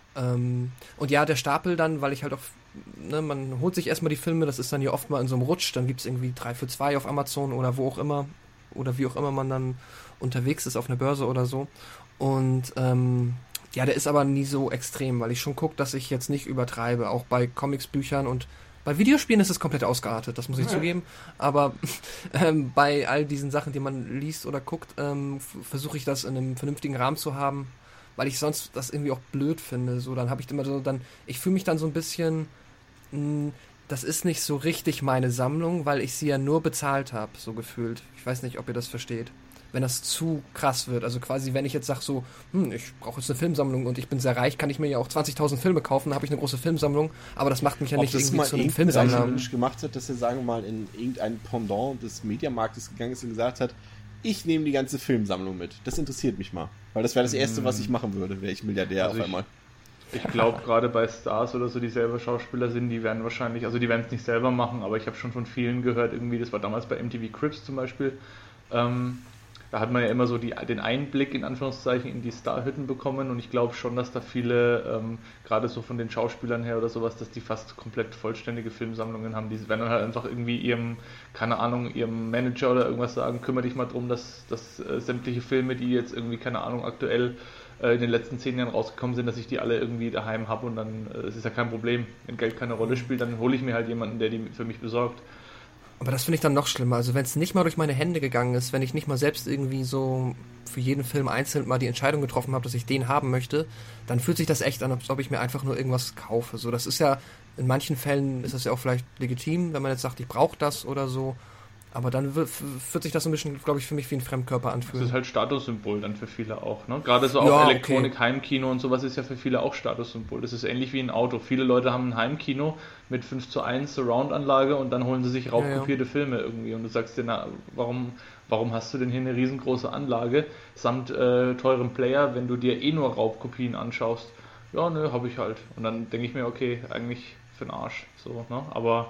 Ähm, und ja, der Stapel dann, weil ich halt auch, ne, man holt sich erstmal die Filme, das ist dann hier oft mal in so einem Rutsch, dann gibt es irgendwie drei für zwei auf Amazon oder wo auch immer, oder wie auch immer man dann unterwegs ist auf einer Börse oder so. Und ähm, ja, der ist aber nie so extrem, weil ich schon gucke, dass ich jetzt nicht übertreibe, auch bei Comics, Büchern und bei Videospielen ist es komplett ausgeartet, das muss ich Ja. zugeben, aber ähm, bei all diesen Sachen, die man liest oder guckt, ähm, f- versuche ich das in einem vernünftigen Rahmen zu haben, weil ich sonst das irgendwie auch blöd finde. So, dann habe ich immer so, dann, ich fühle mich dann so ein bisschen, mh, das ist nicht so richtig meine Sammlung, weil ich sie ja nur bezahlt habe, so gefühlt. Ich weiß nicht, ob ihr das versteht. Wenn das zu krass wird, also quasi, wenn ich jetzt sage so, hm, ich brauche jetzt eine Filmsammlung und ich bin sehr reich, kann ich mir ja auch zwanzigtausend Filme kaufen, dann habe ich eine große Filmsammlung, aber das macht mich ja Ob nicht das irgendwie mal zu einem irgendein Filmsammler. Mensch gemacht hat, dass er, sagen wir mal, in irgendein Pendant des Mediamarktes gegangen ist und gesagt hat, ich nehme die ganze Filmsammlung mit. Das interessiert mich mal. Weil das wäre das Erste, was ich machen würde, wäre ich Milliardär Also auf ich- einmal. Ich glaube, gerade bei Stars oder so, die selber Schauspieler sind, die werden wahrscheinlich, also die werden es nicht selber machen, aber ich habe schon von vielen gehört, irgendwie, das war damals bei M T V Cribs zum Beispiel, ähm, da hat man ja immer so die, den Einblick in Anführungszeichen in die Starhütten bekommen und ich glaube schon, dass da viele, ähm, gerade so von den Schauspielern her oder sowas, dass die fast komplett vollständige Filmsammlungen haben. Die werden dann halt einfach irgendwie ihrem, keine Ahnung, ihrem Manager oder irgendwas sagen, kümmere dich mal drum, dass, dass äh, sämtliche Filme, die jetzt irgendwie, keine Ahnung, aktuell äh, in den letzten zehn Jahren rausgekommen sind, dass ich die alle irgendwie daheim habe und dann, äh, es ist ja kein Problem, wenn Geld keine Rolle spielt, dann hole ich mir halt jemanden, der die für mich besorgt. Aber das finde ich dann noch schlimmer. Also wenn es nicht mal durch meine Hände gegangen ist, wenn ich nicht mal selbst irgendwie so für jeden Film einzeln mal die Entscheidung getroffen habe, dass ich den haben möchte, dann fühlt sich das echt an, als ob ich mir einfach nur irgendwas kaufe. So, das ist ja, in manchen Fällen ist das ja auch vielleicht legitim, wenn man jetzt sagt, ich brauche das oder so. Aber dann wird, wird sich das so ein bisschen, glaube ich, für mich wie ein Fremdkörper Das anfühlen. ist halt Statussymbol dann für viele auch. Ne? Gerade so auch Ja, Elektronik, okay. Heimkino und sowas ist ja für viele auch Statussymbol. Das ist ähnlich wie ein Auto. Viele Leute haben ein Heimkino mit fünf zu eins Surround-Anlage und dann holen sie sich raubkopierte Filme irgendwie. Und du sagst dir, na, warum, warum hast du denn hier eine riesengroße Anlage samt äh, teurem Player, wenn du dir eh nur Raubkopien anschaust? Ja, nö, habe ich halt. Und dann denke ich mir, okay, eigentlich für den Arsch. So, ne? Aber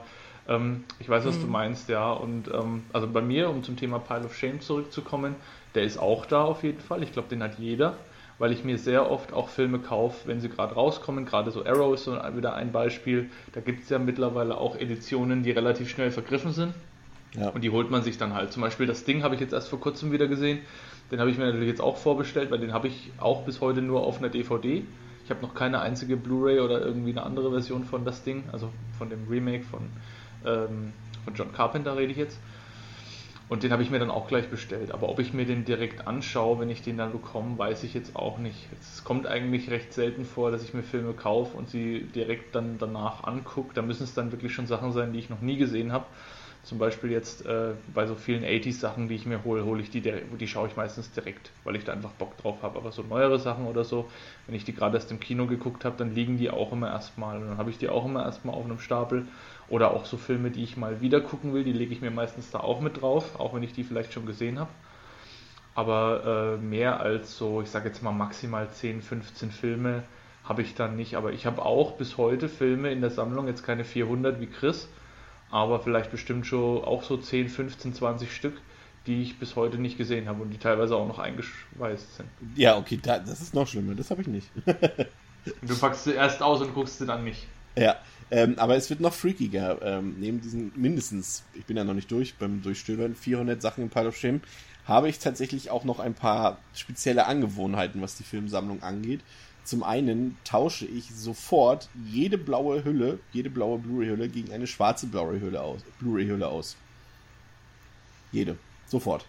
Ähm, ich weiß, was mhm. du meinst, ja. Und ähm, also bei mir, um zum Thema Pile of Shame zurückzukommen, der ist auch da auf jeden Fall. Ich glaube, den hat jeder, weil ich mir sehr oft auch Filme kaufe, wenn sie gerade rauskommen. Gerade so Arrow ist so wieder ein Beispiel. Da gibt es ja mittlerweile auch Editionen, die relativ schnell vergriffen sind. Ja. Und die holt man sich dann halt. Zum Beispiel das Ding habe ich jetzt erst vor kurzem wieder gesehen. Den habe ich mir natürlich jetzt auch vorbestellt, weil den habe ich auch bis heute nur auf einer D V D. Ich habe noch keine einzige Blu-ray oder irgendwie eine andere Version von das Ding, also von dem Remake von, ähm, von John Carpenter rede ich jetzt. Und den habe ich mir dann auch gleich bestellt. Aber ob ich mir den direkt anschaue, wenn ich den dann bekomme, weiß ich jetzt auch nicht. Es kommt eigentlich recht selten vor, dass ich mir Filme kaufe und sie direkt dann danach angucke. Da müssen es dann wirklich schon Sachen sein, die ich noch nie gesehen habe. Zum Beispiel jetzt äh, bei so vielen achtziger Sachen, die ich mir hole, hole ich die, die schaue ich meistens direkt, weil ich da einfach Bock drauf habe. Aber so neuere Sachen oder so, wenn ich die gerade erst im Kino geguckt habe, dann liegen die auch immer erstmal. Und dann habe ich die auch immer erstmal auf einem Stapel. Oder auch so Filme, die ich mal wieder gucken will, die lege ich mir meistens da auch mit drauf, auch wenn ich die vielleicht schon gesehen habe. Aber äh, mehr als so, ich sage jetzt mal maximal zehn, fünfzehn Filme habe ich dann nicht. Aber ich habe auch bis heute Filme in der Sammlung, jetzt keine vierhundert wie Chris, aber vielleicht bestimmt schon auch so zehn, fünfzehn, zwanzig Stück, die ich bis heute nicht gesehen habe und die teilweise auch noch eingeschweißt sind. Ja, okay, da, das ist noch schlimmer, das habe ich nicht. Du packst sie erst aus und guckst sie dann nicht. Ja, ähm, aber es wird noch freakiger. Ähm, neben diesen mindestens, ich bin ja noch nicht durch, beim Durchstöbern, vierhundert Sachen im Pile of Shame, habe ich tatsächlich auch noch ein paar spezielle Angewohnheiten, was die Filmsammlung angeht. Zum einen tausche ich sofort jede blaue Hülle, jede blaue Blu-ray-Hülle gegen eine schwarze Blu-ray-Hülle aus. Blu-ray-Hülle aus. Jede. Sofort.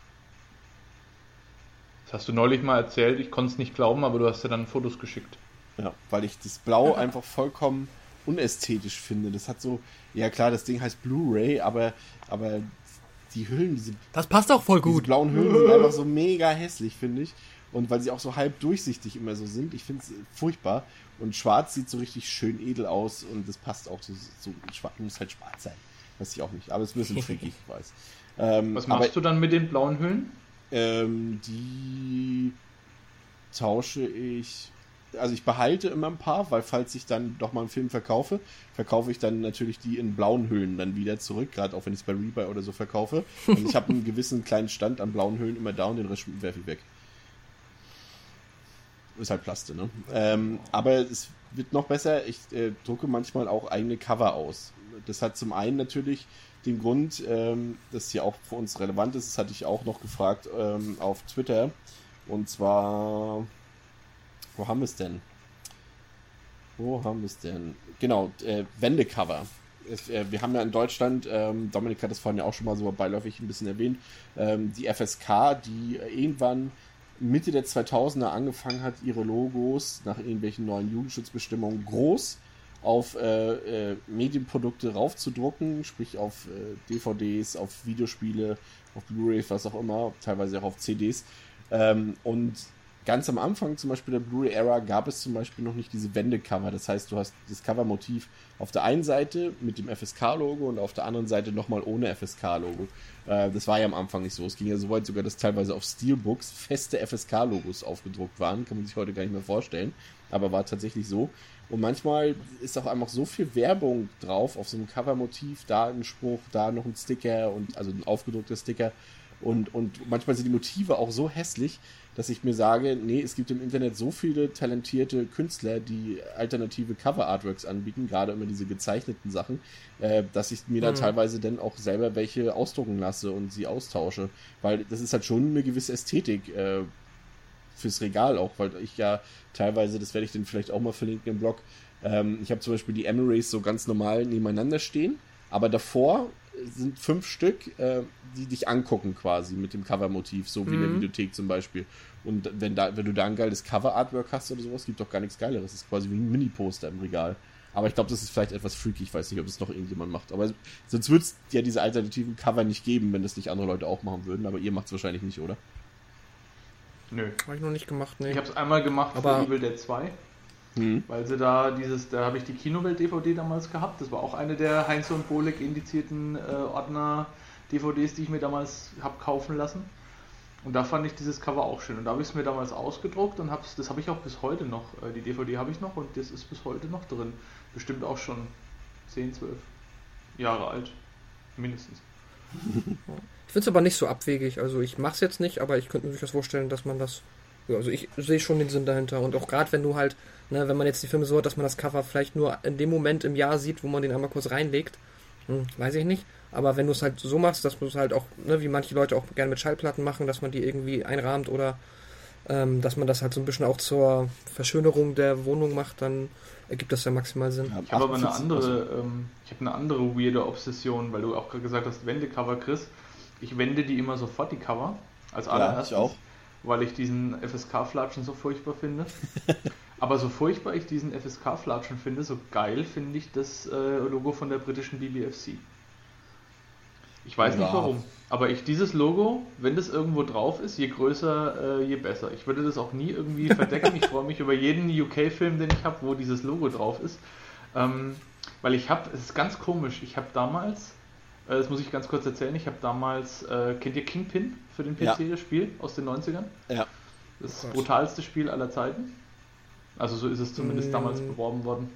Das hast du neulich mal erzählt, ich konnte es nicht glauben, aber du hast ja dann Fotos geschickt. Ja, weil ich das Blau einfach vollkommen unästhetisch finde. Das hat so, ja klar, das Ding heißt Blu-ray, aber, aber die Hüllen, diese... Das passt auch voll gut. Diese blauen Hüllen sind einfach so mega hässlich, finde ich. Und weil sie auch so halb durchsichtig immer so sind, ich finde es furchtbar. Und schwarz sieht so richtig schön edel aus und das passt auch so, so schwarz, muss halt schwarz sein. Weiß ich auch nicht, aber es ist ein bisschen tricky, ich weiß. Ähm, Was machst aber, du dann mit den blauen Hüllen? Ähm, die tausche ich, also ich behalte immer ein paar, weil falls ich dann doch mal einen Film verkaufe, verkaufe ich dann natürlich die in blauen Hüllen dann wieder zurück, gerade auch wenn ich es bei Rebuy oder so verkaufe. Und ich habe einen gewissen kleinen Stand an blauen Hüllen immer da und den Rest werfe ich weg. Ist halt Plaste, ne? Ähm, aber es wird noch besser, ich äh, drucke manchmal auch eigene Cover aus. Das hat zum einen natürlich den Grund, ähm, das hier auch für uns relevant ist, das hatte ich auch noch gefragt ähm, auf Twitter. Und zwar, wo haben wir es denn? Wo haben wir es denn? Genau, äh, Wendecover. Es, äh, wir haben ja in Deutschland, ähm, Dominik hat das vorhin ja auch schon mal so beiläufig ein bisschen erwähnt, ähm, die F S K, die irgendwann Mitte der zweitausender angefangen hat, ihre Logos nach irgendwelchen neuen Jugendschutzbestimmungen groß auf äh, äh, Medienprodukte raufzudrucken, sprich auf äh, D V Ds, auf Videospiele, auf Blu-rays, was auch immer, teilweise auch auf C Ds. Ähm, und ganz am Anfang zum Beispiel der Blu-ray-Ära gab es zum Beispiel noch nicht diese Wendecover. Das heißt, du hast das Covermotiv auf der einen Seite mit dem F S K-Logo und auf der anderen Seite nochmal ohne F S K-Logo. Äh, das war ja am Anfang nicht so. Es ging ja so weit sogar, dass teilweise auf Steelbooks feste F S K-Logos aufgedruckt waren. Kann man sich heute gar nicht mehr vorstellen. Aber war tatsächlich so. Und manchmal ist auch einfach so viel Werbung drauf auf so einem Covermotiv. Da ein Spruch, da noch ein Sticker und also ein aufgedruckter Sticker. Und, und manchmal sind die Motive auch so hässlich, dass ich mir sage, nee, es gibt im Internet so viele talentierte Künstler, die alternative Cover-Artworks anbieten, gerade immer diese gezeichneten Sachen, äh, dass ich mir da mhm. teilweise dann auch selber welche ausdrucken lasse und sie austausche. Weil das ist halt schon eine gewisse Ästhetik äh, fürs Regal auch, weil ich ja teilweise, das werde ich dann vielleicht auch mal verlinken im Blog, ähm, ich habe zum Beispiel die Emirates so ganz normal nebeneinander stehen, aber davor sind fünf Stück, äh, die dich angucken quasi mit dem Covermotiv, so wie mhm. in der Videothek zum Beispiel. Und wenn da, wenn du da ein geiles Cover-Artwork hast oder sowas, gibt doch gar nichts Geileres. Das ist quasi wie ein Mini-Poster im Regal. Aber ich glaube, das ist vielleicht etwas freaky. Ich weiß nicht, ob das noch irgendjemand macht. Aber sonst würde es ja diese alternativen Cover nicht geben, wenn das nicht andere Leute auch machen würden. Aber ihr macht es wahrscheinlich nicht, oder? Nö. Habe ich noch nicht gemacht, nee. Ich habe es einmal gemacht aber für Evil Dead zwei. Mhm. Weil sie da dieses, da habe ich die Kinowelt-D V D damals gehabt. Das war auch eine der Heinz und Bolik indizierten äh, Ordner-D V Ds, die ich mir damals habe kaufen lassen. Und da fand ich dieses Cover auch schön. Und da habe ich es mir damals ausgedruckt und hab's, das habe ich auch bis heute noch. Äh, die D V D habe ich noch und das ist bis heute noch drin. Bestimmt auch schon zehn, zwölf Jahre alt. Mindestens. Ich finde es aber nicht so abwegig. Also ich mache es jetzt nicht, aber ich könnte mir durchaus vorstellen, dass man das... Ja, also ich sehe schon den Sinn dahinter. Und auch gerade wenn du halt, ne, wenn man jetzt die Filme so hat, dass man das Cover vielleicht nur in dem Moment im Jahr sieht, wo man den einmal kurz reinlegt, hm, weiß ich nicht. Aber wenn du es halt so machst, dass du es halt auch, ne, wie manche Leute auch gerne mit Schallplatten machen, dass man die irgendwie einrahmt oder ähm, dass man das halt so ein bisschen auch zur Verschönerung der Wohnung macht, dann ergibt das ja maximal Sinn. Ich habe aber eine andere, ähm, ich habe eine andere weirde Obsession, weil du auch gerade gesagt hast, Wendecover, Chris. Ich wende die immer sofort, die Cover, als allererstes, ja, ich auch. Weil ich diesen F S K-Flatschen so furchtbar finde. Aber so furchtbar ich diesen F S K-Flatschen finde, so geil finde ich das äh, Logo von der britischen B B F C. Ich weiß ja. nicht warum, aber ich dieses Logo, wenn das irgendwo drauf ist, je größer, äh, je besser. Ich würde das auch nie irgendwie verdecken. Ich freue mich über jeden U K-Film, den ich habe, wo dieses Logo drauf ist. Ähm, weil ich habe, es ist ganz komisch, ich habe damals, äh, das muss ich ganz kurz erzählen, ich habe damals, äh, kennt ihr Kingpin für den P C, ja. das Spiel aus den neunzigern? Ja. Das oh brutalste Spiel aller Zeiten. Also so ist es zumindest mm. damals beworben worden.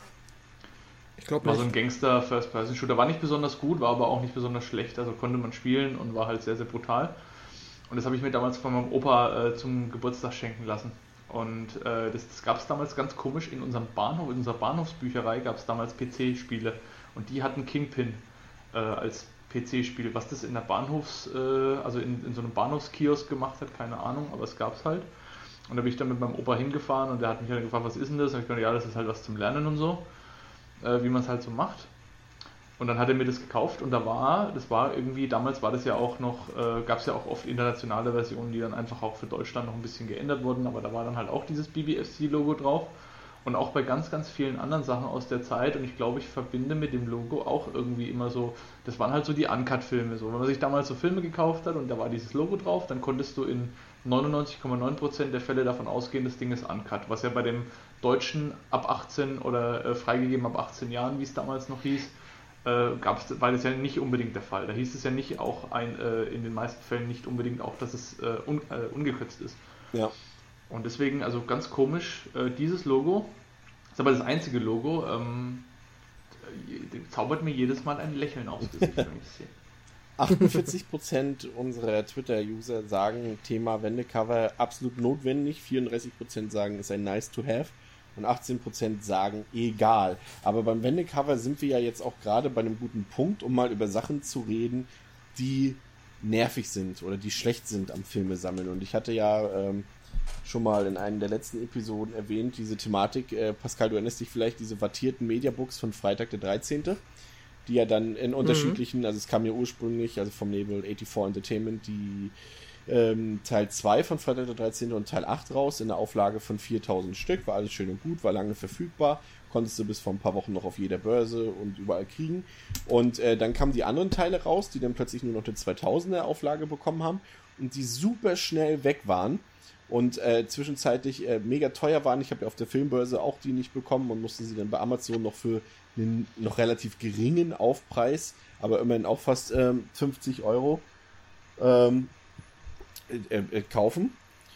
Ich glaube War so ein Gangster First-Person-Shooter. War nicht besonders gut, war aber auch nicht besonders schlecht. Also konnte man spielen und war halt sehr, sehr brutal. Und das habe ich mir damals von meinem Opa äh, zum Geburtstag schenken lassen. Und äh, das, das gab es damals ganz komisch. In unserem Bahnhof, in unserer Bahnhofsbücherei gab es damals P C-Spiele. Und die hatten Kingpin äh, als P C-Spiel. Was das in der Bahnhofs-, äh, also in, in so einem Bahnhofskiosk gemacht hat, keine Ahnung, aber es gab es halt. Und da bin ich dann mit meinem Opa hingefahren und der hat mich dann gefragt, was ist denn das? Und ich dachte, ja, das ist halt was zum Lernen und so. Wie man es halt so macht. Und dann hat er mir das gekauft und da war, das war irgendwie, damals war das ja auch noch, äh, gab es ja auch oft internationale Versionen, die dann einfach auch für Deutschland noch ein bisschen geändert wurden, aber da war dann halt auch dieses B B F C-Logo drauf und auch bei ganz, ganz vielen anderen Sachen aus der Zeit und ich glaube, ich verbinde mit dem Logo auch irgendwie immer so, das waren halt so die Uncut-Filme, so. Wenn man sich damals so Filme gekauft hat und da war dieses Logo drauf, dann konntest du in neunundneunzig Komma neun Prozent der Fälle davon ausgehen, das Ding ist Uncut, was ja bei dem Deutschen ab achtzehn oder äh, freigegeben ab achtzehn Jahren, wie es damals noch hieß, äh, gab's, war das ja nicht unbedingt der Fall. Da hieß es ja nicht auch ein, äh, in den meisten Fällen nicht unbedingt auch, dass es äh, un, äh, ungekürzt ist. Ja. Und deswegen, also ganz komisch, äh, dieses Logo, ist aber das einzige Logo, ähm, äh, zaubert mir jedes Mal ein Lächeln aufs Gesicht, wenn ich es sehe. achtundvierzig Prozent unserer Twitter-User sagen, Thema Wendecover absolut notwendig, vierunddreißig Prozent sagen, ist ein nice to have und achtzehn Prozent sagen, egal. Aber beim Wendecover sind wir ja jetzt auch gerade bei einem guten Punkt, um mal über Sachen zu reden, die nervig sind oder die schlecht sind am Filme sammeln. Und ich hatte ja ähm, schon mal in einer der letzten Episoden erwähnt, diese Thematik, äh, Pascal, du erinnerst dich vielleicht, diese wattierten Mediabooks von Freitag der dreizehnte die ja dann in unterschiedlichen, mhm. also es kam ja ursprünglich, also vom Label vierundachtzig Entertainment, die ähm, Teil zwei von Freitag der dreizehnte und Teil acht raus, in der Auflage von viertausend Stück, war alles schön und gut, war lange verfügbar, konntest du bis vor ein paar Wochen noch auf jeder Börse und überall kriegen. Und äh, dann kamen die anderen Teile raus, die dann plötzlich nur noch eine zweitausender Auflage bekommen haben und die super schnell weg waren und äh, zwischenzeitlich äh, mega teuer waren. Ich habe ja auf der Filmbörse auch die nicht bekommen und musste sie dann bei Amazon noch für einen noch relativ geringen Aufpreis, aber immerhin auch fast ähm, fünfzig Euro ähm, äh, äh, kaufen.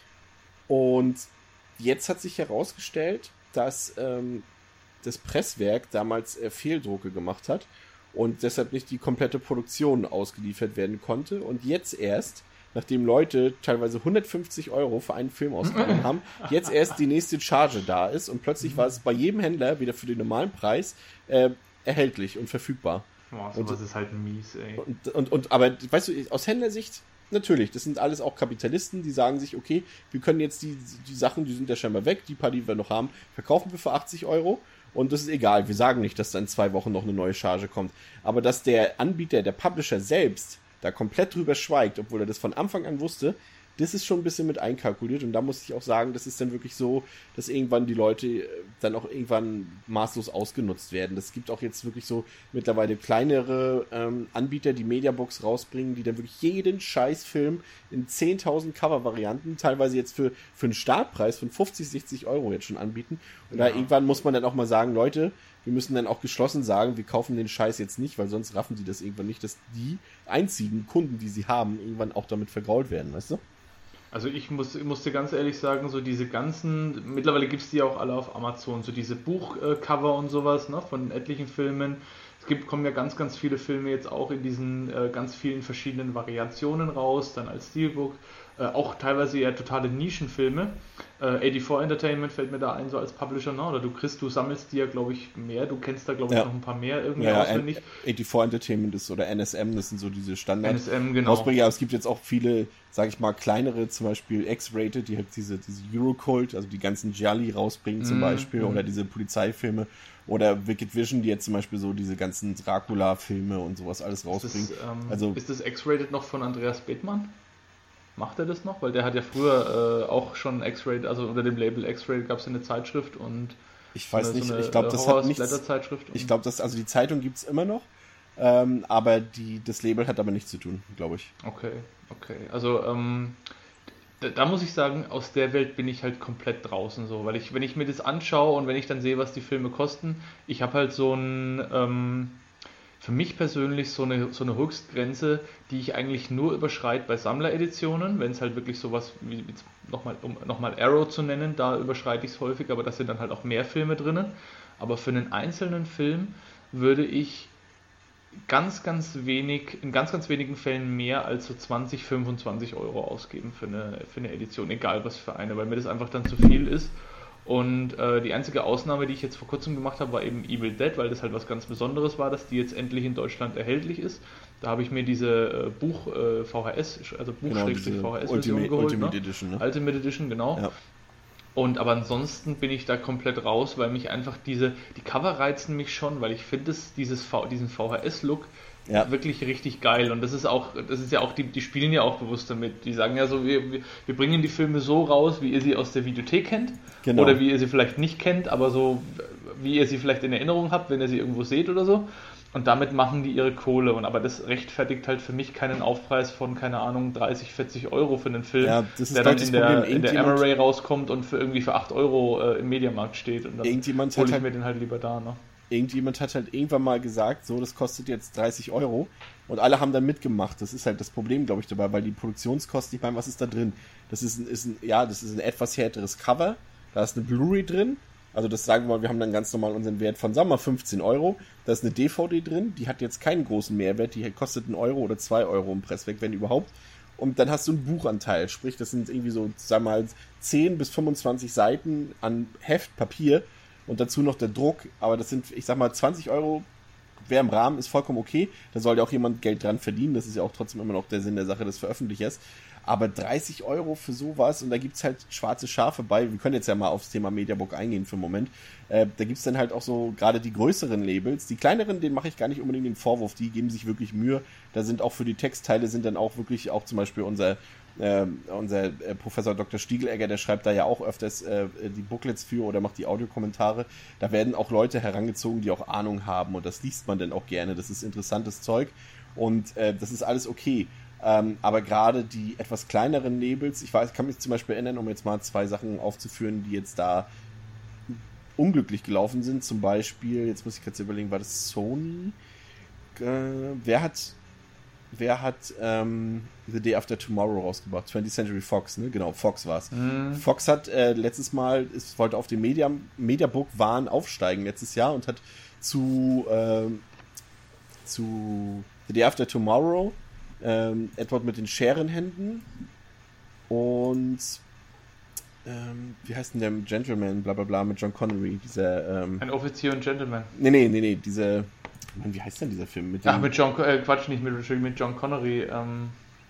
Und jetzt hat sich herausgestellt, dass ähm, das Presswerk damals äh, Fehldrucke gemacht hat und deshalb nicht die komplette Produktion ausgeliefert werden konnte. Und jetzt erst, nachdem Leute teilweise hundertfünfzig Euro für einen Film ausgegeben haben, jetzt erst die nächste Charge da ist und plötzlich war es bei jedem Händler wieder für den normalen Preis äh, erhältlich und verfügbar. Boah, sowas und, ist halt mies, ey. Und, und, und, aber, weißt du, aus Händlersicht, natürlich, das sind alles auch Kapitalisten, die sagen sich, okay, wir können jetzt die, die Sachen, die sind ja scheinbar weg, die paar, die wir noch haben, verkaufen wir für achtzig Euro und das ist egal, wir sagen nicht, dass da in zwei Wochen noch eine neue Charge kommt, aber dass der Anbieter, der Publisher selbst da komplett drüber schweigt, obwohl er das von Anfang an wusste, das ist schon ein bisschen mit einkalkuliert und da muss ich auch sagen, das ist dann wirklich so, dass irgendwann die Leute dann auch irgendwann maßlos ausgenutzt werden. Es gibt auch jetzt wirklich so mittlerweile kleinere ähm, Anbieter, die Mediabooks rausbringen, die dann wirklich jeden Scheißfilm in zehntausend Cover-Varianten, teilweise jetzt für, für einen Startpreis von fünfzig, sechzig Euro jetzt schon anbieten. Und ja. da irgendwann muss man dann auch mal sagen, Leute, wir müssen dann auch geschlossen sagen, wir kaufen den Scheiß jetzt nicht, weil sonst raffen die das irgendwann nicht, dass die einzigen Kunden, die sie haben, irgendwann auch damit vergrault werden, weißt du? Also ich muss, ich muss dir ganz ehrlich sagen, so diese ganzen, mittlerweile gibt es die auch alle auf Amazon, so diese Buchcover und sowas, ne, von etlichen Filmen. Es es gibt, kommen ja ganz, ganz viele Filme jetzt auch in diesen äh, ganz vielen verschiedenen Variationen raus, dann als Steelbook, äh, auch teilweise ja totale Nischenfilme. Äh, vierundachtzig Entertainment fällt mir da ein, so als Publisher, ne? Oder du Chris, du sammelst die ja, glaube ich, mehr, du kennst da, glaube ich, Ja. noch ein paar mehr irgendwie Ja, auswendig. vierundachtzig Entertainment ist oder N S M, das sind so diese Standard. N S M, genau. Rausbringer, aber es gibt jetzt auch viele, sag ich mal, kleinere, zum Beispiel X-Rated, die halt diese, diese Eurocult, also die ganzen Gialli rausbringen zum Mhm, Beispiel, mhm. oder diese Polizeifilme, oder Wicked Vision, die jetzt zum Beispiel so diese ganzen Dracula-Filme und sowas alles Ist rausbringen. das, ähm, Also ist das X-Rated noch von Andreas Bethmann? Macht er das noch? Weil der hat ja früher äh, auch schon X-Rated, also unter dem Label X-Rated gab es ja eine Zeitschrift und ich weiß so eine, nicht, so eine ich glaube, das hat nichts. Horror-Splatter-Zeitschrift. Ich glaube, das, also die Zeitung gibt's immer noch, ähm, aber die, das Label hat aber nichts zu tun, glaube ich. Okay, okay. Also ähm, da, da muss ich sagen, aus der Welt bin ich halt komplett draußen so, weil ich, wenn ich mir das anschaue und wenn ich dann sehe, was die Filme kosten, ich habe halt so ein, ähm, für mich persönlich so eine, so eine Höchstgrenze, die ich eigentlich nur überschreite bei Sammlereditionen, wenn es halt wirklich sowas wie, wie nochmal, um nochmal Arrow zu nennen, da überschreite ich es häufig, aber da sind dann halt auch mehr Filme drinnen. Aber für einen einzelnen Film würde ich ganz, ganz wenig, in ganz, ganz wenigen Fällen mehr als so zwanzig, fünfundzwanzig Euro ausgeben für eine, für eine Edition, egal was für eine, weil mir das einfach dann zu viel ist. Und äh, die einzige Ausnahme, die ich jetzt vor kurzem gemacht habe, war eben Evil Dead, weil das halt was ganz Besonderes war, dass die jetzt endlich in Deutschland erhältlich ist. Da habe ich mir diese äh, Buch äh, V H S, also Buch-V H S-Version Ultimate, geholt. Ultimate Ne? Edition, ne? Ultimate Edition, genau. Ja. Und aber ansonsten bin ich da komplett raus, weil mich einfach diese, die Cover reizen mich schon, weil ich finde es, dieses v, diesen V H S-Look Ja. wirklich richtig geil. Und das ist auch, das ist ja auch, die, die spielen ja auch bewusst damit. Die sagen ja so, wir, wir, wir bringen die Filme so raus, wie ihr sie aus der Videothek kennt. Genau. Oder wie ihr sie vielleicht nicht kennt, aber so, wie ihr sie vielleicht in Erinnerung habt, wenn ihr sie irgendwo seht oder so. Und damit machen die ihre Kohle. Und aber das rechtfertigt halt für mich keinen Aufpreis von, keine Ahnung, dreißig, vierzig Euro für einen Film, Ja, das ist der dann halt das in der, Problem. in der Irgendjemand- M R A rauskommt und für irgendwie für acht Euro äh, im Mediamarkt steht. Und dann Irgendjemand hole hat ich halt- mir den halt lieber da. Ne? Irgendjemand hat halt irgendwann mal gesagt, so, das kostet jetzt dreißig Euro und alle haben dann mitgemacht. Das ist halt das Problem, glaube ich, dabei, weil die Produktionskosten, ich meine, was ist da drin? Das ist ein, ist ein, ja, das ist ein etwas härteres Cover, da ist eine Blu-ray drin, also das sagen wir mal, wir haben dann ganz normal unseren Wert von, sagen wir mal, fünfzehn Euro, da ist eine D V D drin, die hat jetzt keinen großen Mehrwert, die kostet einen Euro oder zwei Euro im Pressweg, wenn überhaupt. Und dann hast du einen Buchanteil, sprich, das sind irgendwie so, sagen wir mal, zehn bis fünfundzwanzig Seiten an Heft, Papier, und dazu noch der Druck, aber das sind, ich sag mal, zwanzig Euro wäre im Rahmen, ist vollkommen okay, da soll ja auch jemand Geld dran verdienen, das ist ja auch trotzdem immer noch der Sinn der Sache des Veröffentlichers, aber dreißig Euro für sowas, und da gibt's halt schwarze Schafe bei, wir können jetzt ja mal aufs Thema Mediabook eingehen für einen Moment, äh, da gibt's dann halt auch so, gerade die größeren Labels, die kleineren, denen mache ich gar nicht unbedingt den Vorwurf, die geben sich wirklich Mühe, da sind auch für die Textteile sind dann auch wirklich, auch zum Beispiel unser Ähm, unser äh, Professor Doktor Stiegelegger, der schreibt da ja auch öfters äh, die Booklets für oder macht die Audiokommentare. Da werden auch Leute herangezogen, die auch Ahnung haben, und das liest man dann auch gerne. Das ist interessantes Zeug und äh, das ist alles okay. Ähm, aber gerade die etwas kleineren Labels, ich weiß, kann mich zum Beispiel erinnern, um jetzt mal zwei Sachen aufzuführen, die jetzt da unglücklich gelaufen sind. Zum Beispiel, jetzt muss ich kurz überlegen, war das Sony? Äh, wer hat Wer hat ähm, The Day After Tomorrow rausgebracht? twentieth Century Fox, ne? Genau, Fox war's. Mhm. Fox hat äh, letztes Mal, es wollte auf dem Media, Mediabook-Wahn aufsteigen letztes Jahr und hat zu, ähm, zu The Day After Tomorrow ähm, Edward mit den Scherenhänden und ähm, wie heißt denn der Gentleman, bla bla bla, mit John Connery, dieser ähm, Ein Offizier und Gentleman. nee, nee, nee, nee, diese Mann, wie heißt denn dieser Film? Mit Ach, dem, mit John, äh, Quatsch, nicht mit, mit John Connery. Ähm,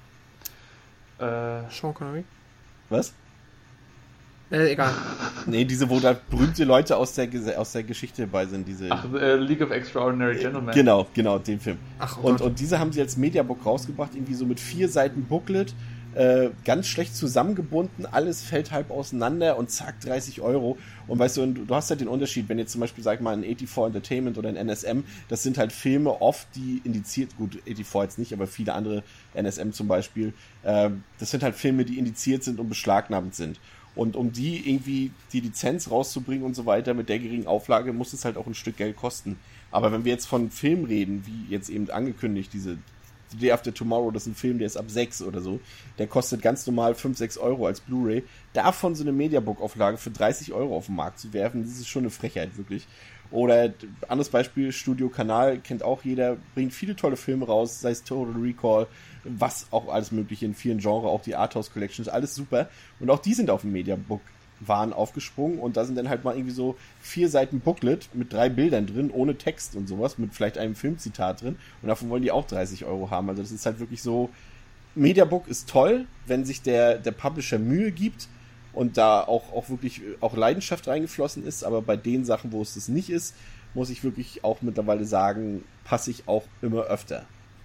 äh, Sean Connery? was? Äh, egal. Nee, diese, wo da berühmte Leute aus der, Gese- aus der Geschichte bei sind, diese. ach, äh, League of Extraordinary Gentlemen. Genau, genau, den Film. Ach, oh und, Gott. und diese haben sie als Mediabook rausgebracht, irgendwie so mit vier Seiten Booklet, äh, ganz schlecht zusammengebunden, alles fällt halb auseinander und zack, dreißig Euro. Und weißt du, und du hast halt den Unterschied, wenn jetzt zum Beispiel, sag mal, ein vierundachtzig Entertainment oder ein N S M, das sind halt Filme oft, die indiziert, gut, vierundachtzig jetzt nicht, aber viele andere, N S M zum Beispiel, äh, das sind halt Filme, die indiziert sind und beschlagnahmt sind. Und um die irgendwie die Lizenz rauszubringen und so weiter mit der geringen Auflage, muss es halt auch ein Stück Geld kosten. Aber wenn wir jetzt von Film reden, wie jetzt eben angekündigt, diese The Day After Tomorrow, das ist ein Film, der ist ab sechs oder so. Der kostet ganz normal fünf, sechs Euro als Blu-ray. Davon so eine Mediabook-Auflage für dreißig Euro auf den Markt zu werfen, das ist schon eine Frechheit, wirklich. Oder anderes Beispiel, Studio Kanal, kennt auch jeder, bringt viele tolle Filme raus, sei es Total Recall, was auch alles mögliche in vielen Genres, auch die Arthouse Collections, alles super. Und auch die sind auf dem Mediabook-Waren aufgesprungen und da sind dann halt mal irgendwie so vier Seiten Booklet mit drei Bildern drin, ohne Text und sowas, mit vielleicht einem Filmzitat drin und davon wollen die auch dreißig Euro haben. Also das ist halt wirklich so, Mediabook ist toll, wenn sich der, der Publisher Mühe gibt und da auch, auch wirklich auch Leidenschaft reingeflossen ist, aber bei den Sachen, wo es das nicht ist, muss ich wirklich auch mittlerweile sagen, passe ich auch immer öfter.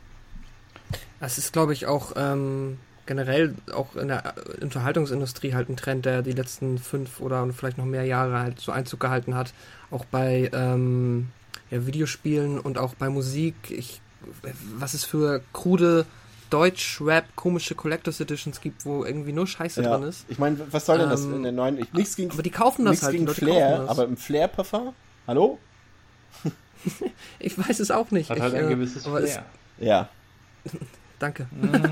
Das ist, glaube ich, auch ähm, generell auch in der Unterhaltungsindustrie halt ein Trend, der die letzten fünf oder vielleicht noch mehr Jahre halt so Einzug gehalten hat. Auch bei ähm, ja, Videospielen und auch bei Musik. Ich, was es für krude Deutsch-Rap, komische Collectors Editions gibt, wo irgendwie nur Scheiße ja. drin ist. Ich meine, was soll denn ähm, das in der neuen... Ich, nichts gegen, aber die kaufen das nichts halt. gegen Leute Flair, das. aber im Flair-Parfum? Hallo? Ich weiß es auch nicht. Hat ich, halt ein äh, gewisses aber Flair. Es, Ja. Danke.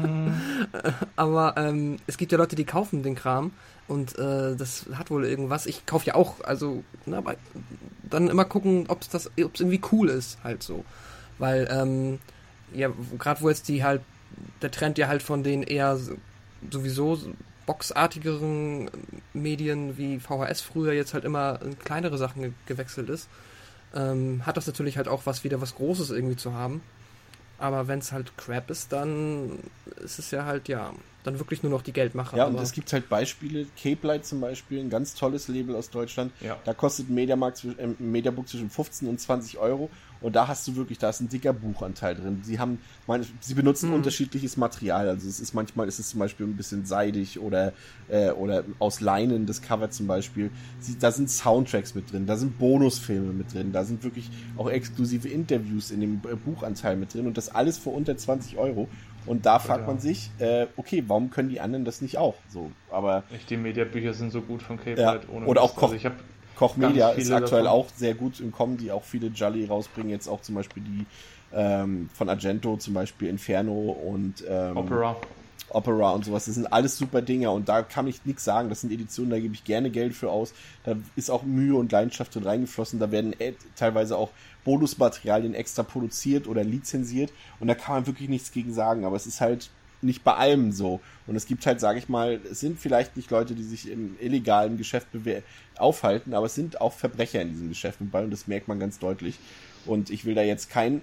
Aber ähm, es gibt ja Leute, die kaufen den Kram und äh, das hat wohl irgendwas. Ich kaufe ja auch, also, na, aber dann immer gucken, ob es das, ob es irgendwie cool ist, halt so. Weil, ähm, ja, gerade wo jetzt die halt, der Trend ja halt von den eher sowieso boxartigeren Medien wie V H S früher jetzt halt immer in kleinere Sachen ge- gewechselt ist, ähm, hat das natürlich halt auch was wieder was Großes irgendwie zu haben. Aber wenn es halt Crap ist, dann ist es ja halt, ja, dann wirklich nur noch die Geldmacher. Ja, und aber es gibt halt Beispiele, Cape Light zum Beispiel, ein ganz tolles Label aus Deutschland. Ja. Da kostet ein Mediamarkt, äh, ein Mediabook zwischen fünfzehn und zwanzig Euro. Und da hast du wirklich, da ist ein dicker Buchanteil drin. Sie haben, meine, sie benutzen Mhm. unterschiedliches Material. Also es ist manchmal ist es zum Beispiel ein bisschen seidig oder, äh, oder aus Leinen, das Cover zum Beispiel. Sie, da sind Soundtracks mit drin, da sind Bonusfilme mit drin, da sind wirklich auch exklusive Interviews in dem äh, Buchanteil mit drin und das alles für unter zwanzig Euro. Und da fragt Ja. man sich, äh, okay, warum können die anderen das nicht auch? So, aber Echt, die Mediabücher sind so gut von Cape Ja. Light ohne Oder auch Mist. Koch- Also ich habe Koch Media Ganz ist viele aktuell davon. auch sehr gut im Kommen, die auch viele Jolly rausbringen. Jetzt auch zum Beispiel die ähm, von Argento, zum Beispiel Inferno und ähm, Opera. Opera und sowas. Das sind alles super Dinger und da kann ich nichts sagen. Das sind Editionen, da gebe ich gerne Geld für aus. Da ist auch Mühe und Leidenschaft drin reingeflossen. Da werden äh, teilweise auch Bonusmaterialien extra produziert oder lizenziert und da kann man wirklich nichts gegen sagen. Aber es ist halt nicht bei allem so. Und es gibt halt, sage ich mal, es sind vielleicht nicht Leute, die sich im illegalen Geschäft bewe- aufhalten, aber es sind auch Verbrecher in diesem Geschäft mit bei und das merkt man ganz deutlich. Und ich will da jetzt kein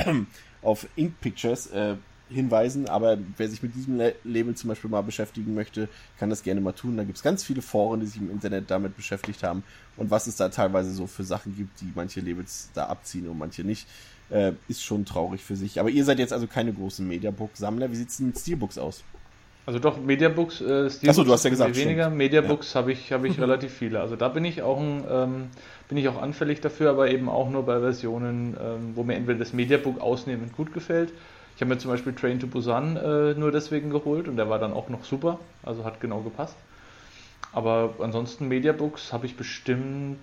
auf Ink Pictures äh, hinweisen, aber wer sich mit diesem Le- Label zum Beispiel mal beschäftigen möchte, kann das gerne mal tun. Da gibt es ganz viele Foren, die sich im Internet damit beschäftigt haben und was es da teilweise so für Sachen gibt, die manche Labels da abziehen und manche nicht. Äh, ist schon traurig für sich. Aber ihr seid jetzt also keine großen Mediabook-Sammler. Wie sieht es denn mit Steelbooks aus? Also doch, Mediabooks, äh, Steelbooks Achso, du hast ja sind gesagt, weniger. stimmt. Mediabooks habe ich, habe ich relativ viele. Also da bin ich auch ein, ähm, bin ich auch anfällig dafür, aber eben auch nur bei Versionen, ähm, wo mir entweder das Mediabook ausnehmend gut gefällt. Ich habe mir zum Beispiel Train to Busan äh, nur deswegen geholt und der war dann auch noch super, also hat genau gepasst. Aber ansonsten Mediabooks habe ich bestimmt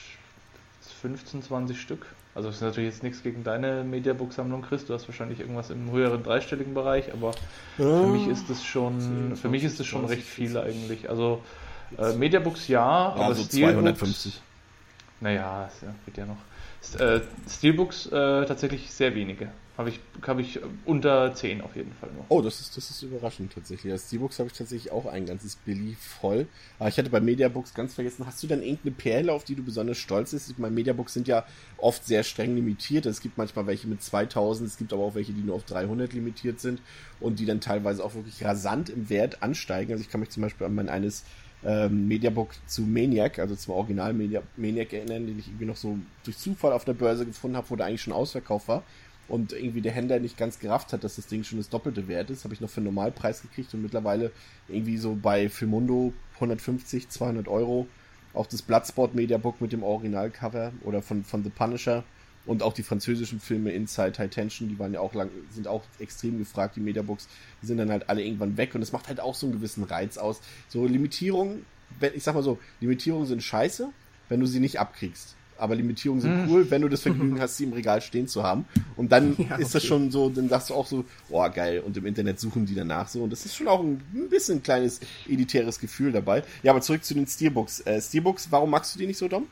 fünfzehn, zwanzig Stück. Also das ist natürlich jetzt nichts gegen deine Mediabook-Sammlung, Chris. Du hast wahrscheinlich irgendwas im höheren dreistelligen Bereich, aber für mich ist das schon, zehn, für mich ist das schon zwanzig, recht viel vierzig. eigentlich. Also äh, Mediabooks ja, Ja, aber so Steelbooks, zweihundertfünfzig. naja, es geht ja noch. S- Äh, Steelbooks äh, tatsächlich sehr wenige. Habe ich, habe ich unter zehn auf jeden Fall nur. Oh, das ist, das ist überraschend tatsächlich. Als Steelbooks habe ich tatsächlich auch ein ganzes Billy voll. Aber ich hatte bei Mediabooks ganz vergessen, hast du dann irgendeine Perle, auf die du besonders stolz bist? Ich meine, Mediabooks sind ja oft sehr streng limitiert. Es gibt manchmal welche mit zweitausend, es gibt aber auch welche, die nur auf dreihundert limitiert sind und die dann teilweise auch wirklich rasant im Wert ansteigen. Also ich kann mich zum Beispiel an mein eines ähm, Mediabook zu Maniac, also zum Original Media, Maniac erinnern, den ich irgendwie noch so durch Zufall auf der Börse gefunden habe, wo der eigentlich schon ausverkauft war. Und irgendwie der Händler nicht ganz gerafft hat, dass das Ding schon das doppelte Wert ist, habe ich noch für einen Normalpreis gekriegt und mittlerweile irgendwie so bei Filmundo hundertfünfzig, zweihundert Euro. Auch das Bloodsport Mediabook mit dem Originalcover oder von, von The Punisher und auch die französischen Filme Inside High Tension, die waren ja auch lang, sind auch extrem gefragt, die Mediabooks, die sind dann halt alle irgendwann weg und es macht halt auch so einen gewissen Reiz aus. So Limitierungen, wenn, ich sag mal so, Limitierungen sind scheiße, wenn du sie nicht abkriegst. aber Limitierungen sind cool, wenn du das Vergnügen hast, sie im Regal stehen zu haben. Und dann ja, okay. ist das schon so, dann sagst du auch so, oh geil, und im Internet suchen die danach so. Und das ist schon auch ein, ein bisschen ein kleines elitäres Gefühl dabei. Ja, aber zurück zu den Steelbooks. Äh, Steelbooks, warum magst du die nicht so, Dom?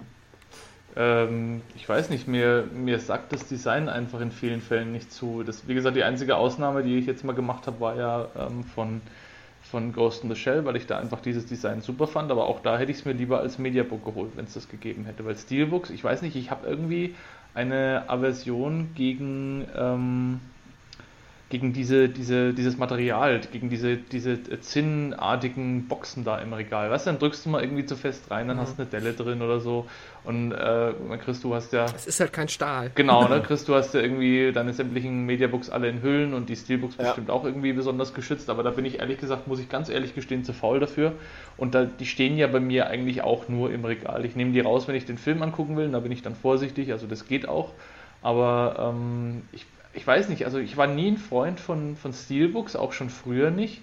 Ähm, ich weiß nicht, mir, mir sagt das Design einfach in vielen Fällen nicht zu. Das, wie gesagt, die einzige Ausnahme, die ich jetzt mal gemacht habe, war ja ähm, von, von Ghost in the Shell, weil ich da einfach dieses Design super fand, aber auch da hätte ich es mir lieber als Mediabook geholt, wenn es das gegeben hätte, weil Steelbooks, ich weiß nicht, ich habe irgendwie eine Aversion gegen ähm, gegen diese, diese, dieses Material, gegen diese, diese zinnartigen Boxen da im Regal. Weißt du, dann drückst du mal irgendwie zu fest rein, dann mhm. hast du eine Delle drin oder so und äh, Chris, du hast ja... Es ist halt kein Stahl. Genau, ne? Chris, du hast ja irgendwie deine sämtlichen Mediabooks alle in Hüllen und die Steelbooks ja. bestimmt auch irgendwie besonders geschützt, aber da bin ich ehrlich gesagt, muss ich ganz ehrlich gestehen, zu faul dafür und da, die stehen ja bei mir eigentlich auch nur im Regal. Ich nehme die raus, wenn ich den Film angucken will, da bin ich dann vorsichtig, also das geht auch, aber ähm, ich Ich weiß nicht, also ich war nie ein Freund von, von Steelbooks, auch schon früher nicht.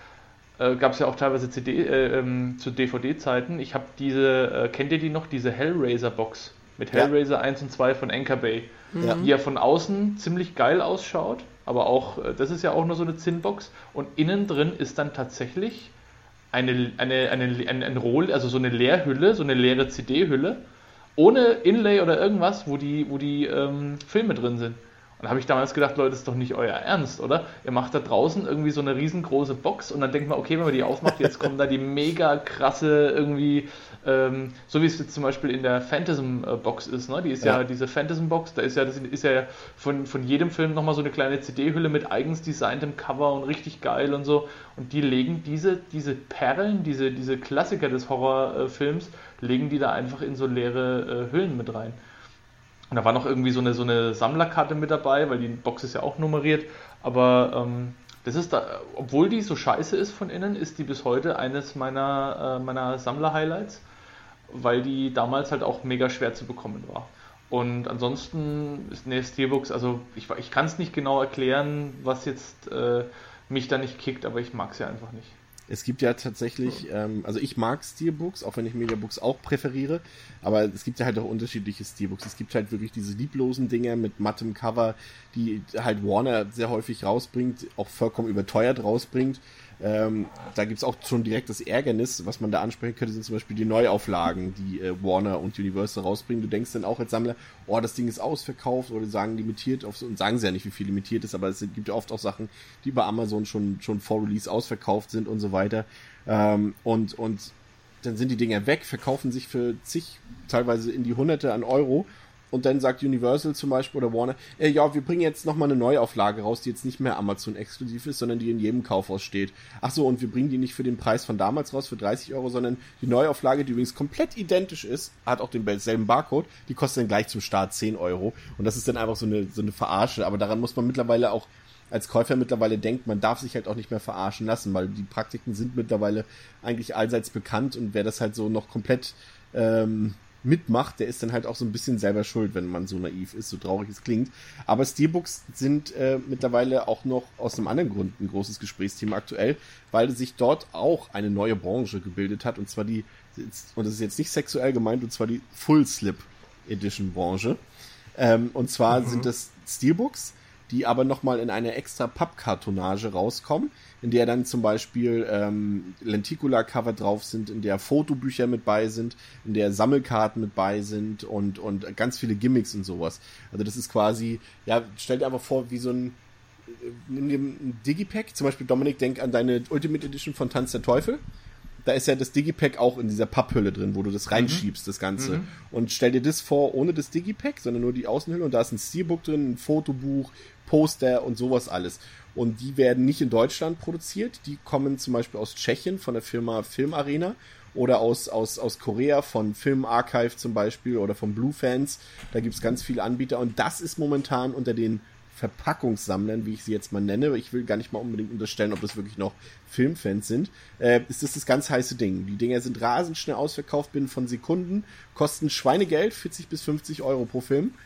Äh, Gab es ja auch teilweise C D, äh, ähm, zu D V D-Zeiten. Ich habe diese, äh, kennt ihr die noch, diese Hellraiser-Box mit Hellraiser ja. eins und zwei von Anchor Bay, ja. die ja von außen ziemlich geil ausschaut, aber auch, äh, das ist ja auch nur so eine Zinnbox und innen drin ist dann tatsächlich eine, eine, eine, eine, eine Roll, also so eine Leerhülle, so eine leere C D-Hülle, ohne Inlay oder irgendwas, wo die, wo die ähm, Filme drin sind. Und da habe ich damals gedacht, Leute, das ist doch nicht euer Ernst, oder? Ihr macht da draußen irgendwie so eine riesengroße Box und dann denkt man, okay, wenn man die aufmacht, jetzt kommt da die mega krasse irgendwie, ähm, so wie es jetzt zum Beispiel in der Phantasm-Box ist, ne? Die ist ja, ja diese Phantasm-Box, da ist ja, das ist ja von, von jedem Film nochmal so eine kleine C D-Hülle mit eigens designtem Cover und richtig geil und so. Und die legen diese, diese Perlen, diese, diese Klassiker des Horrorfilms, legen die da einfach in so leere äh, Hüllen mit rein. Und da war noch irgendwie so eine, so eine Sammlerkarte mit dabei, weil die Box ist ja auch nummeriert. Aber ähm, das ist da, obwohl die so scheiße ist von innen, ist die bis heute eines meiner, äh, meiner Sammler-Highlights, weil die damals halt auch mega schwer zu bekommen war. Und ansonsten ist ne Steelbooks, also ich, ich kann es nicht genau erklären, was jetzt äh, mich da nicht kickt, aber ich mag es ja einfach nicht. Es gibt ja tatsächlich, ähm, also ich mag Steelbooks, auch wenn ich Mediabooks auch präferiere, aber es gibt ja halt auch unterschiedliche Steelbooks. Es gibt halt wirklich diese lieblosen Dinger mit mattem Cover, die halt Warner sehr häufig rausbringt, auch vollkommen überteuert rausbringt. Ähm, da gibt's auch schon direkt das Ärgernis, was man da ansprechen könnte, sind zum Beispiel die Neuauflagen, die äh, Warner und Universal rausbringen. Du denkst dann auch als Sammler, oh, das Ding ist ausverkauft oder sagen limitiert, auf so, und sagen sie ja nicht, wie viel limitiert ist, aber es gibt ja oft auch Sachen, die bei Amazon schon schon vor Release ausverkauft sind und so weiter. Ähm, und und dann sind die Dinger weg, verkaufen sich für zig, teilweise in die Hunderte an Euro. Und dann sagt Universal zum Beispiel oder Warner, äh, ja, wir bringen jetzt nochmal eine Neuauflage raus, die jetzt nicht mehr Amazon-exklusiv ist, sondern die in jedem Kaufhaus steht. Ach so, und wir bringen die nicht für den Preis von damals raus, für dreißig Euro, sondern die Neuauflage, die übrigens komplett identisch ist, hat auch denselben Barcode, die kostet dann gleich zum Start zehn Euro. Und das ist dann einfach so eine, so eine Verarsche. Aber daran muss man mittlerweile auch als Käufer mittlerweile denkt, man darf sich halt auch nicht mehr verarschen lassen, weil die Praktiken sind mittlerweile eigentlich allseits bekannt und wer das halt so noch komplett ähm, mitmacht, der ist dann halt auch so ein bisschen selber schuld, wenn man so naiv ist, so traurig es klingt. Aber Steelbooks sind äh, mittlerweile auch noch aus einem anderen Grund ein großes Gesprächsthema aktuell, weil sich dort auch eine neue Branche gebildet hat, und zwar die, und das ist jetzt nicht sexuell gemeint, und zwar die Full Slip Edition Branche. Ähm, und zwar mhm. sind das Steelbooks, die aber nochmal in einer extra Pappkartonage rauskommen, in der dann zum Beispiel ähm, Lenticular-Cover drauf sind, in der Fotobücher mit bei sind, in der Sammelkarten mit bei sind und und ganz viele Gimmicks und sowas. Also das ist quasi, ja, stell dir einfach vor, wie so ein, nimm dir ein Digipack, zum Beispiel Dominik, denk an deine Ultimate Edition von Tanz der Teufel. Da ist ja das Digipack auch in dieser Papphülle drin, wo du das reinschiebst, mhm. das Ganze. Mhm. Und stell dir das vor, ohne das Digipack, sondern nur die Außenhülle, und da ist ein Steelbook drin, ein Fotobuch, Poster und sowas alles. Und die werden nicht in Deutschland produziert, die kommen zum Beispiel aus Tschechien von der Firma Filmarena oder aus, aus, aus Korea von Film Archive zum Beispiel oder von Blue Fans. Da gibt's ganz viele Anbieter, und das ist momentan unter den Verpackungssammlern, wie ich sie jetzt mal nenne, ich will gar nicht mal unbedingt unterstellen, ob das wirklich noch Filmfans sind, äh, ist das das ganz heiße Ding. Die Dinger sind rasend schnell ausverkauft binnen von Sekunden, kosten Schweinegeld, vierzig bis fünfzig Euro pro Film,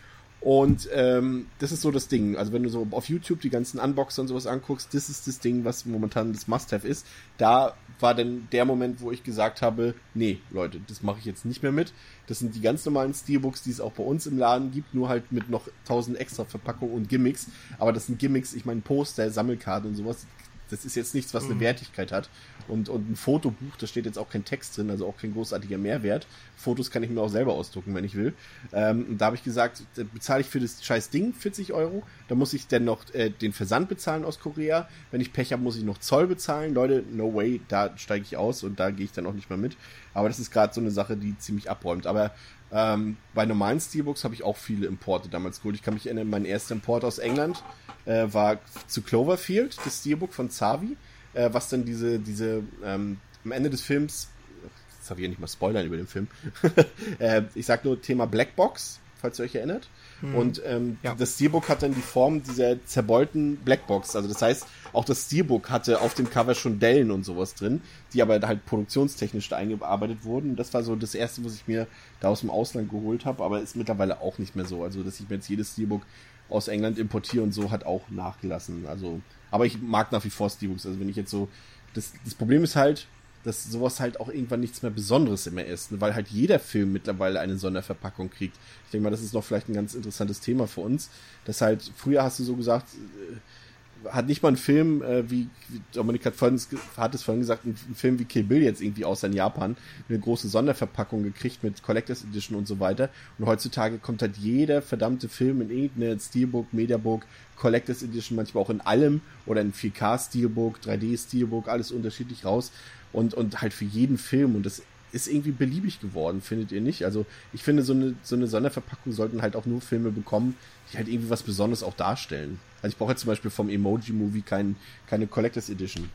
Und ähm, das ist so das Ding. Also wenn du so auf YouTube die ganzen Unboxer und sowas anguckst, das ist das Ding, was momentan das Must-Have ist. Da war dann der Moment, wo ich gesagt habe, nee, Leute, das mache ich jetzt nicht mehr mit. Das sind die ganz normalen Steelbooks, die es auch bei uns im Laden gibt, nur halt mit noch tausend extra Verpackungen und Gimmicks. Aber das sind Gimmicks, ich meine Poster, Sammelkarten und sowas. Das ist jetzt nichts, was eine mhm. Wertigkeit hat. Und, und ein Fotobuch, da steht jetzt auch kein Text drin, also auch kein großartiger Mehrwert. Fotos kann ich mir auch selber ausdrucken, wenn ich will. Ähm, und da habe ich gesagt, da bezahle ich für das scheiß Ding vierzig Euro. Da muss ich dann noch äh, den Versand bezahlen aus Korea. Wenn ich Pech habe, muss ich noch Zoll bezahlen. Leute, no way, da steige ich aus und da gehe ich dann auch nicht mehr mit. Aber das ist gerade so eine Sache, die ziemlich abräumt. Aber ähm, bei normalen Steelbooks habe ich auch viele Importe damals geholt. Ich kann mich erinnern, mein erster Import aus England äh, war zu Cloverfield, das Steelbook von Zavi. Äh, was dann diese, diese, ähm, am Ende des Films, jetzt darf ich ja nicht mal spoilern über den Film, äh, ich sag nur Thema Blackbox, falls ihr euch erinnert. Hm. Und ähm, ja. das Steelbook hat dann die Form dieser zerbeulten Blackbox. Also das heißt, auch das Steelbook hatte auf dem Cover schon Dellen und sowas drin, die aber halt produktionstechnisch da eingearbeitet wurden. Das war so das erste, was ich mir da aus dem Ausland geholt habe, aber ist mittlerweile auch nicht mehr so. Also dass ich mir jetzt jedes Steelbook aus England importiere und so hat auch nachgelassen. Also, aber ich mag nach wie vor Steelbooks. Also wenn ich jetzt so, das, das Problem ist halt, dass sowas halt auch irgendwann nichts mehr Besonderes immer ist, weil halt jeder Film mittlerweile eine Sonderverpackung kriegt. Ich denke mal, das ist noch vielleicht ein ganz interessantes Thema für uns, dass halt, früher hast du so gesagt, hat nicht mal ein Film, äh, wie, wie Dominik hat, vorhin, hat es vorhin gesagt, ein, ein Film wie Kill Bill jetzt irgendwie außer in Japan eine große Sonderverpackung gekriegt mit Collectors Edition und so weiter. Und heutzutage kommt halt jeder verdammte Film in irgendeine Steelbook, Mediabook, Collectors Edition, manchmal auch in allem oder in vier K Steelbook, drei D Steelbook, alles unterschiedlich raus und, und halt für jeden Film und das ist irgendwie beliebig geworden, findet ihr nicht? Also ich finde, so eine, so eine Sonderverpackung sollten halt auch nur Filme bekommen, die halt irgendwie was Besonderes auch darstellen. Also ich brauche jetzt zum Beispiel vom Emoji-Movie kein, keine Collectors Edition.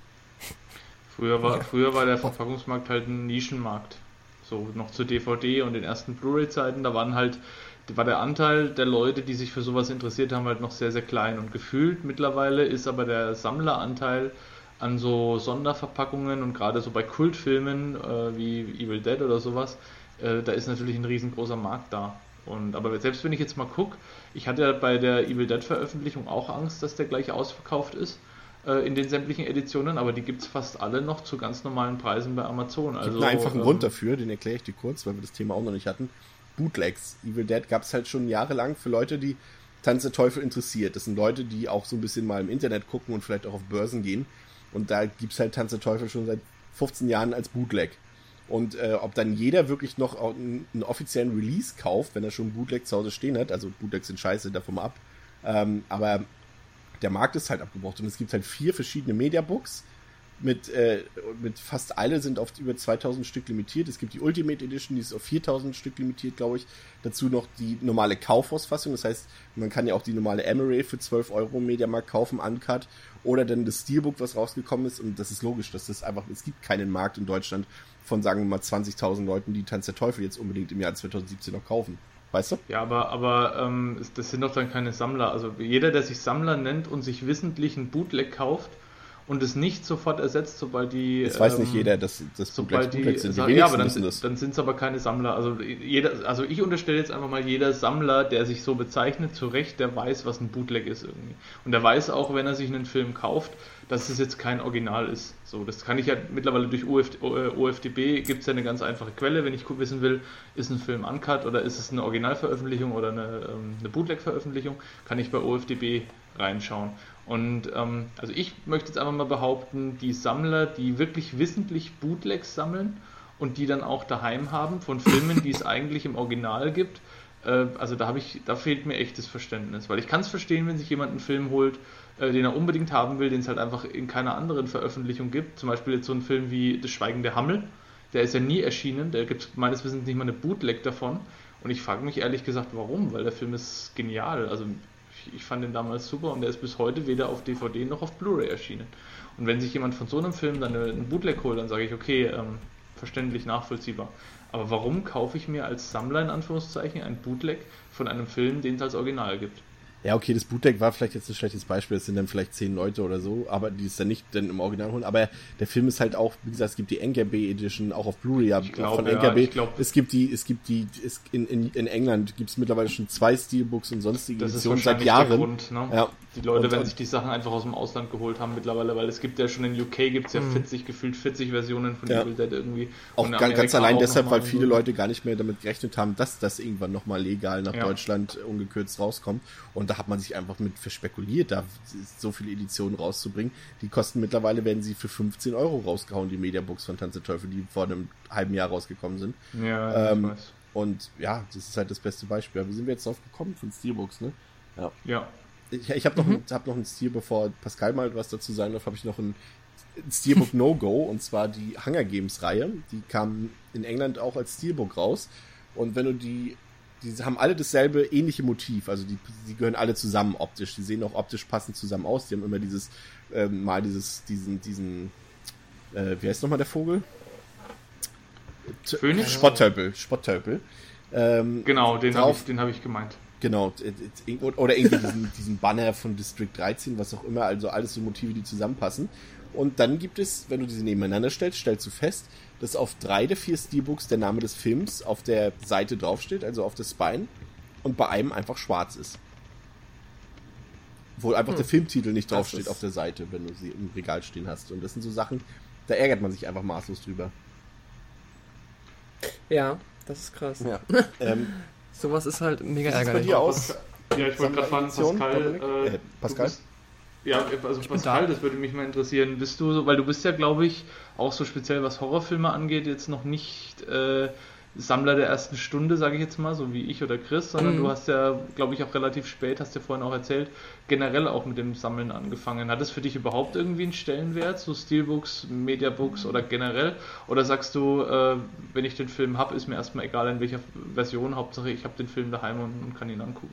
Früher war, früher war der Verpackungsmarkt halt ein Nischenmarkt. So noch zu D V D und den ersten Blu-ray-Zeiten, da waren halt, war der Anteil der Leute, die sich für sowas interessiert haben, halt noch sehr, sehr klein. Und gefühlt mittlerweile ist aber der Sammleranteil an so Sonderverpackungen und gerade so bei Kultfilmen äh, wie Evil Dead oder sowas, äh, da ist natürlich ein riesengroßer Markt da. Und, aber selbst wenn ich jetzt mal gucke, ich hatte ja bei der Evil Dead Veröffentlichung auch Angst, dass der gleich ausverkauft ist äh, in den sämtlichen Editionen, aber die gibt es fast alle noch zu ganz normalen Preisen bei Amazon. Es also, gibt einen einfachen ähm, Grund dafür, den erkläre ich dir kurz, weil wir das Thema auch noch nicht hatten. Bootlegs. Evil Dead gab es halt schon jahrelang für Leute, die Tanz der Teufel interessiert. Das sind Leute, die auch so ein bisschen mal im Internet gucken und vielleicht auch auf Börsen gehen. Und da gibt es halt Tanz der Teufel schon seit fünfzehn Jahren als Bootleg. Und äh, ob dann jeder wirklich noch einen, einen offiziellen Release kauft, wenn er schon einen Bootleg zu Hause stehen hat, also Bootlegs sind scheiße, davon mal ab. Ähm, aber der Markt ist halt abgebraucht und es gibt halt vier verschiedene Mediabooks. Mit, äh, mit fast alle sind auf über zweitausend Stück limitiert. Es gibt die Ultimate Edition, die ist auf viertausend Stück limitiert, glaube ich. Dazu noch die normale Kaufhausfassung. Das heißt, man kann ja auch die normale Emery für zwölf Euro im Mediamarkt kaufen, uncut. Oder dann das Steelbook, was rausgekommen ist. Und das ist logisch, dass das einfach, es gibt keinen Markt in Deutschland von, sagen wir mal, zwanzigtausend Leuten, die Tanz der Teufel jetzt unbedingt im Jahr zweitausendsiebzehn noch kaufen. Weißt du? Ja, aber, aber ähm, das sind doch dann keine Sammler. Also jeder, der sich Sammler nennt und sich wissentlich ein Bootleg kauft, und es nicht sofort ersetzt, sobald die... Das weiß ähm, nicht jeder, dass das sobald Bootlegs die, sind. Die ja, aber dann, das. dann sind es aber keine Sammler. Also jeder, also ich unterstelle jetzt einfach mal, jeder Sammler, der sich so bezeichnet, zu Recht, der weiß, was ein Bootleg ist irgendwie. Und der weiß auch, wenn er sich einen Film kauft, dass es jetzt kein Original ist. So, das kann ich ja mittlerweile durch O F D B, gibt es ja eine ganz einfache Quelle, wenn ich wissen will, ist ein Film uncut oder ist es eine Originalveröffentlichung oder eine, eine Bootleg-Veröffentlichung, kann ich bei O F D B reinschauen. Und ähm, also ich möchte jetzt einfach mal behaupten, die Sammler, die wirklich wissentlich Bootlegs sammeln und die dann auch daheim haben von Filmen, die es eigentlich im Original gibt, äh, also da habe ich, da fehlt mir echtes Verständnis, weil ich kann es verstehen, wenn sich jemand einen Film holt, äh, den er unbedingt haben will, den es halt einfach in keiner anderen Veröffentlichung gibt. Zum Beispiel jetzt so ein Film wie Das Schweigen der Hammel, der ist ja nie erschienen, da gibt es meines Wissens nicht mal eine Bootleg davon. Und ich frage mich ehrlich gesagt, warum, weil der Film ist genial, also ich fand den damals super und der ist bis heute weder auf D V D noch auf Blu-ray erschienen. Und wenn sich jemand von so einem Film dann einen Bootleg holt, dann sage ich, okay, ähm, verständlich, nachvollziehbar. Aber warum kaufe ich mir als Sammler in Anführungszeichen ein Bootleg von einem Film, den es als Original gibt? Ja, okay, das Bootleg war vielleicht jetzt ein schlechtes Beispiel, das sind dann vielleicht zehn Leute oder so, aber die es dann nicht dann im Original holen. Aber der Film ist halt auch, wie gesagt, es gibt die N K B Edition, auch auf Blu-ray ja, glaube, von N K B. Ja, ich glaub, es gibt die, es gibt die, es, in, in, in England gibt es mittlerweile schon zwei Steelbooks und sonstige Editionen seit Jahren. Der Grund, ne? Ja. Die Leute und, werden sich die Sachen einfach aus dem Ausland geholt haben mittlerweile, weil es gibt ja schon in U K gibt's ja vierzig, gefühlt vierzig Versionen von ja. Evil Dead irgendwie. Auch ganz, ganz allein auch deshalb, weil viele Leute gar nicht mehr damit gerechnet haben, dass das irgendwann nochmal legal nach ja. Deutschland ungekürzt rauskommt. Und da hat man sich einfach mit verspekuliert, da so viele Editionen rauszubringen. Die kosten mittlerweile, werden sie für fünfzehn Euro rausgehauen, die Mediabooks von Tanz der Teufel, die vor einem halben Jahr rausgekommen sind. Ja, ähm, ich weiß. Und ja, das ist halt das beste Beispiel. Wie sind wir jetzt drauf gekommen? Von Steelbooks, ne? Ja. Ja. Ich, ich habe noch, mhm. hab noch ein Steelbook, bevor Pascal mal was dazu sagen darf, habe ich noch ein Steelbook No-Go, und zwar die Hunger Games-Reihe. Die kam in England auch als Steelbook raus. Und wenn du die, die haben alle dasselbe ähnliche Motiv, also die, die gehören alle zusammen optisch. Die sehen auch optisch passend zusammen aus. Die haben immer dieses, ähm, mal dieses, diesen, diesen, äh, wie heißt nochmal der Vogel? Phönix? Spotttölpel, Spotttölpel. Ähm, genau, den habe ich, den hab ich gemeint. Genau, oder irgendwie diesen, diesen Banner von District dreizehn, was auch immer, also alles so Motive, die zusammenpassen. Und dann gibt es, wenn du diese nebeneinander stellst, stellst du fest, dass auf drei der vier Steelbooks der Name des Films auf der Seite draufsteht, also auf der Spine, und bei einem einfach schwarz ist. Wo einfach hm. der Filmtitel nicht draufsteht auf der Seite, wenn du sie im Regal stehen hast. Und das sind so Sachen, da ärgert man sich einfach maßlos drüber. Ja, das ist krass. Ja. ähm, Sowas ist halt mega ärgerlich. ärgerlich. Bei dir aus? Ja, ich wollte gerade fragen, Pascal. Äh, äh, Pascal? Bist, ja, also ich Pascal, da. Das würde mich mal interessieren. Bist du so, weil du bist ja, glaube ich, auch so speziell was Horrorfilme angeht, jetzt noch nicht äh, Sammler der ersten Stunde, sage ich jetzt mal, so wie ich oder Chris, sondern mhm. du hast ja, glaube ich, auch relativ spät, hast du ja vorhin auch erzählt, generell auch mit dem Sammeln angefangen. Hat es für dich überhaupt irgendwie einen Stellenwert, so Steelbooks, Mediabooks oder generell? Oder sagst du, äh, wenn ich den Film habe, ist mir erstmal egal in welcher Version, Hauptsache ich habe den Film daheim und, und kann ihn angucken?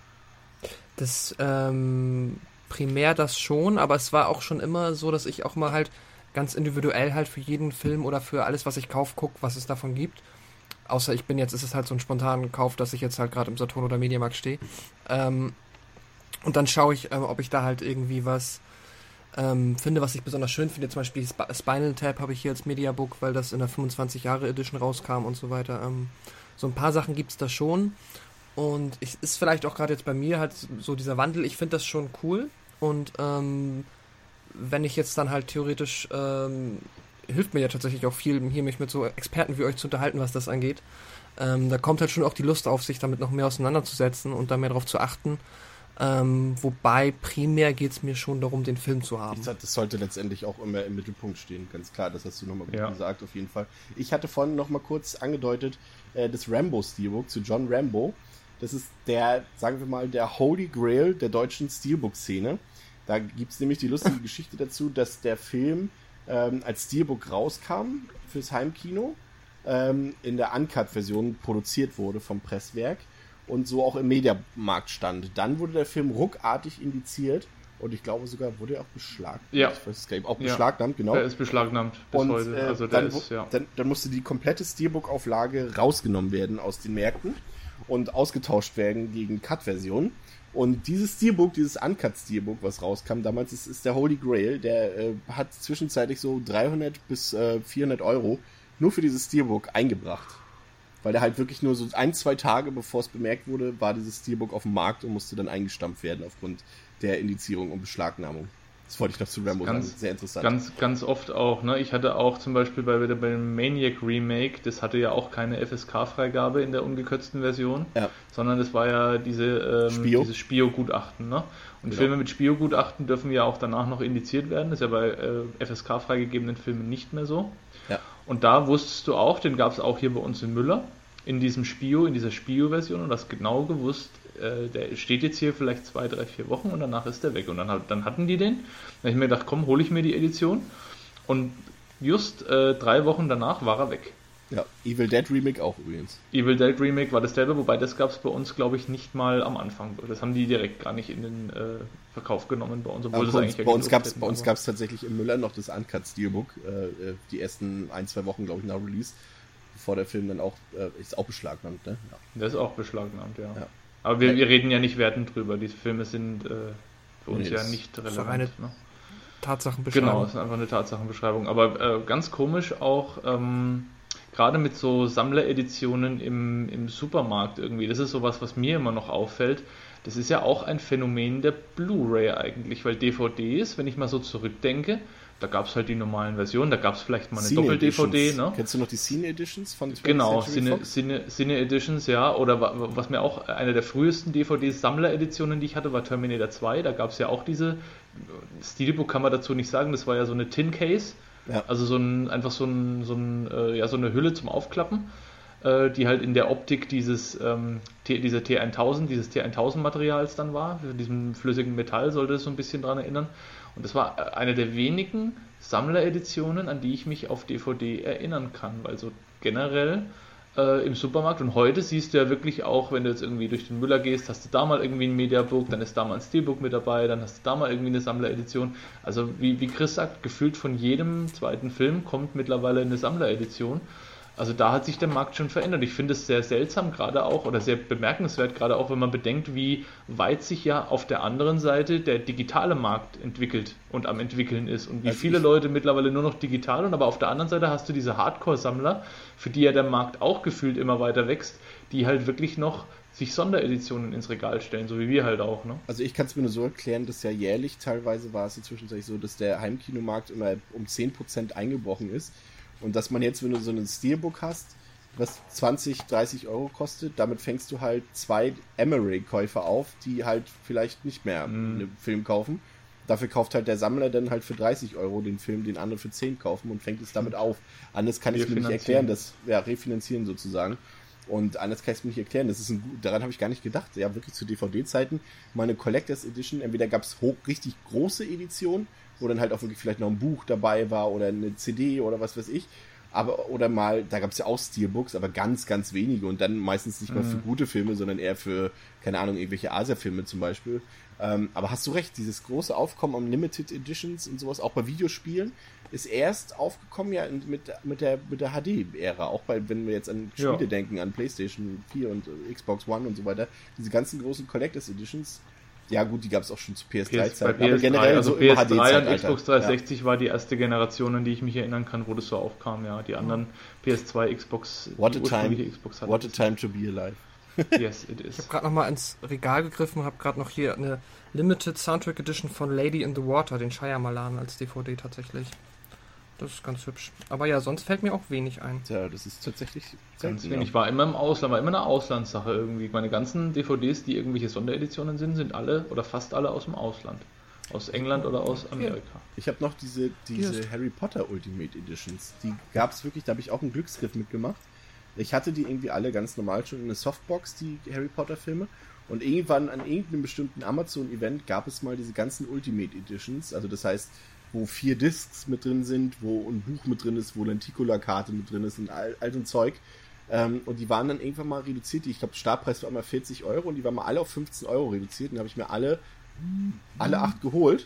Das, ähm, primär das schon, aber es war auch schon immer so, dass ich auch mal halt ganz individuell halt für jeden Film oder für alles, was ich kaufe, gucke, was es davon gibt. Außer ich bin jetzt, ist es halt so ein spontaner Kauf, dass ich jetzt halt gerade im Saturn oder Mediamarkt stehe. Ähm, und dann schaue ich, ähm, ob ich da halt irgendwie was ähm, finde, was ich besonders schön finde. Zum Beispiel Sp- Spinal Tap habe ich hier als Mediabook, weil das in der fünfundzwanzig Jahre Edition rauskam und so weiter. Ähm, so ein paar Sachen gibt es da schon. Und ich, ist vielleicht auch gerade jetzt bei mir halt so dieser Wandel. Ich finde das schon cool. Und ähm, wenn ich jetzt dann halt theoretisch... Ähm, hilft mir ja tatsächlich auch viel, hier mich mit so Experten wie euch zu unterhalten, was das angeht. Ähm, da kommt halt schon auch die Lust auf, sich damit noch mehr auseinanderzusetzen und da mehr darauf zu achten. Ähm, wobei primär geht es mir schon darum, den Film zu haben. Das sollte letztendlich auch immer im Mittelpunkt stehen, ganz klar, das hast du nochmal ja. gesagt, auf jeden Fall. Ich hatte vorhin nochmal kurz angedeutet, äh, das Rambo-Steelbook zu John Rambo. Das ist der, sagen wir mal, der Holy Grail der deutschen Steelbook-Szene. Da gibt es nämlich die lustige Geschichte dazu, dass der Film Ähm, als Steelbook rauskam fürs Heimkino, ähm, in der Uncut-Version produziert wurde vom Presswerk und so auch im Mediamarkt stand. Dann wurde der Film ruckartig indiziert und ich glaube sogar, wurde er auch beschlagnahmt. Ja. Ich weiß es gar nicht, auch ja. beschlagnahmt, genau. Der ist beschlagnahmt bis und, heute. Äh, also der dann, ist, ja. dann, dann musste die komplette Steelbook-Auflage rausgenommen werden aus den Märkten und ausgetauscht werden gegen Cut-Versionen. Und dieses Steelbook, dieses Uncut-Steelbook, was rauskam damals, ist, ist der Holy Grail. Der äh, hat zwischenzeitlich so dreihundert bis äh, vierhundert Euro nur für dieses Steelbook eingebracht. Weil der halt wirklich nur so ein, zwei Tage, bevor es bemerkt wurde, war dieses Steelbook auf dem Markt und musste dann eingestampft werden aufgrund der Indizierung und Beschlagnahmung. Das wollte ich noch zu Rambo ganz, sagen. Sehr interessant. Ganz, ganz oft auch. Ne? Ich hatte auch zum Beispiel bei, bei dem Maniac Remake, das hatte ja auch keine F S K-Freigabe in der ungekürzten Version, ja. sondern das war ja diese, ähm, Spio. dieses Spio-Gutachten. Ne? Und genau. Filme mit Spio-Gutachten dürfen ja auch danach noch indiziert werden. Das ist ja bei äh, F S K-freigegebenen Filmen nicht mehr so. Ja. Und da wusstest du auch, den gab es auch hier bei uns in Müller, in diesem Spio, in dieser Spio-Version, und das genau gewusst, äh, der steht jetzt hier vielleicht zwei, drei, vier Wochen und danach ist der weg. Und dann, dann hatten die den. Dann habe ich mir gedacht, komm, hole ich mir die Edition. Und just äh, drei Wochen danach war er weg. Ja, Evil Dead Remake auch übrigens. Evil Dead Remake war dasselbe, wobei das gab es bei uns, glaube ich, nicht mal am Anfang. Das haben die direkt gar nicht in den äh, Verkauf genommen bei uns. Obwohl ja, das bei eigentlich uns, bei uns gab es bei uns aber... gab's tatsächlich im Müller noch das Uncut Steelbook, äh, die ersten ein, zwei Wochen, glaube ich, nach Release, bevor der Film dann auch, äh, ist auch beschlagnahmt, ne? Ja. Der ist auch beschlagnahmt, ja. ja. Aber wir, wir reden ja nicht wertend drüber. Diese Filme sind äh, für uns Nee, ja das nicht ist doch relevant. eine Ne? Tatsachenbeschreibung. Genau, es ist einfach eine Tatsachenbeschreibung. Aber äh, ganz komisch auch, ähm, gerade mit so Sammlereditionen im, im Supermarkt irgendwie. Das ist sowas, was mir immer noch auffällt. Das ist ja auch ein Phänomen der Blu-ray eigentlich, weil D V Ds, wenn ich mal so zurückdenke, da gab es halt die normalen Versionen, da gab es vielleicht mal eine Cine Doppel-D V D. Editions. Ne? Kennst du noch die Cine Editions von twentieth Genau, Century Cine, Fox? Cine, Cine Editions, ja. Oder wa- was mir auch eine der frühesten D V D-Sammler-Editionen, die ich hatte, war Terminator zwei. Da gab es ja auch diese, Steelbook kann man dazu nicht sagen, das war ja so eine Tin Case. Ja. Also so ein, einfach so, ein, so, ein, äh, ja, so eine Hülle zum Aufklappen, äh, die halt in der Optik dieses, ähm, T, dieser T tausend, dieses T tausend Materials dann war. Für diesem flüssigen Metall sollte es so ein bisschen dran erinnern. Und das war eine der wenigen Sammlereditionen, an die ich mich auf D V D erinnern kann, weil so generell äh, im Supermarkt und heute siehst du ja wirklich auch, wenn du jetzt irgendwie durch den Müller gehst, hast du da mal irgendwie ein Mediabook, dann ist da mal ein Steelbook mit dabei, dann hast du da mal irgendwie eine Sammleredition. Also wie, wie Chris sagt, gefühlt von jedem zweiten Film kommt mittlerweile eine Sammleredition. Also da hat sich der Markt schon verändert. Ich finde es sehr seltsam gerade auch oder sehr bemerkenswert gerade auch, wenn man bedenkt, wie weit sich ja auf der anderen Seite der digitale Markt entwickelt und am entwickeln ist und wie Also viele ich- Leute mittlerweile nur noch digital und aber auf der anderen Seite hast du diese Hardcore-Sammler, für die ja der Markt auch gefühlt immer weiter wächst, die halt wirklich noch sich Sondereditionen ins Regal stellen, so wie wir halt auch, ne? Also ich kann es mir nur so erklären, dass ja jährlich teilweise war es inzwischen so, dass der Heimkinomarkt immer um zehn Prozent eingebrochen ist. Und dass man jetzt, wenn du so einen Steelbook hast, was zwanzig, dreißig Euro kostet, damit fängst du halt zwei Emery-Käufer auf, die halt vielleicht nicht mehr Mhm. einen Film kaufen. Dafür kauft halt der Sammler dann halt für dreißig Euro den Film, den andere für zehn kaufen und fängt es damit auf. Anders kann ich es mir nicht Refinanzieren. erklären, das, ja, refinanzieren sozusagen. Und anders kann ich es mir nicht erklären. Das ist ein, gut- daran habe ich gar nicht gedacht. Ja, wirklich zu D V D-Zeiten mal eine Collectors Edition. Entweder gab es hoch, richtig große Editionen, wo dann halt auch wirklich vielleicht noch ein Buch dabei war oder eine C D oder was weiß ich. Aber, oder mal, da gab es ja auch Steelbooks, aber ganz, ganz wenige und dann meistens nicht mal für gute Filme, sondern eher für, keine Ahnung, irgendwelche Asia-Filme zum Beispiel. Ähm, aber hast du recht, dieses große Aufkommen an Limited Editions und sowas, auch bei Videospielen, ist erst aufgekommen ja in- mit, mit der, mit der H D-Ära. Auch bei, wenn wir jetzt an Spiele Ja. denken, an PlayStation vier und äh, Xbox One und so weiter, diese ganzen großen Collectors Editions, ja gut, die gab es auch schon zu P S P S, bei drei-Zeiten, P S drei, aber generell also so P im S drei und H D-Zeitalter. Xbox dreihundertsechzig war die erste Generation, an die ich mich erinnern kann, wo das so aufkam, ja. Die anderen P S zwei, Xbox, What a die ursprüngliche time, Xbox hatten what a das. time to be alive. Ich Yes, it habe is. gerade nochmal ins Regal gegriffen, habe gerade noch hier eine Limited Soundtrack Edition von Lady in the Water, den Shyamalan als D V D tatsächlich. Das ist ganz hübsch. Aber ja, sonst fällt mir auch wenig ein. Tja, das ist tatsächlich Ganz selten, wenig. ja. War immer im Ausland, war immer eine Auslandssache irgendwie. Meine ganzen D V Ds, die irgendwelche Sondereditionen sind, sind alle oder fast alle aus dem Ausland. Aus England oder aus Amerika. Ich habe noch diese, diese Hier Harry Potter Ultimate Editions. Die gab es wirklich, da habe ich auch einen Glücksgriff mitgemacht. Ich hatte die irgendwie alle ganz normal schon in eine Softbox, die Harry Potter Filme. Und irgendwann an irgendeinem bestimmten Amazon-Event gab es mal diese ganzen Ultimate Editions. Also das heißt, wo vier Discs mit drin sind, wo ein Buch mit drin ist, wo Lenticular-Karte mit drin ist und all, all so ein Zeug. Ähm, und die waren dann irgendwann mal reduziert. Ich glaube, Startpreis war immer vierzig Euro und die waren mal alle auf fünfzehn Euro reduziert. Und da habe ich mir alle, alle acht geholt.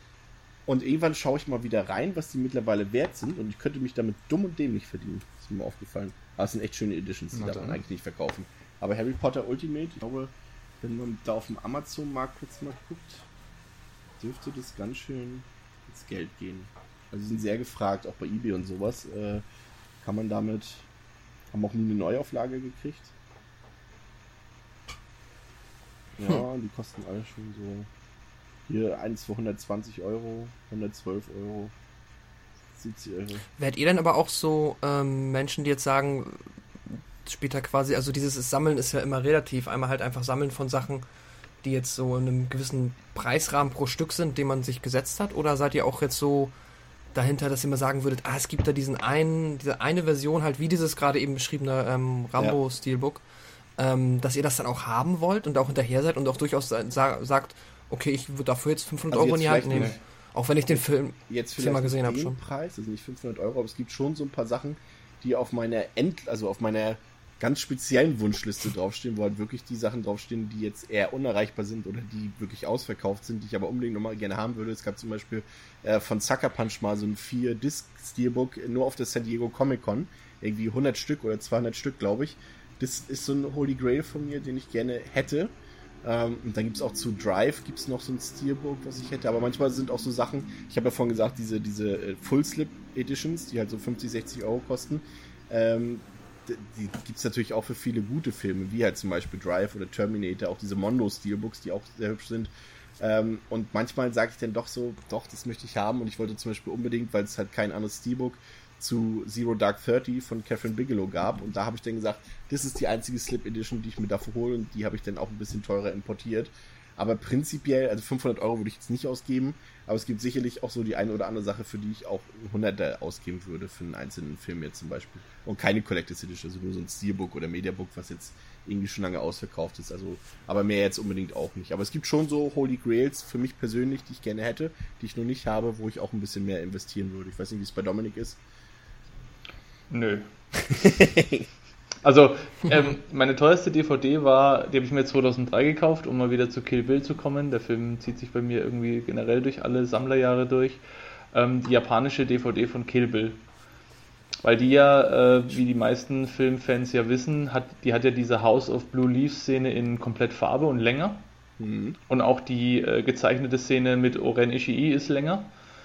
Und irgendwann schaue ich mal wieder rein, was die mittlerweile wert sind. Und ich könnte mich damit dumm und dämlich verdienen. Ist mir aufgefallen. Aber es sind echt schöne Editions, die Na darf man dann. eigentlich nicht verkaufen. Aber Harry Potter Ultimate, ich glaube, wenn man da auf dem Amazon-Markt kurz mal guckt, dürfte das ganz schön ins Geld gehen. Also sie sind sehr gefragt, auch bei eBay und sowas. Äh, kann man damit, haben auch eine Neuauflage gekriegt. Ja, die kosten alle schon so. Hier eins für hundertzwanzig Euro, hundertzwölf Euro, siebzig Euro. Werdet ihr denn aber auch so ähm, Menschen, die jetzt sagen, später quasi, also dieses Sammeln ist ja immer relativ, einmal halt einfach Sammeln von Sachen, die jetzt so in einem gewissen Preisrahmen pro Stück sind, den man sich gesetzt hat, oder seid ihr auch jetzt so dahinter, dass ihr mal sagen würdet, ah, es gibt da diesen einen, diese eine Version halt, wie dieses gerade eben beschriebene ähm, Rambo-Steelbook, ähm, dass ihr das dann auch haben wollt und auch hinterher seid und auch durchaus sa- sagt, okay, ich würde dafür jetzt fünfhundert Also Euro in jetzt die Hand vielleicht nehmen. nicht. Auch wenn ich den Film Jetzt zehnmal vielleicht gesehen nicht habe den schon. Preis, also nicht fünfhundert Euro, aber es gibt schon so ein paar Sachen, die auf meiner End, also auf meiner ganz speziellen Wunschliste draufstehen, wo halt wirklich die Sachen draufstehen, die jetzt eher unerreichbar sind oder die wirklich ausverkauft sind, die ich aber unbedingt nochmal gerne haben würde. Es gab zum Beispiel äh, von Sucker Punch mal so ein vier Disc Steelbook nur auf der San Diego Comic Con, irgendwie hundert Stück oder zweihundert Stück, glaube ich. Das ist so ein Holy Grail von mir, den ich gerne hätte. Ähm, und dann gibt es auch zu Drive gibt's noch so ein Steelbook, was ich hätte. Aber manchmal sind auch so Sachen, ich habe ja vorhin gesagt, diese, diese äh, Full Slip Editions, die halt so fünfzig, sechzig Euro kosten. Ähm, die, die gibt es natürlich auch für viele gute Filme, wie halt zum Beispiel Drive oder Terminator, auch diese Mondo Steelbooks, die auch sehr hübsch sind. Ähm, und manchmal sage ich dann doch so, doch, das möchte ich haben. Und ich wollte zum Beispiel unbedingt, weil es halt kein anderes Steelbook zu Zero Dark Thirty von Catherine Bigelow gab. Und da habe ich dann gesagt, das ist die einzige Slip Edition, die ich mir dafür hole. Und die habe ich dann auch ein bisschen teurer importiert. Aber prinzipiell, also fünfhundert Euro würde ich jetzt nicht ausgeben. Aber es gibt sicherlich auch so die eine oder andere Sache, für die ich auch hundert ausgeben würde für einen einzelnen Film jetzt zum Beispiel. Und keine Collector's Edition, also nur so ein Steelbook oder Mediabook, was jetzt irgendwie schon lange ausverkauft ist. Also, aber mehr jetzt unbedingt auch nicht. Aber es gibt schon so Holy Grails für mich persönlich, die ich gerne hätte, die ich noch nicht habe, wo ich auch ein bisschen mehr investieren würde. Ich weiß nicht, wie es bei Dominik ist. Nö. Also, ähm, meine teuerste D V D war, die habe ich mir zweitausenddrei gekauft, um mal wieder zu Kill Bill zu kommen. Der Film zieht sich bei mir irgendwie generell durch alle Sammlerjahre durch. Ähm, die japanische D V D von Kill Bill. Weil die ja, äh, wie die meisten Filmfans ja wissen, hat, die hat ja diese House of Blue Leaves Szene in komplett Farbe und länger. Mhm. Und auch die äh, gezeichnete Szene mit Oren Ishii ist länger.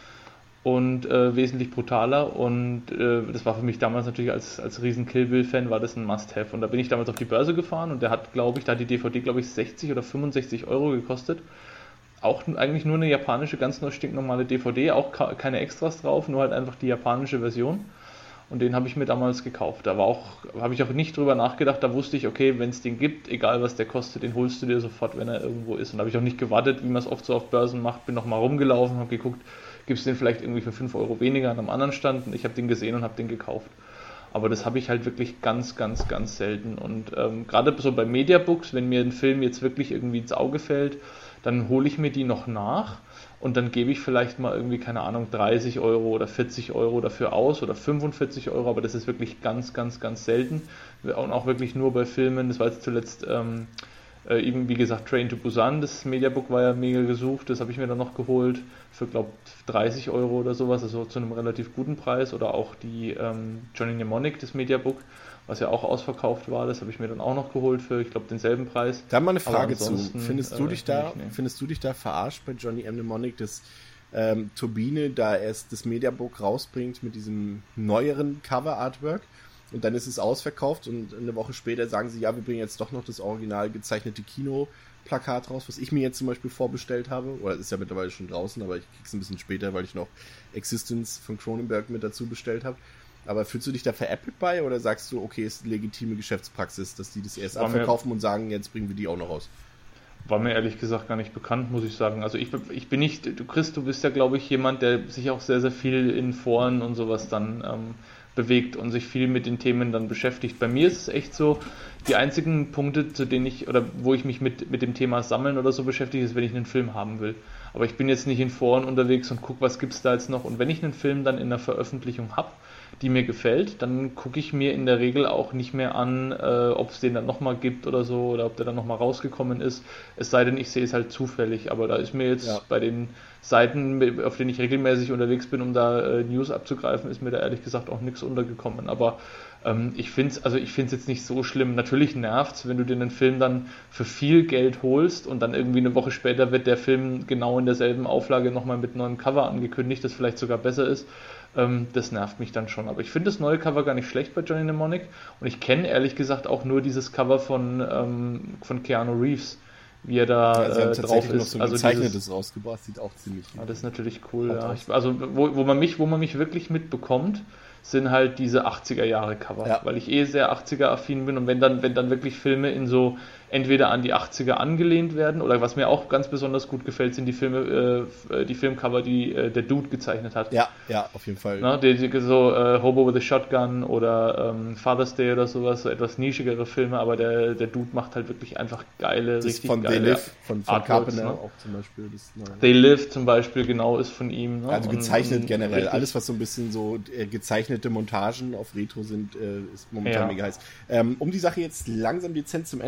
Und äh, wesentlich brutaler und äh, das war für mich damals natürlich als, als riesen Kill Bill-Fan war das ein Must-Have und da bin ich damals auf die Börse gefahren und der hat, glaube ich, da hat die D V D, glaube ich, sechzig oder fünfundsechzig Euro gekostet. Auch eigentlich nur eine japanische, ganz neu stinknormale D V D, auch ka- keine Extras drauf, nur halt einfach die japanische Version und den habe ich mir damals gekauft. Da war auch, habe ich auch nicht drüber nachgedacht, da wusste ich, okay, wenn es den gibt, egal was der kostet, den holst du dir sofort, wenn er irgendwo ist und da habe ich auch nicht gewartet, wie man es oft so auf Börsen macht, bin noch mal rumgelaufen, habe geguckt, gibt es den vielleicht irgendwie für fünf Euro weniger an einem anderen Stand und ich habe den gesehen und habe den gekauft. Aber das habe ich halt wirklich ganz, ganz, ganz selten. Und ähm, gerade so bei Mediabooks, wenn mir ein Film jetzt wirklich irgendwie ins Auge fällt, dann hole ich mir die noch nach und dann gebe ich vielleicht mal irgendwie, keine Ahnung, dreißig Euro oder vierzig Euro dafür aus oder fünfundvierzig Euro, aber das ist wirklich ganz, ganz, ganz selten. Und auch wirklich nur bei Filmen, das war jetzt zuletzt... Ähm, Äh, eben wie gesagt Train to Busan, das Mediabook war ja mega gesucht, das habe ich mir dann noch geholt für, glaube ich, dreißig Euro oder sowas, also zu einem relativ guten Preis oder auch die ähm, Johnny Mnemonic, das Mediabook, was ja auch ausverkauft war, das habe ich mir dann auch noch geholt für, ich glaube, denselben Preis. Da mal eine Frage zu, findest du, äh, dich da, nicht, nee. findest du dich da verarscht bei Johnny Mnemonic, dass ähm, Turbine da erst das Mediabook rausbringt mit diesem neueren Cover-Artwork? Und dann ist es ausverkauft und eine Woche später sagen sie, ja, wir bringen jetzt doch noch das original gezeichnete Kinoplakat raus, was ich mir jetzt zum Beispiel vorbestellt habe. Oder ist ja mittlerweile schon draußen, aber ich krieg's ein bisschen später, weil ich noch Existence von Cronenberg mit dazu bestellt habe. Aber fühlst du dich da veräppelt bei oder sagst du, okay, ist legitime Geschäftspraxis, dass die das erst abverkaufen und sagen, jetzt bringen wir die auch noch raus? War mir ehrlich gesagt gar nicht bekannt, muss ich sagen. Also ich, ich bin nicht, du Chris, du bist ja, glaube ich, jemand, der sich auch sehr, sehr viel in Foren und sowas dann ähm, bewegt und sich viel mit den Themen dann beschäftigt. Bei mir ist es echt so, die einzigen Punkte, zu denen ich, oder wo ich mich mit, mit dem Thema Sammeln oder so beschäftige, ist, wenn ich einen Film haben will. Aber ich bin jetzt nicht in Foren unterwegs und gucke, was gibt's da jetzt noch. Und wenn ich einen Film dann in der Veröffentlichung habe, die mir gefällt, dann gucke ich mir in der Regel auch nicht mehr an, äh, ob es den dann nochmal gibt oder so, oder ob der dann nochmal rausgekommen ist. Es sei denn, ich sehe es halt zufällig. Aber da ist mir jetzt ja. bei den Seiten, auf denen ich regelmäßig unterwegs bin, um da äh, News abzugreifen, ist mir da ehrlich gesagt auch nichts untergekommen. Aber ähm, ich finde es also ich finde es jetzt nicht so schlimm. Natürlich nervt es, wenn du dir einen Film dann für viel Geld holst und dann irgendwie eine Woche später wird der Film genau in derselben Auflage nochmal mit neuem Cover angekündigt, das vielleicht sogar besser ist. Ähm, das nervt mich dann schon. Aber ich finde das neue Cover gar nicht schlecht bei Johnny Mnemonic und ich kenne ehrlich gesagt auch nur dieses Cover von, ähm, von Keanu Reeves, wie er da ja, sie haben äh, drauf ist. Noch so ein also gezeichnetes dieses, rausgebracht, sieht auch ziemlich ah, das ist natürlich cool, ja. Ich, also wo, wo man mich, wo man mich wirklich mitbekommt, sind halt diese achtziger-Jahre-Cover, ja. Weil ich eh sehr achtziger-affin bin und wenn dann, wenn dann wirklich Filme in so entweder an die achtziger angelehnt werden oder was mir auch ganz besonders gut gefällt, sind die Filme, äh, die Filmcover, die äh, der Dude gezeichnet hat. Ja, ja, auf jeden Fall. Na, die, die, so äh, Hobo with a Shotgun oder ähm, Father's Day oder sowas, so etwas nischigere Filme, aber der, der Dude macht halt wirklich einfach geile, das richtig von geile They Live, von, von Carpenter ne? auch zum Beispiel. Das, They Live zum Beispiel, genau, ist von ihm. Ne? Also gezeichnet und, generell, richtig. Alles was so ein bisschen so äh, gezeichnete Montagen auf Retro sind, äh, ist momentan ja. mega heiß. Ähm, um die Sache jetzt langsam dezent zum Ende zu führen,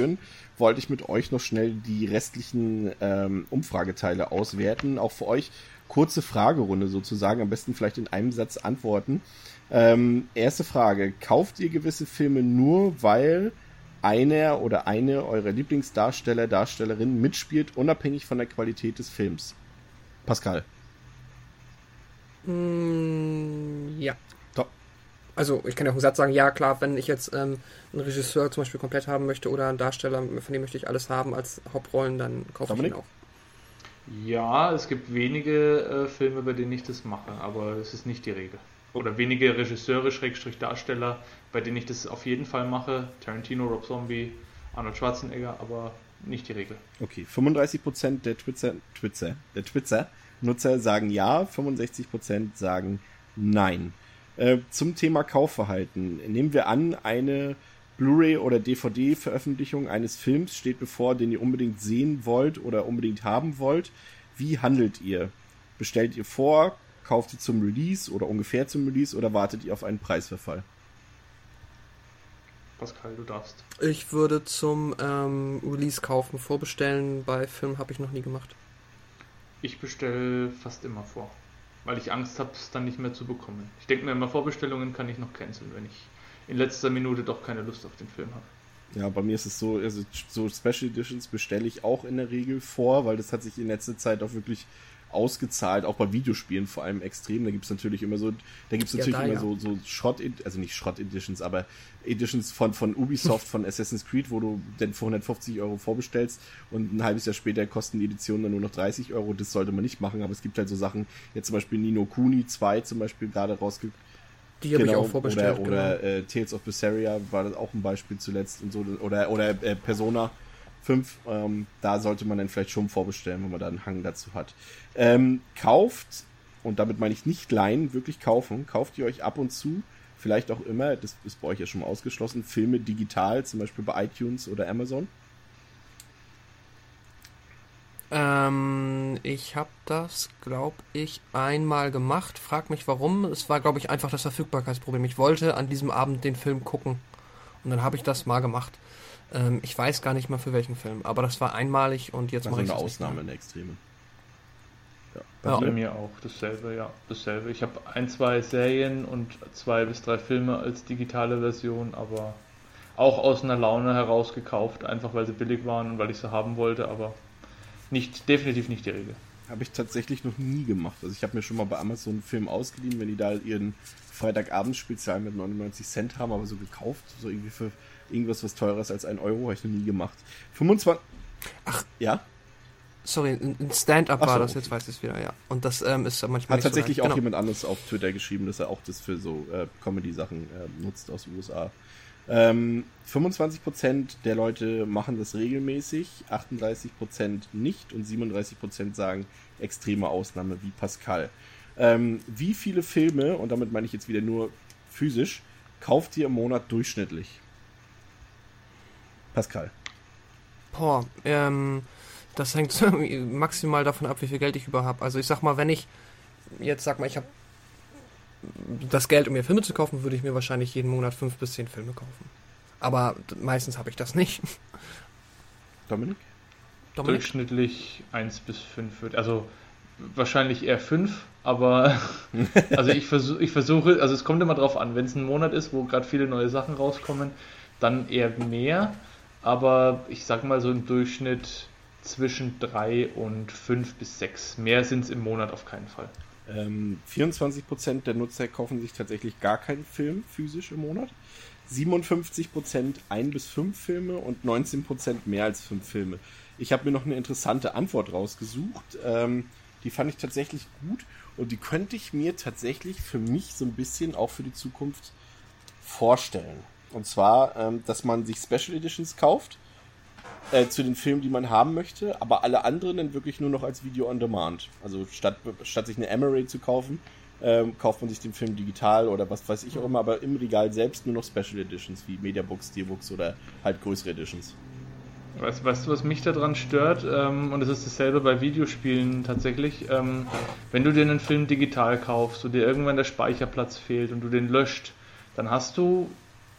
führen, wollte ich mit euch noch schnell die restlichen ähm, Umfrageteile auswerten. Auch für euch kurze Fragerunde sozusagen, am besten vielleicht in einem Satz antworten. Ähm, erste Frage, kauft ihr gewisse Filme nur, weil einer oder eine eurer Lieblingsdarsteller, Darstellerinnen mitspielt, unabhängig von der Qualität des Films? Pascal. Mm, ja. Top. Also ich kann ja auch einen Satz sagen, ja klar, wenn ich jetzt ähm, einen Regisseur zum Beispiel komplett haben möchte oder einen Darsteller, von dem möchte ich alles haben als Hauptrollen, dann kaufe ich ihn auch. Ja, es gibt wenige äh, Filme, bei denen ich das mache, aber es ist nicht die Regel. Oder wenige Regisseure, Schrägstrich Darsteller, bei denen ich das auf jeden Fall mache. Tarantino, Rob Zombie, Arnold Schwarzenegger, aber nicht die Regel. Okay, fünfunddreißig Prozent der Twitter, Twitter, der Twitter-Nutzer sagen ja, fünfundsechzig Prozent sagen nein. Äh, zum Thema Kaufverhalten. Nehmen wir an, eine Blu-ray oder D V D-Veröffentlichung eines Films steht bevor, den ihr unbedingt sehen wollt oder unbedingt haben wollt. Wie handelt ihr? Bestellt ihr vor? Kauft ihr zum Release oder ungefähr zum Release oder wartet ihr auf einen Preisverfall? Pascal, du darfst. Ich würde zum ähm, Release kaufen, vorbestellen. Bei Filmen habe ich noch nie gemacht. Ich bestelle fast immer vor, weil ich Angst habe, es dann nicht mehr zu bekommen. Ich denke mir immer, Vorbestellungen kann ich noch canceln, wenn ich in letzter Minute doch keine Lust auf den Film habe. Ja, bei mir ist es so, also so Special Editions bestelle ich auch in der Regel vor, weil das hat sich in letzter Zeit auch wirklich ausgezahlt, auch bei Videospielen vor allem extrem. Da gibt es natürlich immer so, da gibt es natürlich ja, da, immer ja. so, so Schrott, also nicht Schrott-Editions, aber Editions von, von Ubisoft, von Assassin's Creed, wo du dann für hundertfünfzig Euro vorbestellst und ein halbes Jahr später kosten die Editionen dann nur noch dreißig Euro. Das sollte man nicht machen, aber es gibt halt so Sachen, jetzt zum Beispiel Ni no Kuni zwei zum Beispiel gerade rausgekommen. Die habe genau, ich auch vorbestellt. Oder, oder genau. äh, Tales of Berseria war das auch ein Beispiel zuletzt und so. Oder, oder äh, Persona fünf, ähm, da sollte man dann vielleicht schon vorbestellen, wenn man da einen Hang dazu hat. Ähm, kauft, und damit meine ich nicht leihen, wirklich kaufen, kauft ihr euch ab und zu, vielleicht auch immer, das ist bei euch ja schon mal ausgeschlossen, Filme digital, zum Beispiel bei iTunes oder Amazon? Ähm, ich habe das, glaube ich, einmal gemacht. Frag mich warum. Es war, glaube ich, einfach das Verfügbarkeitsproblem. Ich wollte an diesem Abend den Film gucken. Und dann habe ich das mal gemacht. Ähm, ich weiß gar nicht mehr für welchen Film. Aber das war einmalig und jetzt mache ich das. Also eine Ausnahme in der Extreme. Ja, bei ja. mir auch dasselbe, ja. Dasselbe. Ich habe ein, zwei Serien und zwei bis drei Filme als digitale Version, aber auch aus einer Laune heraus gekauft. Einfach weil sie billig waren und weil ich sie haben wollte, aber Nicht, definitiv nicht die Regel. Habe ich tatsächlich noch nie gemacht. Also ich habe mir schon mal bei Amazon einen Film ausgeliehen, wenn die da ihren Freitagabend-Spezial mit neunundneunzig Cent haben, aber so gekauft, so irgendwie für irgendwas was teurer als ein Euro, habe ich noch nie gemacht. fünfundzwanzig Ach, ja? Sorry, ein Stand-Up war so, das, okay. Jetzt weiß ich es wieder, ja. Und das ähm, ist manchmal Hat tatsächlich so auch genau. jemand anderes auf Twitter geschrieben, dass er auch das für so äh, Comedy-Sachen äh, nutzt aus den U S A. Ähm, fünfundzwanzig Prozent der Leute machen das regelmäßig, achtunddreißig Prozent nicht und siebenunddreißig Prozent sagen extreme Ausnahme wie Pascal. Ähm, wie viele Filme, und damit meine ich jetzt wieder nur physisch, kauft ihr im Monat durchschnittlich? Pascal. Boah, ähm, das hängt maximal davon ab, wie viel Geld ich über habe. Also ich sag mal, wenn ich jetzt sag mal, ich habe das Geld, um mir Filme zu kaufen, würde ich mir wahrscheinlich jeden Monat fünf bis zehn Filme kaufen. Aber meistens habe ich das nicht. Dominik? Dominik? Durchschnittlich eins bis fünf. Also wahrscheinlich eher fünf, aber also ich, versuch, ich versuche, also es kommt immer drauf an, wenn es ein Monat ist, wo gerade viele neue Sachen rauskommen, dann eher mehr. Aber ich sag mal so im Durchschnitt zwischen drei und fünf bis sechs. Mehr sind es im Monat auf keinen Fall. Ähm, vierundzwanzig Prozent der Nutzer kaufen sich tatsächlich gar keinen Film physisch im Monat. siebenundfünfzig Prozent ein bis fünf Filme und neunzehn Prozent mehr als fünf Filme. Ich habe mir noch eine interessante Antwort rausgesucht. Ähm, die fand ich tatsächlich gut und die könnte ich mir tatsächlich für mich so ein bisschen auch für die Zukunft vorstellen. Und zwar, ähm, dass man sich Special Editions kauft äh, zu den Filmen, die man haben möchte, aber alle anderen dann wirklich nur noch als Video on Demand. Also statt, statt sich eine Emery zu kaufen, ähm, kauft man sich den Film digital oder was weiß ich auch immer, aber im Regal selbst nur noch Special Editions wie Mediabooks, Steelbooks oder halt größere Editions. Weißt, weißt du, was mich daran stört? Ähm, und es ist dasselbe bei Videospielen tatsächlich. Ähm, wenn du dir einen Film digital kaufst und dir irgendwann der Speicherplatz fehlt und du den löscht, dann hast du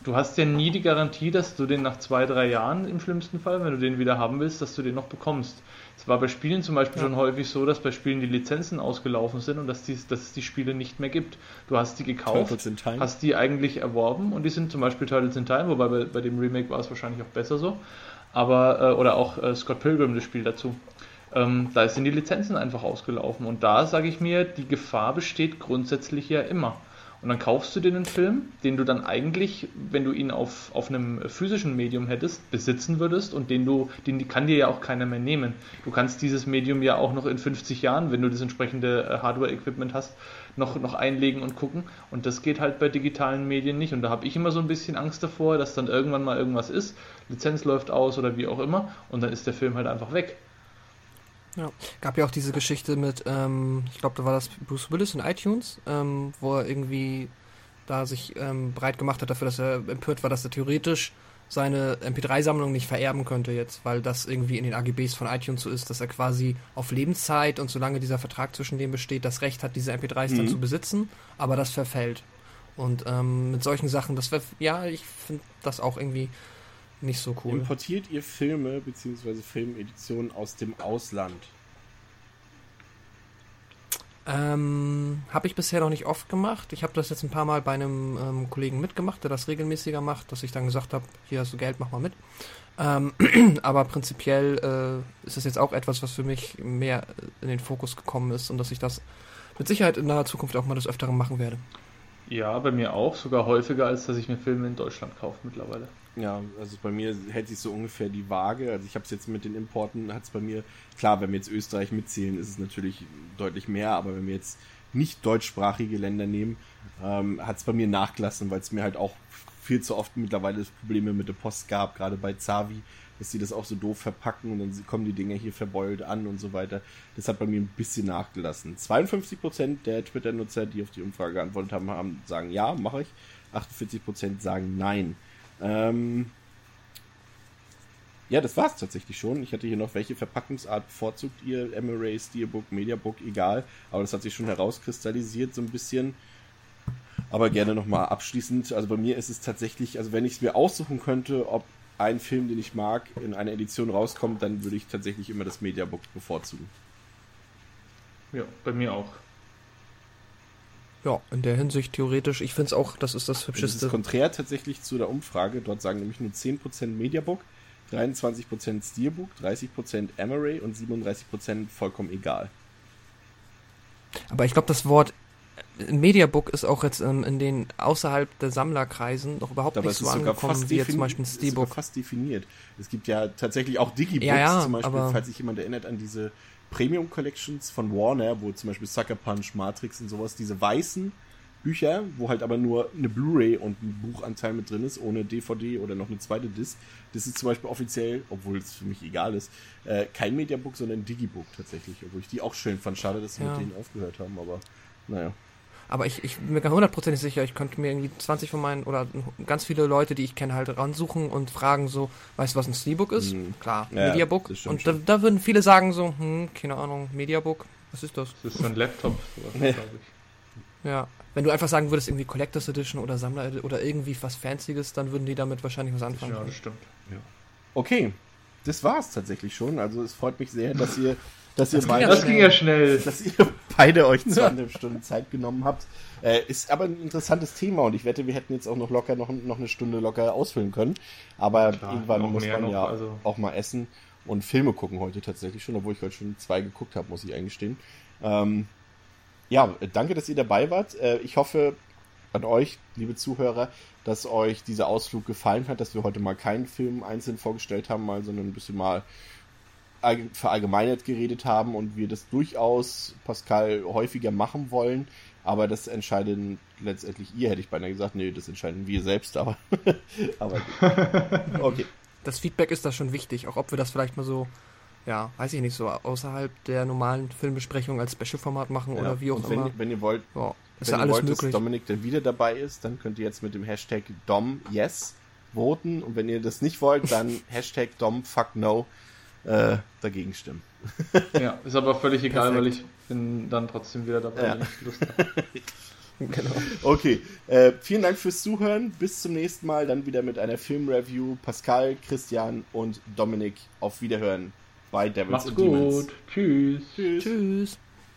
du hast ja nie die Garantie, dass du den nach zwei, drei Jahren im schlimmsten Fall, wenn du den wieder haben willst, dass du den noch bekommst. Es war bei Spielen zum Beispiel ja. schon häufig so, dass bei Spielen die Lizenzen ausgelaufen sind und dass, die, dass es die Spiele nicht mehr gibt. Du hast die gekauft, hast die eigentlich erworben und die sind zum Beispiel Turtles in Time, wobei bei, bei dem Remake war es wahrscheinlich auch besser so. Aber, äh, oder auch äh, Scott Pilgrim, das Spiel dazu. Ähm, da sind die Lizenzen einfach ausgelaufen und da sage ich mir, die Gefahr besteht grundsätzlich ja immer. Und dann kaufst du dir einen Film, den du dann eigentlich, wenn du ihn auf, auf einem physischen Medium hättest, besitzen würdest und den du, den kann dir ja auch keiner mehr nehmen. Du kannst dieses Medium ja auch noch in fünfzig Jahren, wenn du das entsprechende Hardware-Equipment hast, noch, noch einlegen und gucken. Und das geht halt bei digitalen Medien nicht. Und da habe ich immer so ein bisschen Angst davor, dass dann irgendwann mal irgendwas ist, Lizenz läuft aus oder wie auch immer und dann ist der Film halt einfach weg. Ja, gab ja auch diese Geschichte mit, ähm, ich glaube, da war das Bruce Willis in iTunes, ähm, wo er irgendwie da sich ähm, breit gemacht hat dafür, dass er empört war, dass er theoretisch seine M P drei Sammlung nicht vererben könnte jetzt, weil das irgendwie in den A G Bs von iTunes so ist, dass er quasi auf Lebenszeit und solange dieser Vertrag zwischen denen besteht, das Recht hat, diese M P dreis mhm. dann zu besitzen, aber das verfällt. Und ähm, mit solchen Sachen, das wäre, ja, ich finde das auch irgendwie nicht so cool. Importiert ihr Filme bzw. Filmeditionen aus dem Ausland? Ähm, habe ich bisher noch nicht oft gemacht. Ich habe das jetzt ein paar Mal bei einem ähm, Kollegen mitgemacht, der das regelmäßiger macht, dass ich dann gesagt habe, hier hast du Geld, mach mal mit. Ähm, aber prinzipiell äh, ist das jetzt auch etwas, was für mich mehr in den Fokus gekommen ist und dass ich das mit Sicherheit in naher Zukunft auch mal des Öfteren machen werde. Ja, bei mir auch, sogar häufiger, als dass ich mir Filme in Deutschland kaufe mittlerweile. Ja, also bei mir hält sich so ungefähr die Waage. Also ich habe es jetzt mit den Importen, hat es bei mir, klar, wenn wir jetzt Österreich mitzählen, ist es natürlich deutlich mehr, aber wenn wir jetzt nicht deutschsprachige Länder nehmen, ähm, hat es bei mir nachgelassen, weil es mir halt auch viel zu oft mittlerweile Probleme mit der Post gab, gerade bei Zavi, dass die das auch so doof verpacken und dann kommen die Dinger hier verbeult an und so weiter. Das hat bei mir ein bisschen nachgelassen. zweiundfünfzig Prozent der Twitter-Nutzer, die auf die Umfrage geantwortet haben, haben sagen ja, mache ich. achtundvierzig Prozent sagen nein. Ähm ja, das war's tatsächlich schon. Ich hatte hier noch, welche Verpackungsart bevorzugt ihr? Emery, Steelbook, Mediabook, egal. Aber das hat sich schon herauskristallisiert so ein bisschen. Aber gerne nochmal abschließend. Also bei mir ist es tatsächlich, also wenn ich es mir aussuchen könnte, ob ein Film, den ich mag, in einer Edition rauskommt, dann würde ich tatsächlich immer das Mediabook bevorzugen. Ja, bei mir auch. Ja, in der Hinsicht theoretisch. Ich finde es auch, das ist das Hübscheste. Das ist konträr tatsächlich zu der Umfrage. Dort sagen nämlich nur zehn Prozent Mediabook, dreiundzwanzig Prozent Steelbook, dreißig Prozent Emery und siebenunddreißig Prozent vollkommen egal. Aber ich glaube, das Wort Mediabook ist auch jetzt ähm, in den außerhalb der Sammlerkreisen noch überhaupt aber nicht so angekommen wie jetzt zum Beispiel ein Steelbook. Es ist fast definiert. Es gibt ja tatsächlich auch Digibooks, ja, ja, zum Beispiel, aber falls sich jemand erinnert an diese Premium Collections von Warner, wo zum Beispiel Sucker Punch, Matrix und sowas, diese weißen Bücher, wo halt aber nur eine Blu-ray und ein Buchanteil mit drin ist, ohne D V D oder noch eine zweite Disc. Das ist zum Beispiel offiziell, obwohl es für mich egal ist, äh, kein Mediabook, sondern ein Digibook tatsächlich, obwohl ich die auch schön fand. Schade, dass sie ja. mit denen aufgehört haben, aber naja. Aber ich, ich bin mir hundertprozentig sicher, ich könnte mir irgendwie zwanzig von meinen, oder ganz viele Leute, die ich kenne, halt ransuchen und fragen so, weißt du, was ein Steelbook ist? Hm. Klar, ja, Mediabook. Und da, da würden viele sagen so, hm, keine Ahnung, Mediabook, was ist das? Das ist so ein Laptop, sowas, nee. glaube ich. Ja, wenn du einfach sagen würdest, irgendwie Collectors Edition oder Sammler oder irgendwie was Fancyes, dann würden die damit wahrscheinlich was anfangen. Ja, das stimmt. Ja. Okay, das war's tatsächlich schon. Also es freut mich sehr, dass ihr Dass ihr das, beide, ging ja das ging ja schnell. Dass ihr beide euch zweieinhalb Stunden Zeit genommen habt. Äh, ist aber ein interessantes Thema und ich wette, wir hätten jetzt auch noch locker noch, noch eine Stunde locker ausfüllen können. Aber Klar, irgendwann muss man noch, ja also auch mal essen und Filme gucken heute tatsächlich schon, obwohl ich heute schon zwei geguckt habe, muss ich eingestehen. Ähm, ja, danke, dass ihr dabei wart. Äh, ich hoffe an euch, liebe Zuhörer, dass euch dieser Ausflug gefallen hat, dass wir heute mal keinen Film einzeln vorgestellt haben, mal, sondern ein bisschen mal verallgemeinert geredet haben und wir das durchaus, Pascal, häufiger machen wollen, aber das entscheiden letztendlich ihr, hätte ich beinahe gesagt, nee, das entscheiden wir selbst, aber, aber okay. Das Feedback ist da schon wichtig, auch ob wir das vielleicht mal so, ja, weiß ich nicht, so außerhalb der normalen Filmbesprechung als Special-Format machen ja, oder wie auch und wenn, immer. Wenn ihr wollt, ja, ist wenn ja ihr alles wollt, möglich. dass Dominik dann wieder dabei ist, dann könnt ihr jetzt mit dem Hashtag DomYes voten und wenn ihr das nicht wollt, dann Hashtag DomFuckNo Äh, dagegen stimmen. Ja, ist aber völlig egal, Perfekt. Weil ich bin dann trotzdem wieder dabei, ja. wenn ich Lust habe. Genau. Okay, äh, vielen Dank fürs Zuhören. Bis zum nächsten Mal, dann wieder mit einer Filmreview. Pascal, Christian und Dominik, auf Wiederhören bei Devils Macht's and gut. Demons. Tschüss. Tschüss. Tschüss.